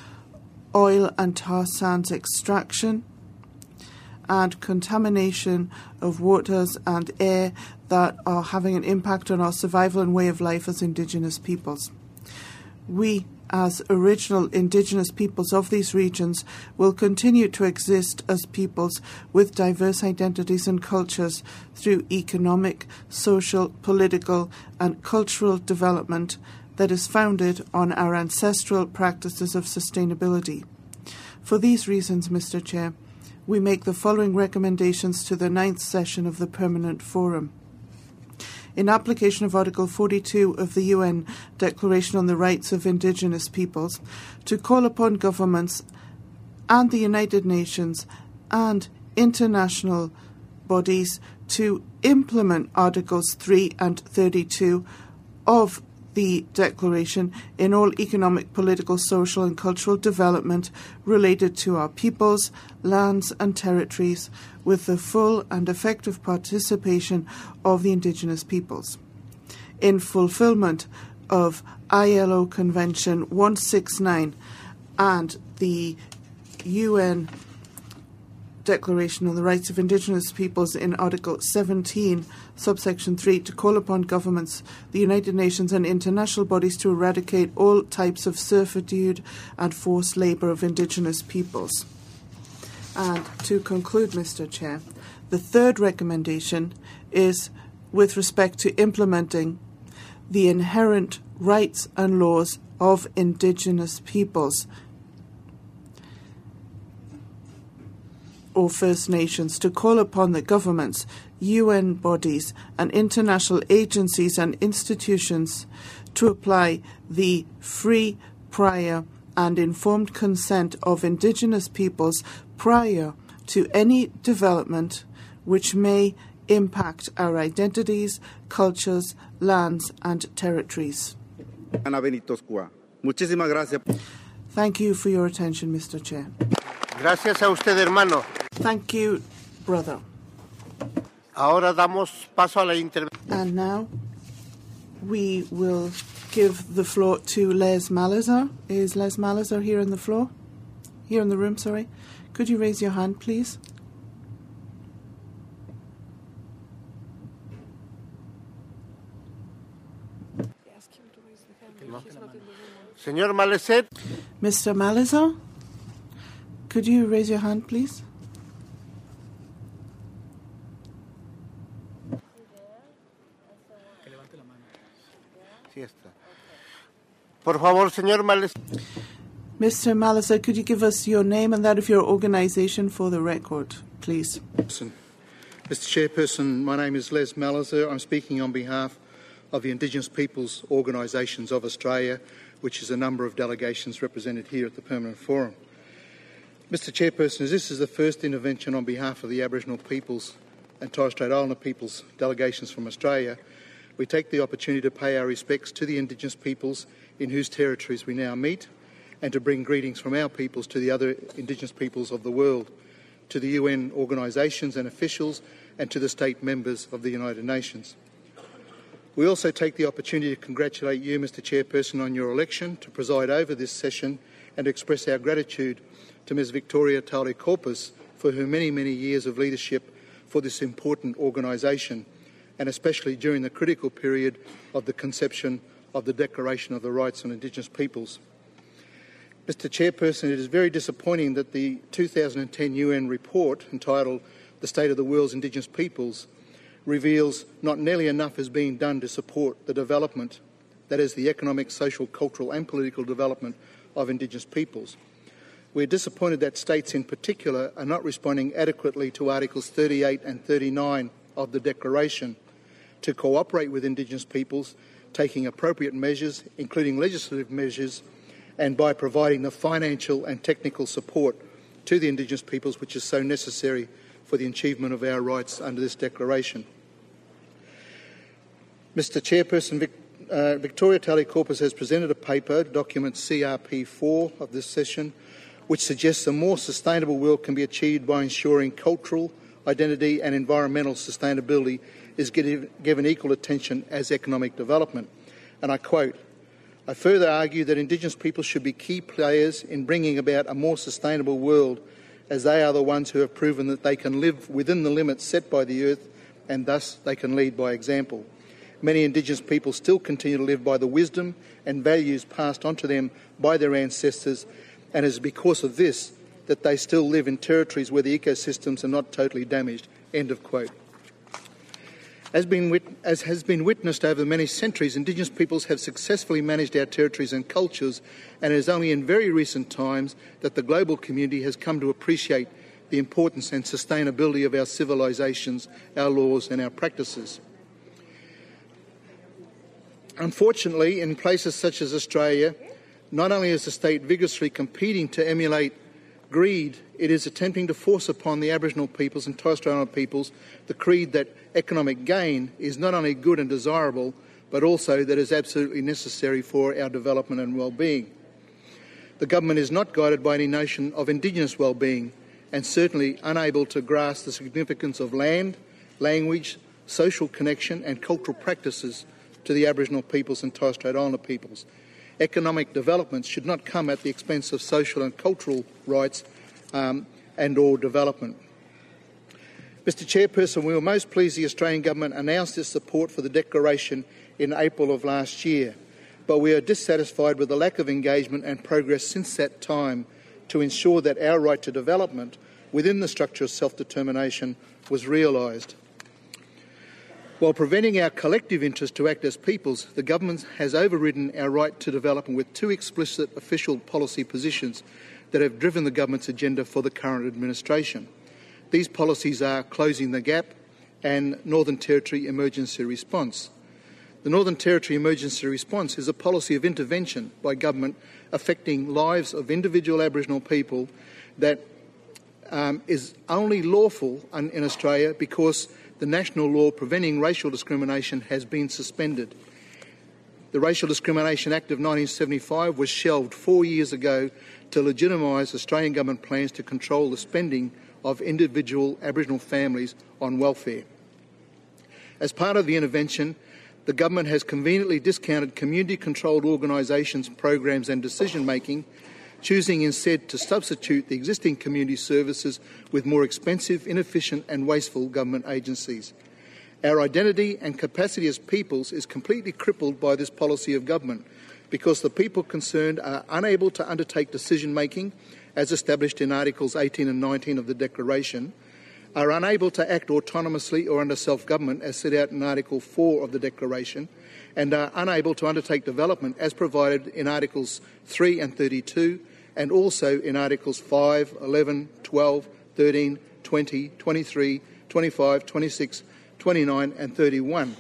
oil and tar sands extraction, and contamination of waters and air that are having an impact on our survival and way of life as Indigenous peoples. We, as original Indigenous peoples of these regions, will continue to exist as peoples with diverse identities and cultures through economic, social, political, and cultural development that is founded on our ancestral practices of sustainability. For these reasons, Mr. Chair, we make the following recommendations to the 9th session of the Permanent Forum. In application of Article 42 of the UN Declaration on the Rights of Indigenous Peoples, to call upon governments and the United Nations and international bodies to implement Articles 3 and 32 of the Declaration in all economic, political, social, and cultural development related to our peoples, lands, and territories, with the full and effective participation of the Indigenous peoples. In fulfillment of ILO Convention 169 and the UN Declaration on the Rights of Indigenous Peoples in Article 17, subsection 3, to call upon governments, the United Nations and international bodies to eradicate all types of servitude and forced labour of Indigenous peoples. And to conclude, Mr. Chair, the third recommendation is with respect to implementing the inherent rights and laws of Indigenous peoples or First Nations, to call upon the governments, UN bodies, and international agencies and institutions to apply the free, prior, and informed consent of Indigenous peoples prior to any development which may impact our identities, cultures, lands, and territories. Ana Benitoscua. Muchísimas gracias. Thank you for your attention, Mr. Chair. Gracias a usted, hermano. Thank you, brother. Ahora damos paso a la intervención. And now we will give the floor to Les Malazar. Is Les Malazar here in the floor? Here in the room, sorry. Could you raise your hand, please? Señor Malazar. Mr. Malazar, could you raise your hand, please? Por favor, señor Males. Mr. Malasa, could you give us your name and that of your organisation for the record, please? Mr. Chairperson, my name is Les Malazer. I'm speaking on behalf of the Indigenous Peoples Organisations of Australia, which is a number of delegations represented here at the Permanent Forum. Mr. Chairperson, as this is the first intervention on behalf of the Aboriginal peoples and Torres Strait Islander peoples delegations from Australia, we take the opportunity to pay our respects to the Indigenous peoples in whose territories we now meet, and to bring greetings from our peoples to the other Indigenous peoples of the world, to the UN organisations and officials, and to the state members of the United Nations. We also take the opportunity to congratulate you, Mr. Chairperson, on your election to preside over this session and express our gratitude to Ms. Victoria Tauli-Korpis for her many, many years of leadership for this important organisation, and especially during the critical period of the conception of the Declaration of the Rights of Indigenous Peoples. Mr. Chairperson, it is very disappointing that the 2010 UN report entitled The State of the World's Indigenous Peoples reveals not nearly enough is being done to support the development, that is the economic, social, cultural and political development of Indigenous peoples. We're disappointed that states in particular are not responding adequately to Articles 38 and 39 of the Declaration to cooperate with Indigenous peoples, taking appropriate measures, including legislative measures, and by providing the financial and technical support to the Indigenous peoples which is so necessary for the achievement of our rights under this declaration. Mr. Chairperson, Victoria Tauli-Korpis has presented a paper, document CRP4 of this session, which suggests a more sustainable world can be achieved by ensuring cultural, identity and environmental sustainability is given equal attention as economic development. And I quote, "I further argue that Indigenous people should be key players in bringing about a more sustainable world, as they are the ones who have proven that they can live within the limits set by the earth and thus they can lead by example. Many Indigenous people still continue to live by the wisdom and values passed on to them by their ancestors, and it is because of this that they still live in territories where the ecosystems are not totally damaged." End of quote. As has been witnessed over many centuries, Indigenous peoples have successfully managed our territories and cultures, and it is only in very recent times that the global community has come to appreciate the importance and sustainability of our civilisations, our laws and our practices. Unfortunately, in places such as Australia, not only is the state vigorously competing to emulate greed, it is attempting to force upon the Aboriginal peoples and Torres Strait Islander peoples the creed that economic gain is not only good and desirable, but also that is absolutely necessary for our development and well-being. The government is not guided by any notion of Indigenous well-being, and certainly unable to grasp the significance of land, language, social connection and cultural practices to the Aboriginal peoples and Torres Strait Islander peoples. Economic development should not come at the expense of social and cultural rights and or development. Mr. Chairperson, we were most pleased the Australian Government announced its support for the Declaration in April of last year, but we are dissatisfied with the lack of engagement and progress since that time to ensure that our right to development within the structure of self-determination was realised. While preventing our collective interest to act as peoples, the government has overridden our right to development with two explicit official policy positions that have driven the government's agenda for the current administration. These policies are Closing the Gap and Northern Territory Emergency Response. The Northern Territory Emergency Response is a policy of intervention by government affecting lives of individual Aboriginal people that is only lawful in Australia because the national law preventing racial discrimination has been suspended. The Racial Discrimination Act of 1975 was shelved 4 years ago to legitimise Australian government plans to control the spending of individual Aboriginal families on welfare. As part of the intervention, the government has conveniently discounted community-controlled organisations, programs and decision-making, choosing instead to substitute the existing community services with more expensive, inefficient and wasteful government agencies. Our identity and capacity as peoples is completely crippled by this policy of government because the people concerned are unable to undertake decision-making as established in Articles 18 and 19 of the Declaration, are unable to act autonomously or under self-government as set out in Article 4 of the Declaration, and are unable to undertake development as provided in Articles 3 and 32, and also in Articles 5, 11, 12, 13, 20, 23, 25, 26, 29 and 31.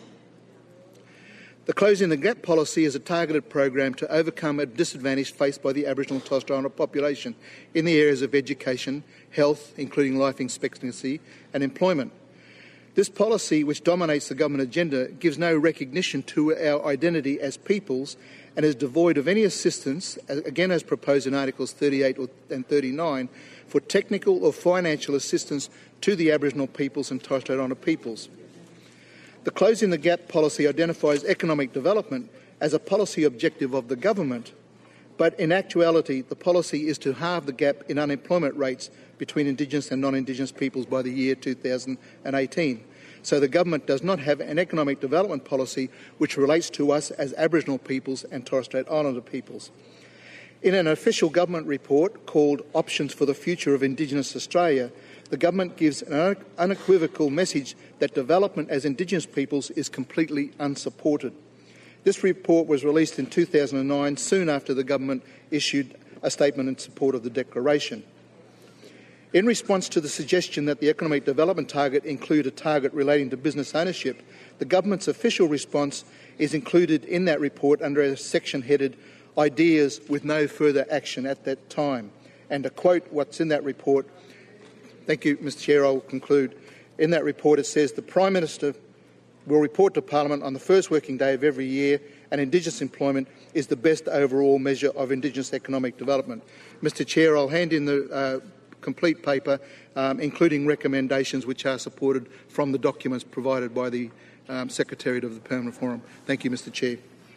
The Closing the Gap policy is a targeted program to overcome a disadvantage faced by the Aboriginal and Torres Strait Islander population in the areas of education, health, including life expectancy, and employment. This policy, which dominates the government agenda, gives no recognition to our identity as peoples and is devoid of any assistance, again as proposed in Articles 38 and 39, for technical or financial assistance to the Aboriginal peoples and Torres Strait Islander peoples. The Closing the Gap policy identifies economic development as a policy objective of the government, but in actuality the policy is to halve the gap in unemployment rates between Indigenous and non-Indigenous peoples by the year 2018. So the government does not have an economic development policy which relates to us as Aboriginal peoples and Torres Strait Islander peoples. In an official government report called Options for the Future of Indigenous Australia, the government gives an unequivocal message that development as Indigenous peoples is completely unsupported. This report was released in 2009, soon after the government issued a statement in support of the declaration. In response to the suggestion that the economic development target include a target relating to business ownership, the government's official response is included in that report under a section headed Ideas with no further action at that time. And to quote what's in that report, thank you, Mr. Chair, I'll conclude. In that report it says the Prime Minister will report to Parliament on the first working day of every year, and Indigenous employment is the best overall measure of Indigenous economic development. Mr. Chair, I'll hand in the complete paper, including recommendations which are supported from the documents provided by the Secretariat of the Permanent Forum. Thank you, Mr. Chair.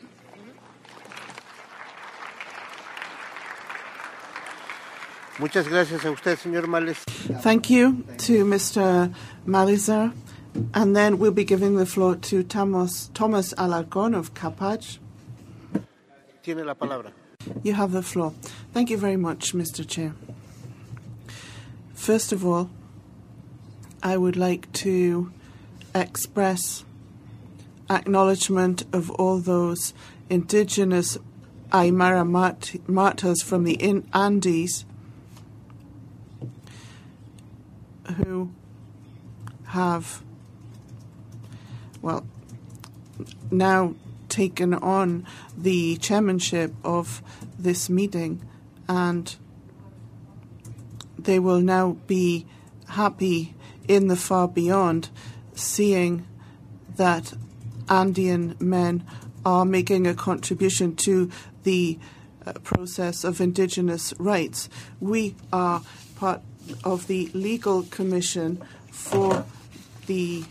Muchas gracias a usted, señor Malizer. Thank you to Mr. Malizer. And then we'll be giving the floor to Thomas Alarcón of CAPAG. Tiene la palabra. You have the floor. Thank you very much, Mr. Chair. First of all, I would like to express acknowledgement of all those Indigenous Aymara martyrs from the Andes who have, now taken on the chairmanship of this meeting, and they will now be happy in the far beyond, seeing that Andean men are making a contribution to the process of Indigenous rights. We are part of the Legal Commission for the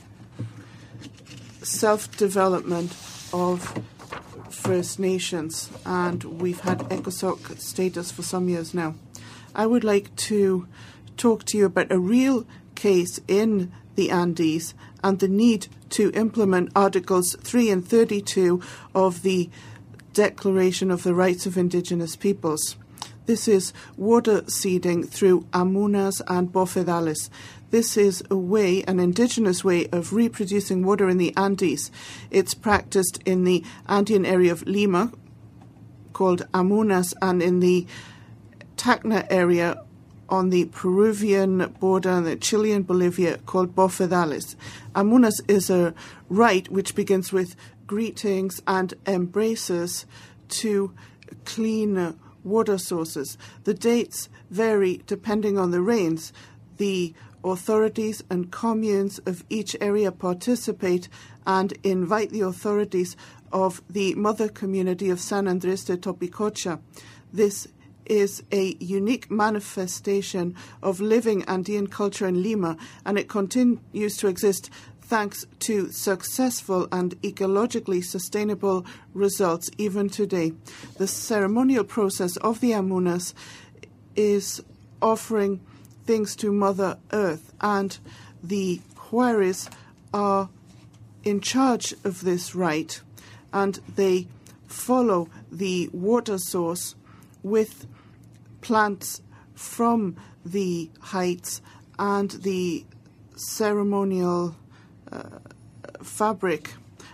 Self-Development of First Nations, and we've had ECOSOC status for some years now. I would like to talk to you about a real case in the Andes and the need to implement Articles 3 and 32 of the Declaration of the Rights of Indigenous Peoples. This is water seeding through amunas and bofedales. This is an indigenous way of reproducing water in the Andes. It's practiced in the Andean area of Lima, called amunas, and in the Tacna area on the Peruvian border and the Chilean Bolivia, called bofedales. Amunas is a rite which begins with greetings and embraces to clean water sources. The dates vary depending on the rains. The authorities and communes of each area participate and invite the authorities of the mother community of San Andrés de Topicocha. This is a unique manifestation of living Andean culture in Lima, and it continues to exist thanks to successful and ecologically sustainable results even today. The ceremonial process of the amunas is offering things to Mother Earth, and the Huaris are in charge of this rite, and they follow the water source with plants from the heights and the ceremonial fabric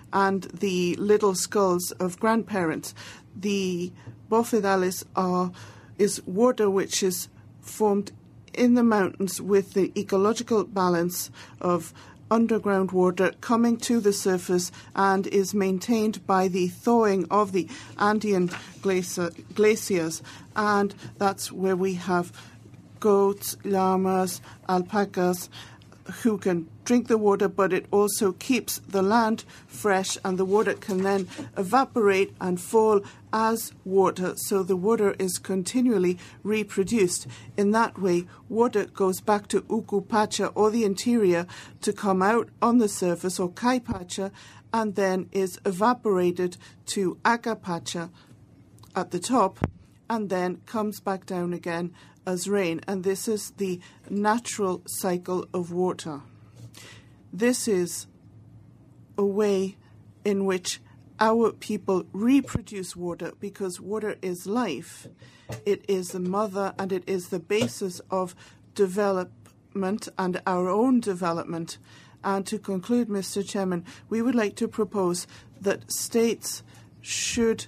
and the little skulls of grandparents. The bofedalis is water which is formed in the mountains with the ecological balance of underground water coming to the surface and is maintained by the thawing of the Andean glaciers. And that's where we have goats, llamas, alpacas who can drink the water, but it also keeps the land fresh, and the water can then evaporate and fall as water, so the water is continually reproduced. In that way, water goes back to Uku Pacha, or the interior, to come out on the surface, or Kai Pacha, and then is evaporated to Aka Pacha at the top, and then comes back down again as rain. And this is the natural cycle of water. This is a way in which our people reproduce water, because water is life. It is the mother and it is the basis of development and our own development. And to conclude, Mr. Chairman, we would like to propose that states should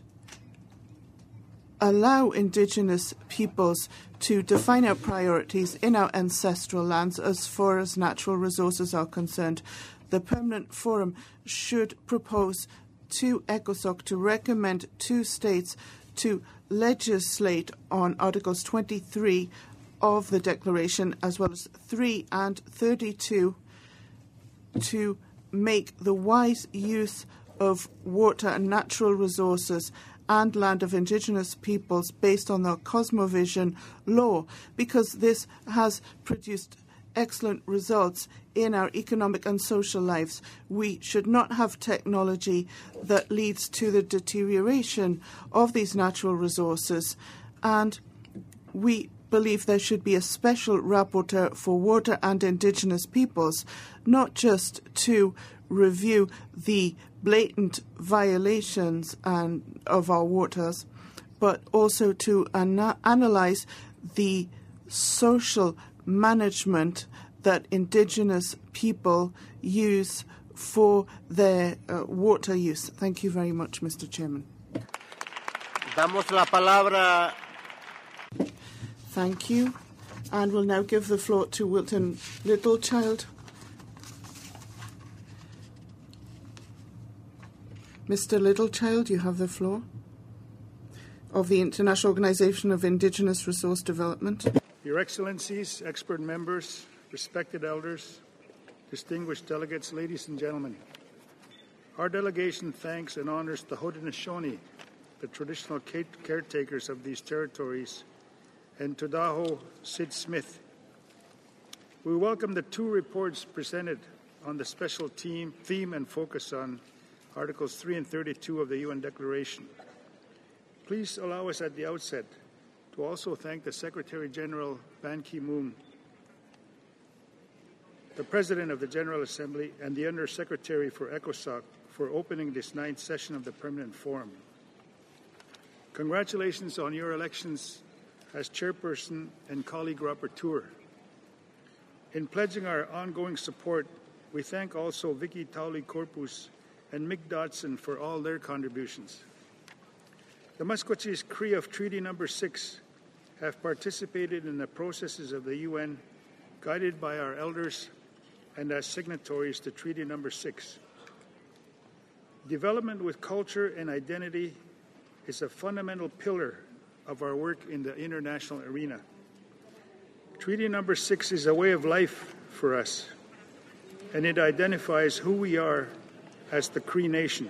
allow Indigenous peoples to define our priorities in our ancestral lands as far as natural resources are concerned. The Permanent Forum should propose to ECOSOC to recommend to states to legislate on Articles 23 of the Declaration, as well as 3 and 32, to make the wise use of water and natural resources and land of Indigenous peoples based on the Cosmovision law, because this has produced excellent results in our economic and social lives. We should not have technology that leads to the deterioration of these natural resources, and we believe there should be a special rapporteur for water and Indigenous peoples, not just to review the blatant violations of our waters, but also to analyse the social management that Indigenous people use for their water use. Thank you very much, Mr. Chairman. Damos la palabra. Thank you. And we'll now give the floor to Wilton Littlechild. Mr. Littlechild, you have the floor, of the International Organization of Indigenous Resource Development. Your Excellencies, expert members, respected elders, distinguished delegates, ladies and gentlemen, our delegation thanks and honors the Haudenosaunee, the traditional caretakers of these territories, and Tadaho Sid Smith. We welcome the 2 reports presented on the special theme and focus on Articles 3 and 32 of the UN Declaration. Please allow us at the outset to also thank the Secretary-General Ban Ki-moon, the President of the General Assembly, and the Under-Secretary for ECOSOC for opening this 9th session of the Permanent Forum. Congratulations on your elections as Chairperson and colleague rapporteur. In pledging our ongoing support, we thank also Vicky Tauli-Corpus and Mick Dodson for all their contributions. The Musqueam's Cree of Treaty Number 6 have participated in the processes of the UN, guided by our elders and as signatories to Treaty Number 6. Development with culture and identity is a fundamental pillar of our work in the international arena. Treaty Number 6 is a way of life for us, and it identifies who we are as the Cree Nation.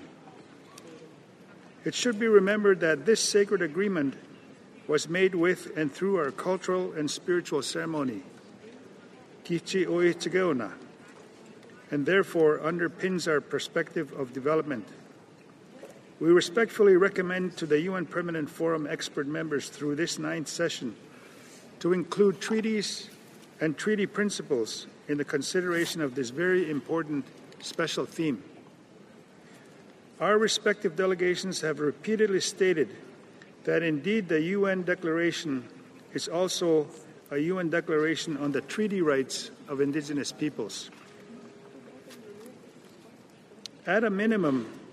It should be remembered that this sacred agreement was made with and through our cultural and spiritual ceremony, Kichi Oichigeona, and therefore underpins our perspective of development. We respectfully recommend to the UN Permanent Forum expert members through this 9th session to include treaties and treaty principles in the consideration of this very important special theme. Our respective delegations have repeatedly stated that indeed the UN Declaration is also a UN Declaration on the treaty rights of Indigenous peoples. At a minimum,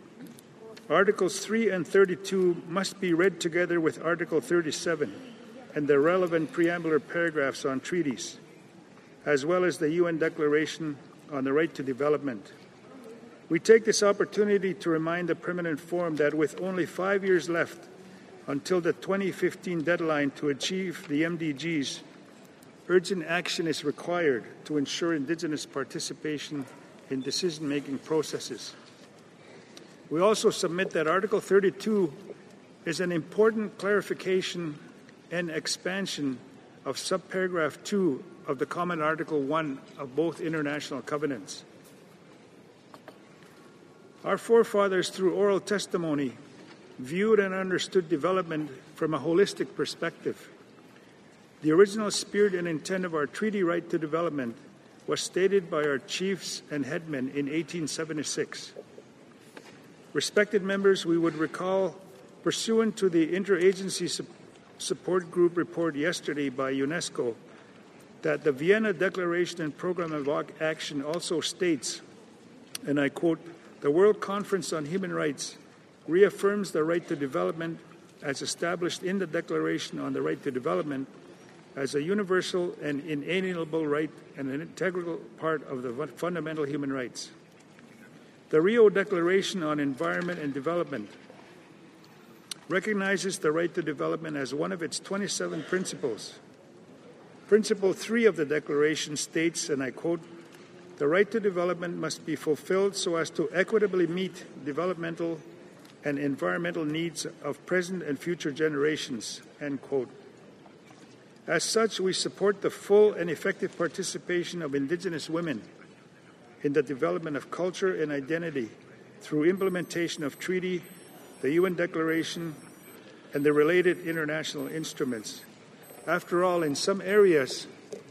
Articles 3 and 32 must be read together with Article 37 and the relevant preambular paragraphs on treaties, as well as the UN Declaration on the Right to Development. We take this opportunity to remind the Permanent Forum that with only 5 years left until the 2015 deadline to achieve the MDGs, urgent action is required to ensure Indigenous participation in decision-making processes. We also submit that Article 32 is an important clarification and expansion of subparagraph 2 of the Common Article 1 of both international covenants. Our forefathers, through oral testimony, viewed and understood development from a holistic perspective. The original spirit and intent of our treaty right to development was stated by our chiefs and headmen in 1876. Respected members, we would recall, pursuant to the Interagency Support Group report yesterday by UNESCO, that the Vienna Declaration and Program of Action also states, and I quote, "The World Conference on Human Rights reaffirms the right to development as established in the Declaration on the Right to Development as a universal and inalienable right and an integral part of the fundamental human rights. The Rio Declaration on Environment and Development recognizes the right to development as one of its 27 principles. Principle 3 of the Declaration states, and I quote, "The right to development must be fulfilled so as to equitably meet developmental and environmental needs of present and future generations," end quote. As such, we support the full and effective participation of Indigenous women in the development of culture and identity through implementation of treaty, the UN Declaration, and the related international instruments. After all, in some areas,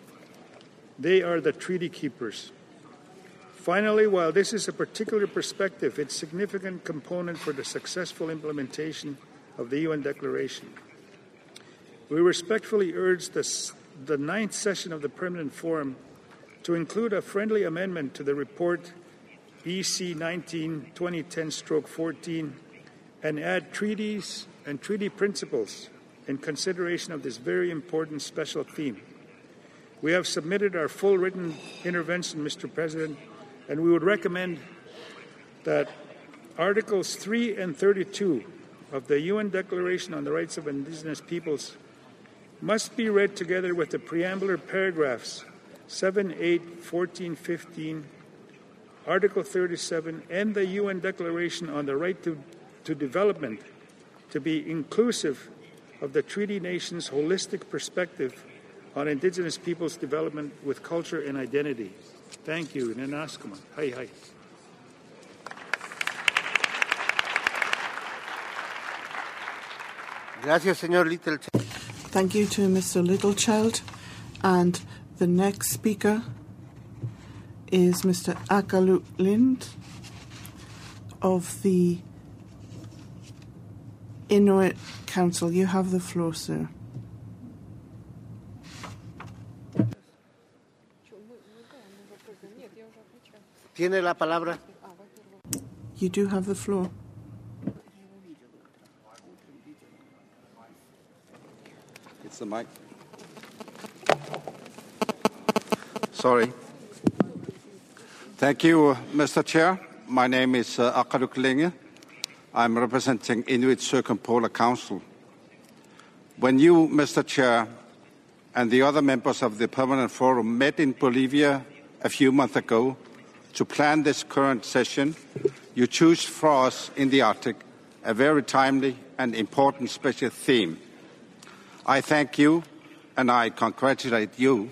they are the treaty keepers. Finally, while this is a particular perspective, it's a significant component for the successful implementation of the UN Declaration. We respectfully urge the 9th session of the Permanent Forum to include a friendly amendment to the report EC 19-2010-14 and add treaties and treaty principles in consideration of this very important special theme. We have submitted our full written intervention, Mr. President, and we would recommend that Articles 3 and 32 of the UN Declaration on the Rights of Indigenous Peoples must be read together with the preambular paragraphs 7, 8, 14, 15, Article 37, and the UN Declaration on the Right to Development to be inclusive of the treaty nation's holistic perspective on Indigenous peoples' development with culture and identity. Thank you. Nanaskaman. Hi, hi. Gracias, señor Littlechild. Thank you to Mr. Littlechild. And the next speaker is Mr. Akaluk Lind of the Inuit Council. You have the floor, sir. Tiene la palabra. You do have the floor. It's the mic. Sorry. Thank you, Mr. Chair. My name is Akaluk Lind. I'm representing Inuit Circumpolar Council. When you, Mr. Chair, and the other members of the Permanent Forum met in Bolivia a few months ago to plan this current session, you chose for us in the Arctic a very timely and important special theme. I thank you and I congratulate you.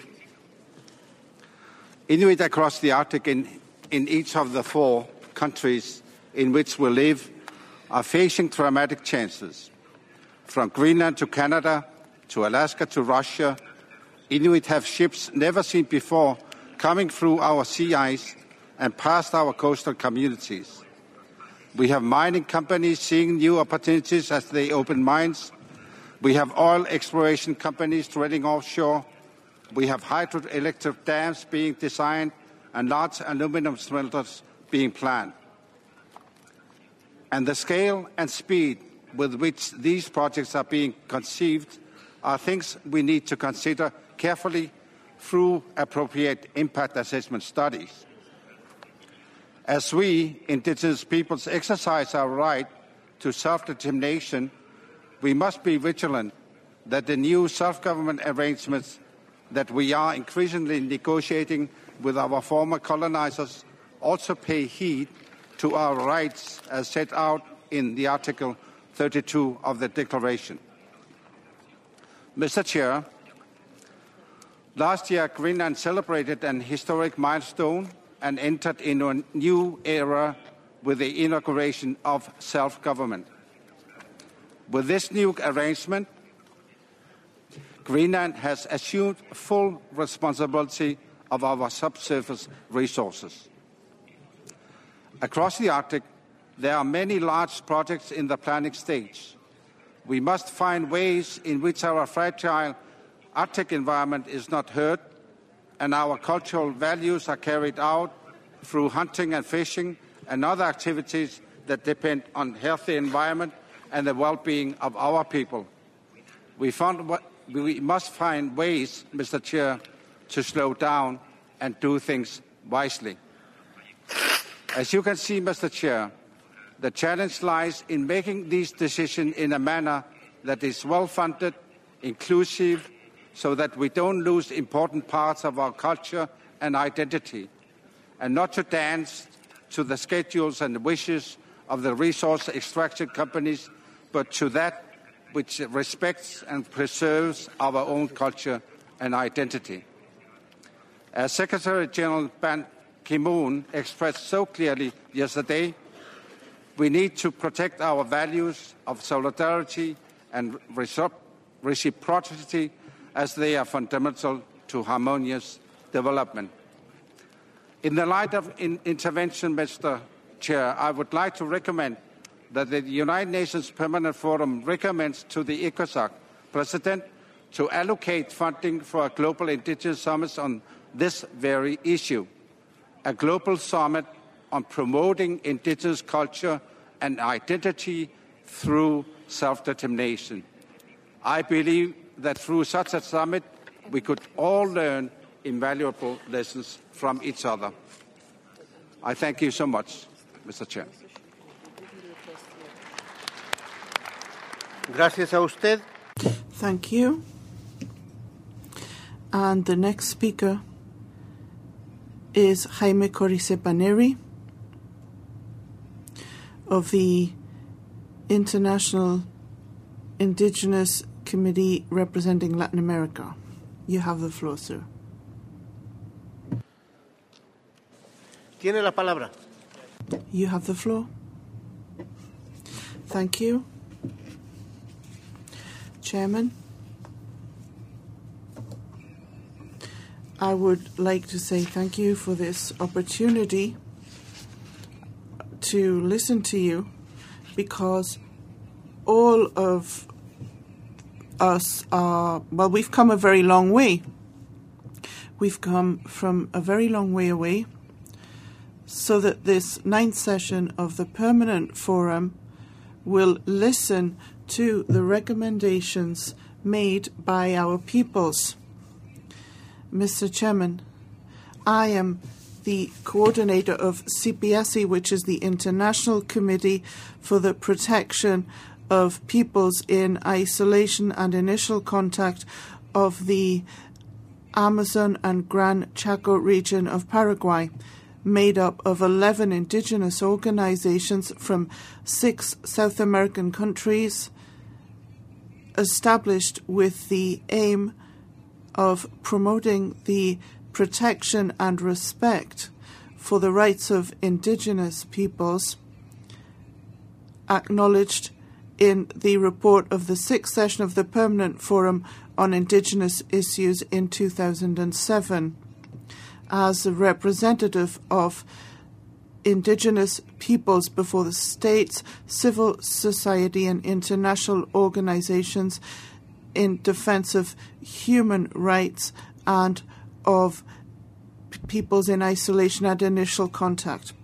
Inuit across the Arctic in each of the 4 countries in which we live are facing dramatic changes. From Greenland to Canada, to Alaska to Russia, Inuit have ships never seen before coming through our sea ice and past our coastal communities. We have mining companies seeing new opportunities as they open mines. We have oil exploration companies drilling offshore. We have hydroelectric dams being designed and large aluminum smelters being planned. And the scale and speed with which these projects are being conceived are things we need to consider carefully through appropriate impact assessment studies. As we, Indigenous peoples, exercise our right to self-determination, we must be vigilant that the new self-government arrangements that we are increasingly negotiating with our former colonizers also pay heed to our rights as set out in the Article 32 of the Declaration. Mr. Chair, last year Greenland celebrated an historic milestone and entered into a new era with the inauguration of self-government. With this new arrangement, Greenland has assumed full responsibility of our subsurface resources. Across the Arctic, there are many large projects in the planning stage. We must find ways in which our fragile Arctic environment is not hurt and our cultural values are carried out through hunting and fishing and other activities that depend on healthy environment and the well-being of our people. We must find ways, Mr. Chair, to slow down and do things wisely. As you can see, Mr. Chair, the challenge lies in making these decisions in a manner that is well-funded, inclusive, so that we don't lose important parts of our culture and identity, and not to dance to the schedules and the wishes of the resource extraction companies, but to that which respects and preserves our own culture and identity. As Secretary General Ban Ki-moon expressed so clearly yesterday, we need to protect our values of solidarity and reciprocity as they are fundamental to harmonious development. In the light of intervention, Mr. Chair, I would like to recommend that the United Nations Permanent Forum recommends to the ECOSOC President to allocate funding for a global indigenous summit on this very issue, a global summit on promoting indigenous culture and identity through self-determination. I believe that through such a summit, we could all learn invaluable lessons from each other. I thank you so much, Mr. Chair. Gracias a usted. Thank you. And the next speaker is Jaime Corisepaneri of the International Indigenous Committee representing Latin America. You have the floor, sir. Tiene la palabra. You have the floor. Thank you. Chairman, I would like to say thank you for this opportunity to listen to you, because all of us are, well, we've come a very long way. We've come from a very long way away, so that this 9th session of the Permanent Forum will listen to the recommendations made by our peoples. Mr. Chairman, I am the coordinator of CPSI, which is the International Committee for the Protection of Peoples in Isolation and Initial Contact of the Amazon and Gran Chaco region of Paraguay, made up of 11 indigenous organizations from 6 South American countries, established with the aim of promoting the protection and respect for the rights of indigenous peoples, acknowledged in the report of the 6th session of the Permanent Forum on Indigenous Issues in 2007. As a representative of indigenous peoples before the states, civil society, and international organizations in defense of human rights and of peoples in isolation and initial contact.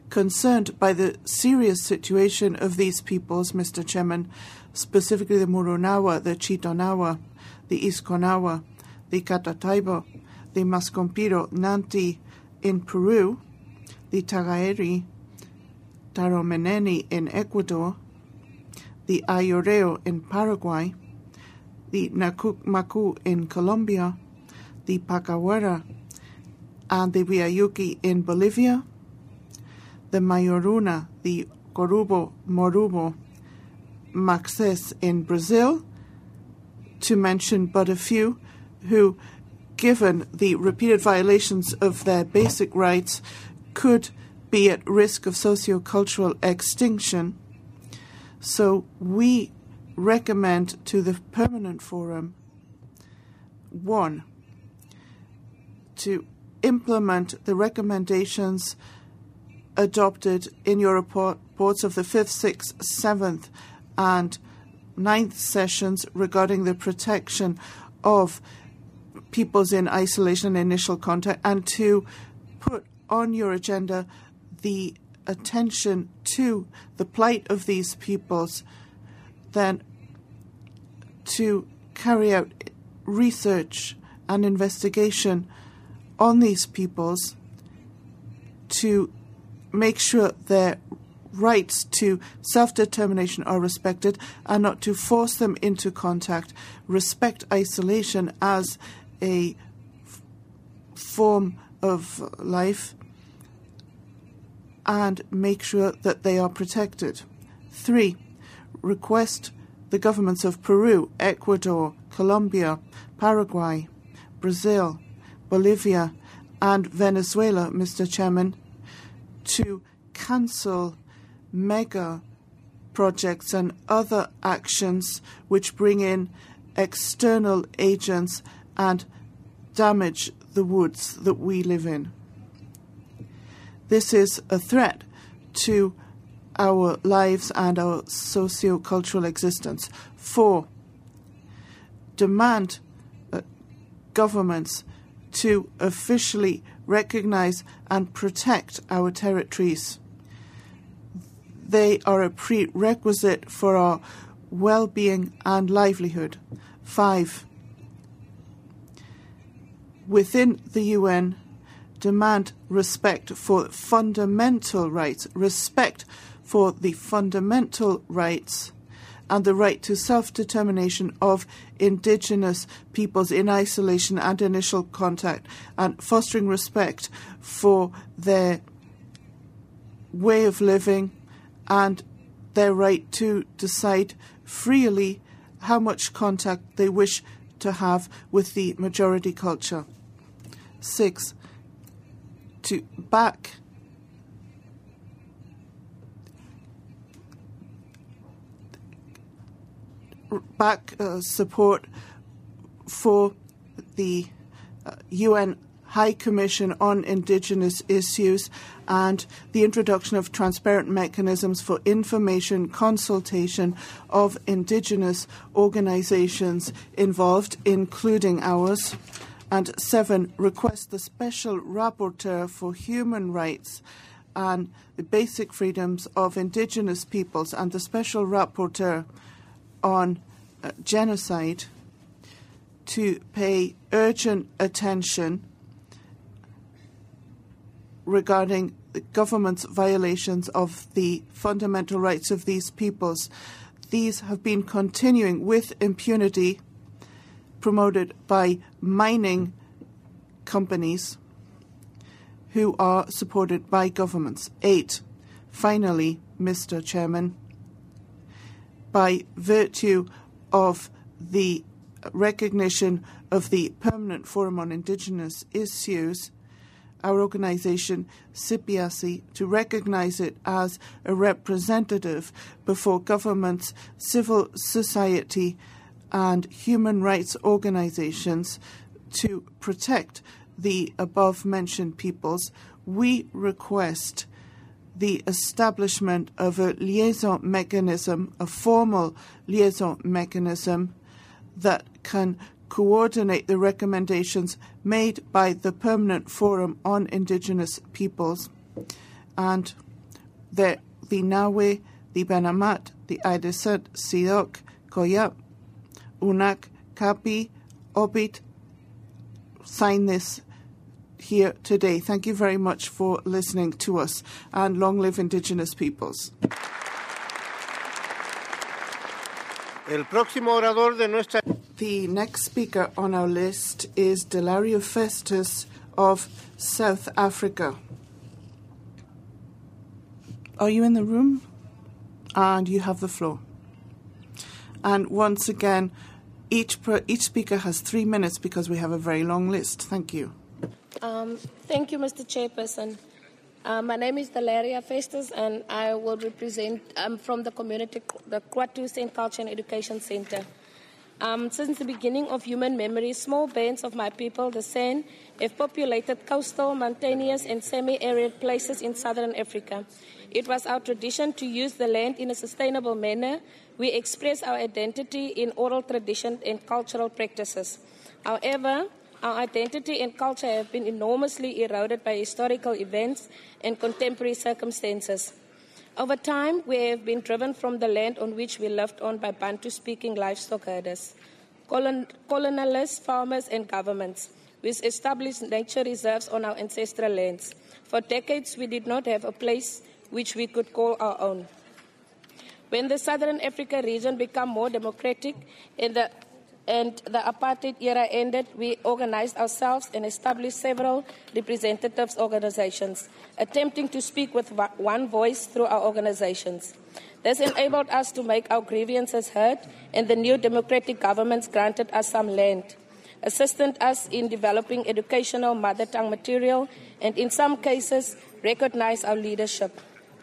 concerned by the serious situation of these peoples, Mr. Chairman, specifically the Murunawa, the Chitonawa, the Isconawa, the Catataibo, the Mascompiro Nanti in Peru, the Tagaeri, Taromeneni in Ecuador, the Ayoreo in Paraguay, the Nacumacu in Colombia, the Pacawara and the Viayuki in Bolivia, the Mayoruna, the Corubo, Morubo, Maxes in Brazil, to mention but a few, who, given the repeated violations of their basic rights, could be at risk of socio-cultural extinction. So we recommend to the Permanent Forum, 1, to implement the recommendations adopted in your reports of the 5th, 6th, 7th and 9th sessions regarding the protection of peoples in isolation and initial contact, and to put on your agenda the attention to the plight of these peoples, then to carry out research and investigation on these peoples to make sure their rights to self-determination are respected and not to force them into contact, respect isolation as a form of life, and make sure that they are protected. 3, request the governments of Peru, Ecuador, Colombia, Paraguay, Brazil, Bolivia, and Venezuela, Mr. Chairman, to cancel mega projects and other actions which bring in external agents and damage the woods that we live in. This is a threat to our lives and our socio-cultural existence. 4, demand governments to officially recognize and protect our territories. They are a prerequisite for our well-being and livelihood. 5, within the UN, demand respect for fundamental rights, respect for the fundamental rights and the right to self-determination of indigenous peoples in isolation and initial contact, and fostering respect for their way of living and their right to decide freely how much contact they wish to have with the majority culture. 6, to back support for the UN High Commission on Indigenous Issues and the introduction of transparent mechanisms for information consultation of Indigenous organizations involved, including ours. And 7, request the Special Rapporteur for Human Rights and the Basic Freedoms of Indigenous Peoples and the Special Rapporteur on Genocide to pay urgent attention regarding the government's violations of the fundamental rights of these peoples. These have been continuing with impunity, promoted by mining companies who are supported by governments. 8, finally, Mr. Chairman, by virtue of the recognition of the Permanent Forum on Indigenous Issues, our organization, CIPIASI, to recognize it as a representative before governments, civil society, and human rights organizations to protect the above-mentioned peoples, we request the establishment of a liaison mechanism, a formal liaison mechanism that can coordinate the recommendations made by the Permanent Forum on Indigenous Peoples, and the Nawe, the Benamat, the Idesut, Sidok, Koyap, Unak, Kapi, Obit, sign this here today. Thank you very much for listening to us, and long live Indigenous peoples. El próximo orador de nuestra... The next speaker on our list is Delario Festus of South Africa. Are you in the room? And you have the floor. And once again, each speaker has 3 minutes because we have a very long list. Thank you. Thank you, Mr. Chairperson. My name is Delaria Festus, and I will represent, I'm from the community, the Kwatu St. Culture and Education Center. Since the beginning of human memory, small bands of my people, the San, have populated coastal, mountainous, and semi-arid places in southern Africa. It was our tradition to use the land in a sustainable manner. We express our identity in oral tradition and cultural practices. However, our identity and culture have been enormously eroded by historical events and contemporary circumstances. Over time, we have been driven from the land on which we lived on by Bantu-speaking livestock herders, colonialists, farmers, and governments. We established nature reserves on our ancestral lands. For decades, we did not have a place which we could call our own. When the Southern Africa region became more democratic and the apartheid era ended, we organized ourselves and established several representatives organizations, attempting to speak with one voice through our organizations. This enabled us to make our grievances heard, and the new democratic governments granted us some land, assisted us in developing educational mother tongue material, and in some cases, recognized our leadership.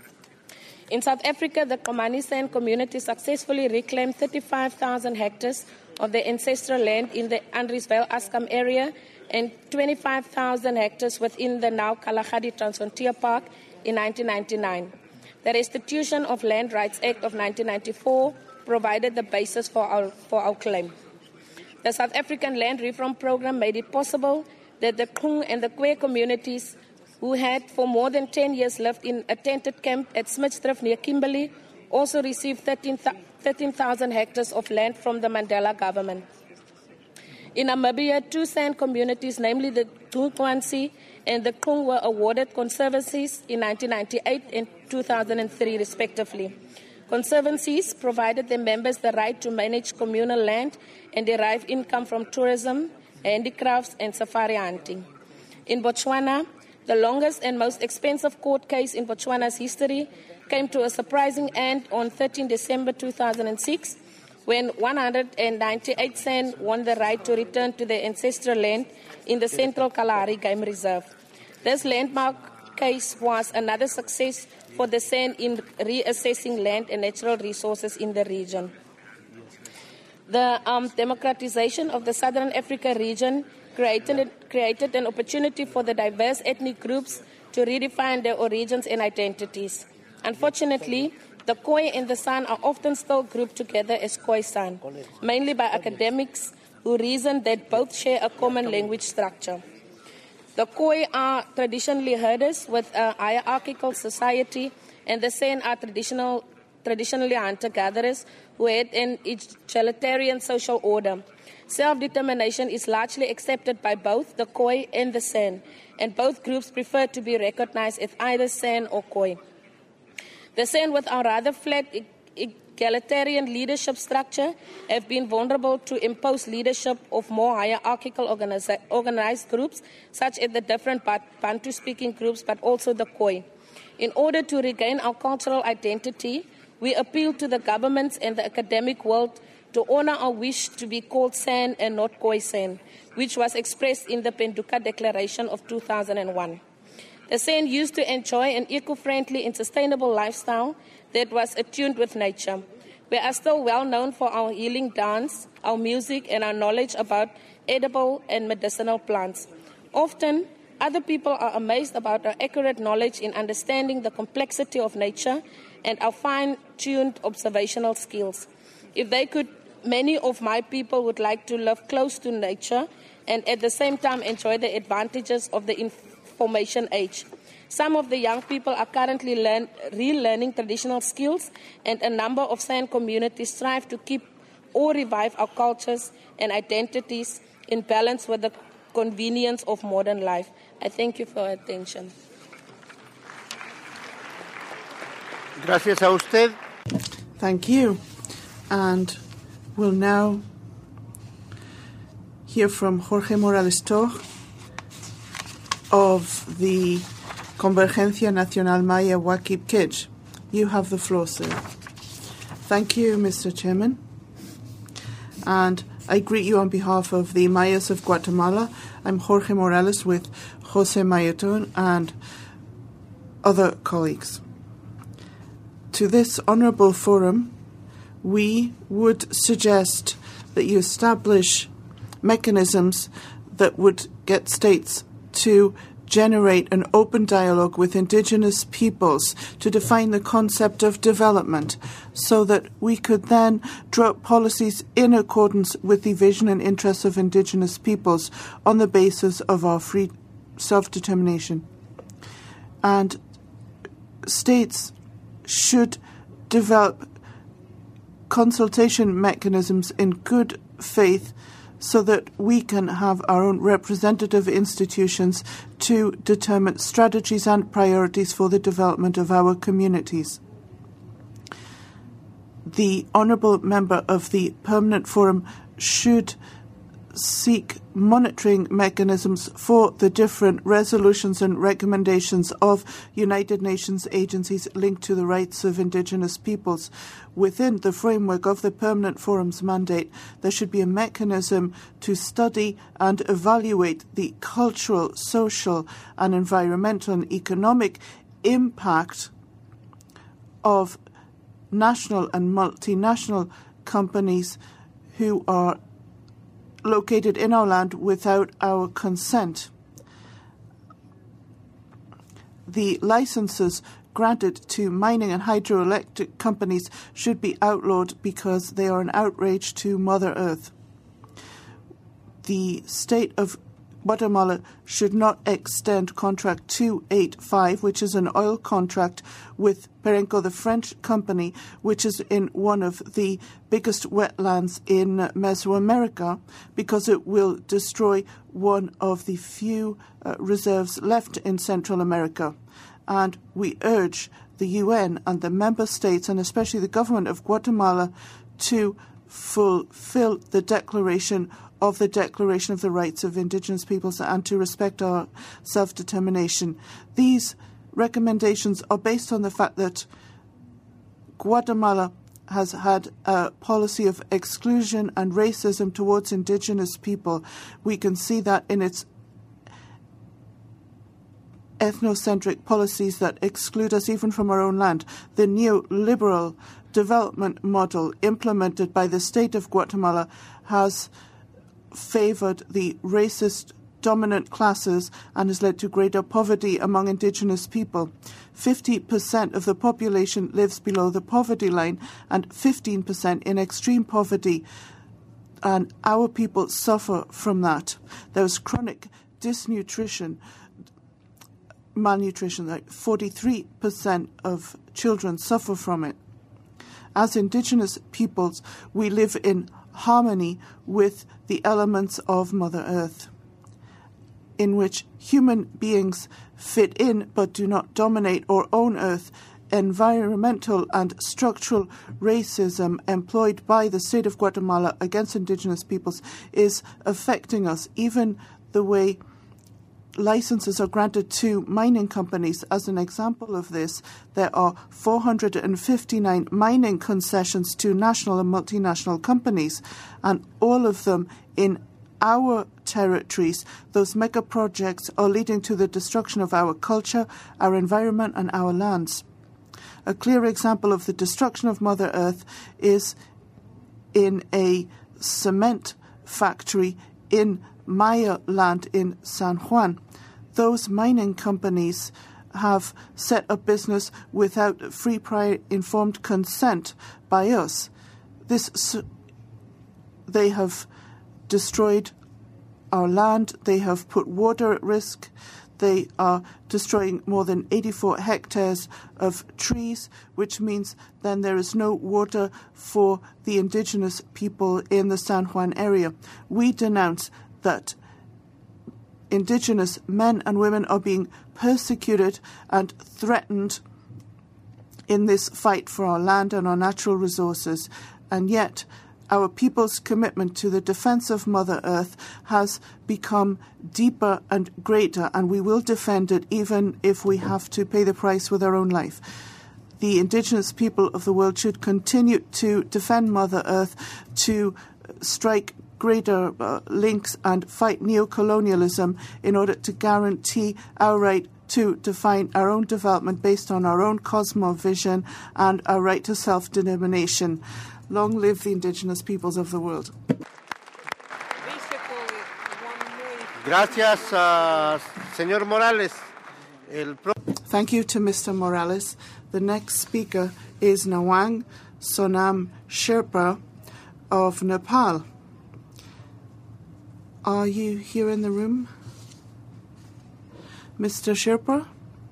In South Africa, the Komani San community successfully reclaimed 35,000 hectares of their ancestral land in the Andriesville-Askam area and 25,000 hectares within the now Kalahari Transfrontier Park in 1999. The Restitution of Land Rights Act of 1994 provided the basis for our claim. The South African Land Reform Program made it possible that the Kung and the Kwe communities, who had for more than 10 years lived in a tented camp at Smitsdrift near Kimberley, also received 13,000 hectares of land from the Mandela government. In Namibia, 2 San communities, namely the Tukwansi and the Kung, were awarded conservancies in 1998 and 2003, respectively. Conservancies provided their members the right to manage communal land and derive income from tourism, handicrafts, and safari hunting. In Botswana, the longest and most expensive court case in Botswana's history came to a surprising end on 13 December 2006, when 198 San won the right to return to their ancestral land in the Central Kalahari Game Reserve. This landmark case was another success for the San in reassessing land and natural resources in the region. The democratization of the Southern Africa region created an opportunity for the diverse ethnic groups to redefine their origins and identities. Unfortunately, the Khoi and the San are often still grouped together as Khoi San, mainly by academics who reason that both share a common language structure. The Khoi are traditionally herders with a hierarchical society, and the San are traditionally hunter-gatherers who had an egalitarian social order. Self-determination is largely accepted by both the Khoi and the San, and both groups prefer to be recognized as either San or Khoi. The San, with our rather flat egalitarian leadership structure, have been vulnerable to imposed leadership of more hierarchical organized groups, such as the different Bantu-speaking groups, but also the Khoi. In order to regain our cultural identity, we appeal to the governments and the academic world to honor our wish to be called San and not Khoi San, which was expressed in the Penduka Declaration of 2001. The San used to enjoy an eco-friendly and sustainable lifestyle that was attuned with nature. We are still well known for our healing dance, our music, and our knowledge about edible and medicinal plants. Often, other people are amazed about our accurate knowledge in understanding the complexity of nature and our fine-tuned observational skills. If they could, many of my people would like to live close to nature and at the same time enjoy the advantages of the information age. Some of the young people are currently relearning traditional skills, and a number of San communities strive to keep or revive our cultures and identities in balance with the convenience of modern life. I thank you for your attention. Gracias a usted. Thank you. And we'll now hear from Jorge Morales Tor of the Convergencia Nacional Maya Wakib Kij. You have the floor, sir. Thank you, Mr. Chairman. And I greet you on behalf of the Mayas of Guatemala. I'm Jorge Morales with Jose Mayaton and other colleagues. To this honourable forum, we would suggest that you establish mechanisms that would get states to generate an open dialogue with Indigenous peoples to define the concept of development so that we could then draw up policies in accordance with the vision and interests of Indigenous peoples on the basis of our free self-determination. And states should develop consultation mechanisms in good faith so that we can have our own representative institutions to determine strategies and priorities for the development of our communities. The honourable member of the Permanent Forum should seek monitoring mechanisms for the different resolutions and recommendations of United Nations agencies linked to the rights of Indigenous peoples. Within the framework of the Permanent Forum's mandate, there should be a mechanism to study and evaluate the cultural, social, and environmental and economic impact of national and multinational companies who are located in our land without our consent. The licenses granted to mining and hydroelectric companies should be outlawed because they are an outrage to Mother Earth. The state of Guatemala should not extend Contract 285, which is an oil contract with Perenco, the French company, which is in one of the biggest wetlands in Mesoamerica, because it will destroy one of the few reserves left in Central America. And we urge the UN and the member states, and especially the government of Guatemala, to fulfill the Declaration of the Rights of Indigenous Peoples and to respect our self-determination. These recommendations are based on the fact that Guatemala has had a policy of exclusion and racism towards Indigenous people. We can see that in its ethnocentric policies that exclude us even from our own land. The neoliberal development model implemented by the state of Guatemala has favoured the racist dominant classes and has led to greater poverty among Indigenous people. 50% of the population lives below the poverty line and 15% in extreme poverty, and our people suffer from that. There's chronic malnutrition, like 43% of children suffer from it. As Indigenous peoples, we live in harmony with the elements of Mother Earth, in which human beings fit in but do not dominate or own Earth. Environmental and structural racism employed by the state of Guatemala against Indigenous peoples is affecting us, even the way licenses are granted to mining companies. As an example of this, there are 459 mining concessions to national and multinational companies, and all of them in our territories. Those mega projects are leading to the destruction of our culture, our environment, and our lands. A clear example of the destruction of Mother Earth is in a cement factory in Maya land in San Juan. Those mining companies have set up business without free, prior, informed consent by us. They have destroyed our land, they have put water at risk, They are destroying more than 84 hectares of trees, which means then there is no water for the indigenous people in the San Juan area. We denounce that indigenous men and women are being persecuted and threatened in this fight for our land and our natural resources. And yet, our people's commitment to the defense of Mother Earth has become deeper and greater, and we will defend it even if we have to pay the price with our own life. The indigenous people of the world should continue to defend Mother Earth, to strike greater links and fight neocolonialism in order to guarantee our right to define our own development based on our own cosmovision and our right to self-determination. Long live the indigenous peoples of the world. Gracias, señor Morales. Thank you to Mr. Morales. The next speaker is Nawang Sonam Sherpa of Nepal. Are you here in the room? Mr. Sherpa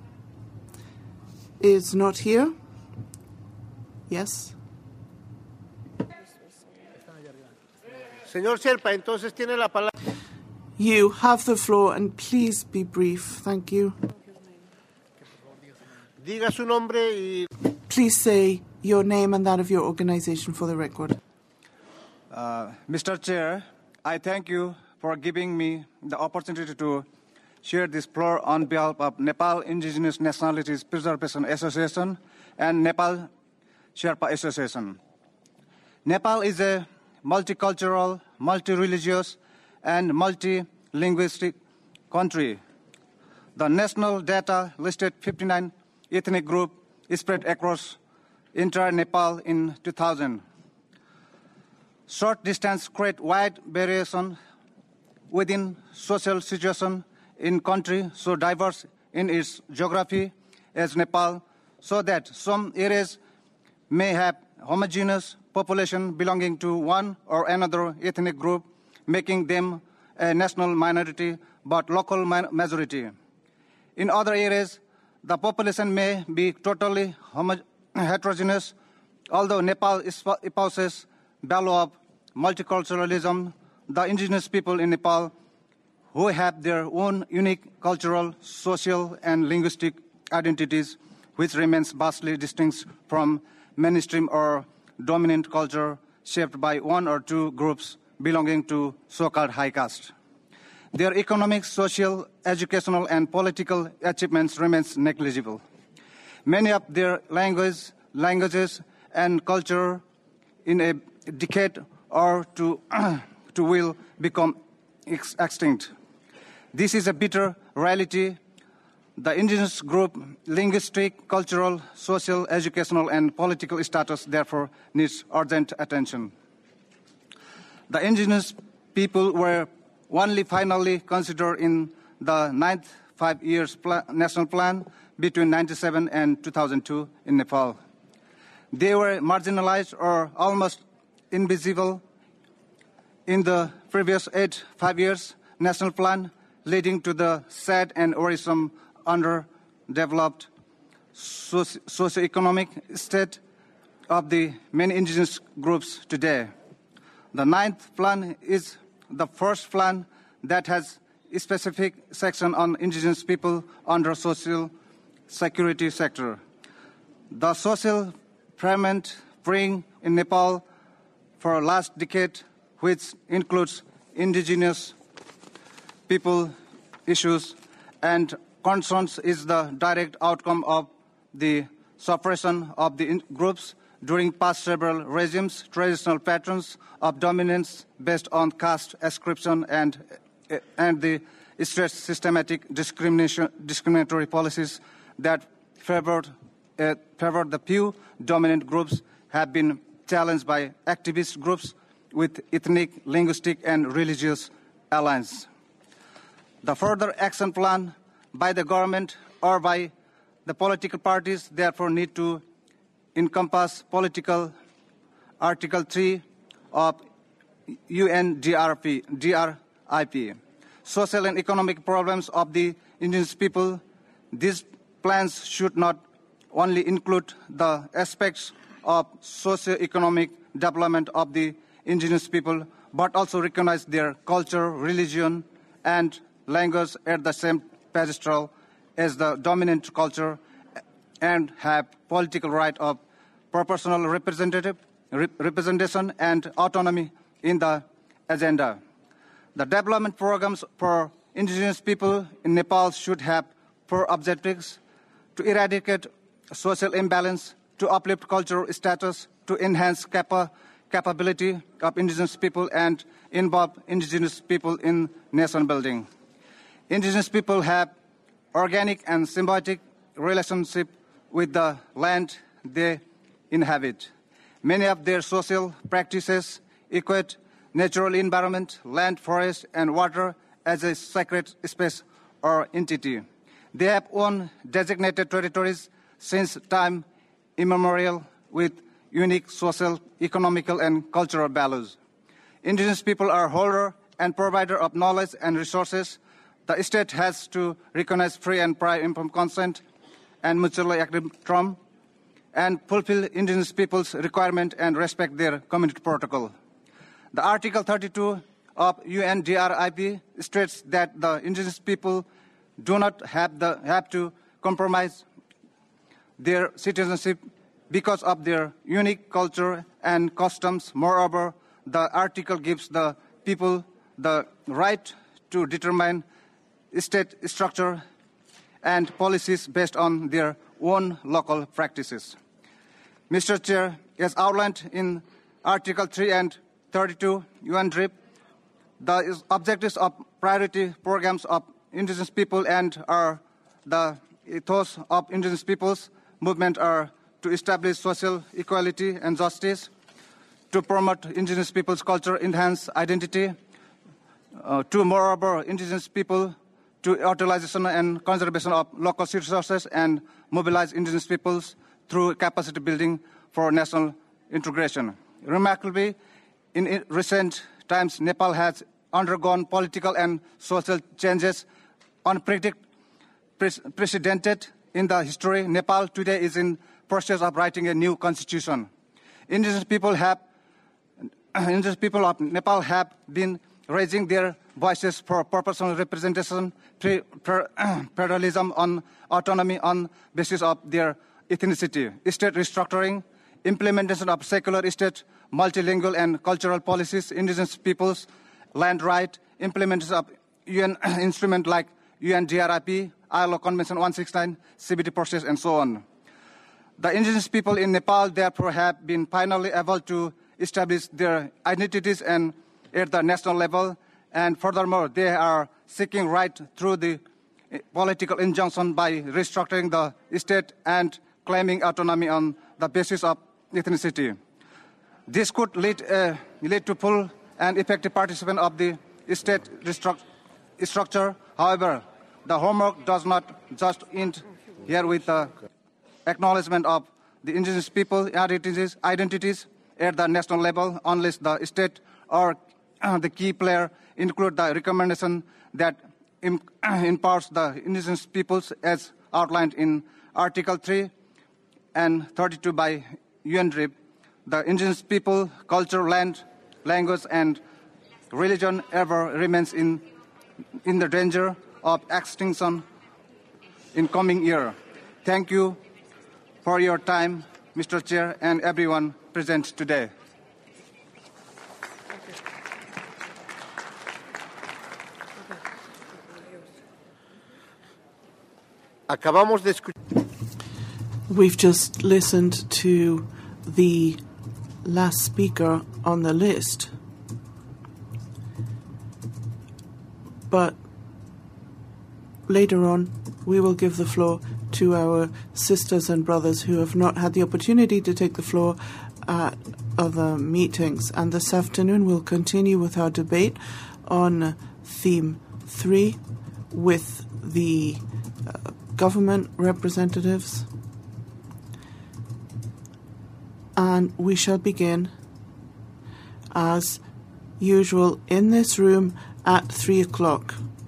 is not here. Yes. Señor Sherpa, entonces tiene la palabra. You have the floor, and please be brief. Thank you. Diga su nombre y... Please say your name and that of your organization for the record. Mr. Chair, I thank you for giving me the opportunity to share this floor on behalf of Nepal Indigenous Nationalities Preservation Association and Nepal Sherpa Association. Nepal is a multicultural, multi-religious, and multi-linguistic country. The national data listed 59 ethnic groups spread across entire Nepal in 2000. Short distance create wide variation within social situation in country so diverse in its geography as Nepal, so that some areas may have homogeneous population belonging to one or another ethnic group, making them a national minority but local majority. In other areas, the population may be totally heterogeneous. Although Nepal espouses value of multiculturalism, the indigenous people in Nepal, who have their own unique cultural, social, and linguistic identities, which remains vastly distinct from mainstream or dominant culture shaped by one or two groups belonging to so-called high caste. Their economic, social, educational, and political achievements remains negligible. Many of their languages, and culture in a decade or two will become extinct. This is a bitter reality. The indigenous group linguistic, cultural, social, educational, and political status therefore needs urgent attention. The indigenous people were only finally considered in the 9th 5-year national plan between 1997 and 2002 in Nepal. They were marginalized or almost invisible in the previous 5 years national plan, leading to the sad and worrisome underdeveloped socio-economic state of the many indigenous groups today. The 9th plan is the first plan that has a specific section on indigenous people under social security sector. The social ferment brewing in Nepal for last decade, which includes indigenous people issues and concerns, is the direct outcome of the suppression of the groups during past several regimes, traditional patterns of dominance based on caste ascription and the systematic discriminatory policies that favored the few dominant groups have been challenged by activist groups with ethnic, linguistic, and religious alliance. The further action plan by the government or by the political parties therefore need to encompass political Article 3 of UNDRIP, social and economic problems of the indigenous people. These plans should not only include the aspects of socio-economic development of the indigenous people, but also recognize their culture, religion, and language at the same pedestal as the dominant culture and have political right of proportional representation and autonomy in the agenda. The development programs for indigenous people in Nepal should have four objectives: to eradicate social imbalance, to uplift cultural status, to enhance capability of indigenous people, and involve indigenous people in nation building. Indigenous people have organic and symbiotic relationship with the land they inhabit. Many of their social practices equate natural environment, land, forest, and water as a sacred space or entity. They have owned designated territories since time immemorial with unique social, economical, and cultural values. Indigenous people are holder and provider of knowledge and resources. The state has to recognize free and prior informed consent and mutually agreed term and fulfill indigenous people's requirement and respect their community protocol. The Article 32 of UNDRIP states that the indigenous people do not have to compromise their citizenship because of their unique culture and customs. Moreover, the article gives the people the right to determine state structure and policies based on their own local practices. Mr. Chair, as outlined in Article 3 and 32 UNDRIP, the objectives of priority programs of indigenous people and are the ethos of indigenous peoples movement are to establish social equality and justice, to promote indigenous people's culture, enhance identity, to moreover indigenous people to utilization and conservation of local resources and mobilize indigenous peoples through capacity building for national integration. Remarkably, in recent times, Nepal has undergone political and social changes unprecedented in the history. Nepal today is in process of writing a new constitution. Indigenous people of Nepal have been raising their voices for proportional representation, federalism, on autonomy on basis of their ethnicity, state restructuring, implementation of secular state, multilingual and cultural policies, indigenous peoples, land right, implementation of UN instruments like UNDRIP, ILO Convention 169, CBD process, and so on. The indigenous people in Nepal, therefore, have been finally able to establish their identities and at the national level, and furthermore, they are seeking right through the political injunction by restructuring the state and claiming autonomy on the basis of ethnicity. This could lead to full and effective participation of the state structure. However, the homework does not just end here with the acknowledgement of the indigenous people identities at the national level, unless the state or the key player include the recommendation that empowers the indigenous peoples as outlined in Article 3 and 32 by UNDRIP. The indigenous people, culture, land, language, and religion ever remains in the danger of extinction in coming year. Thank you for your time, Mr. Chair, and everyone present today. We've just listened to the last speaker on the list, but later on we will give the floor to our sisters and brothers who have not had the opportunity to take the floor at other meetings. And this afternoon we'll continue with our debate on theme 3 with the government representatives. And we shall begin, as usual, in this room at 3 o'clock.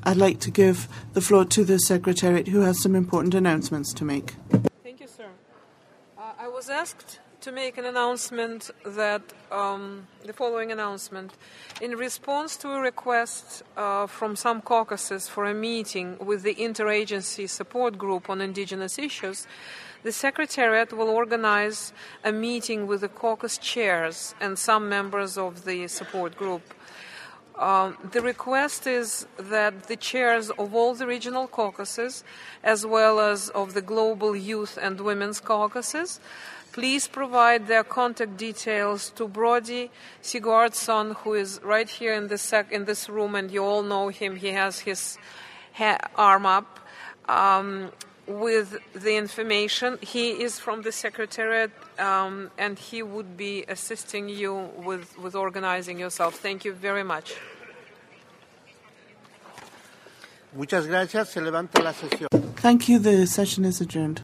I'd like to give the floor to the Secretariat, who has some important announcements to make. Thank you, sir. I was asked to make an announcement that the following announcement. In response to a request from some caucuses for a meeting with the Interagency Support Group on Indigenous Issues, the Secretariat will organize a meeting with the caucus chairs and some members of the support group. The request is that the chairs of all the regional caucuses, as well as of the global youth and women's caucuses, please provide their contact details to Brody Sigurdsson, who is right here in this room, and you all know him. He has his arm up with the information. He is from the Secretariat, and he would be assisting you with organizing yourself. Thank you very much. Muchas gracias. Se levanta la sesión. Thank you. The session is adjourned.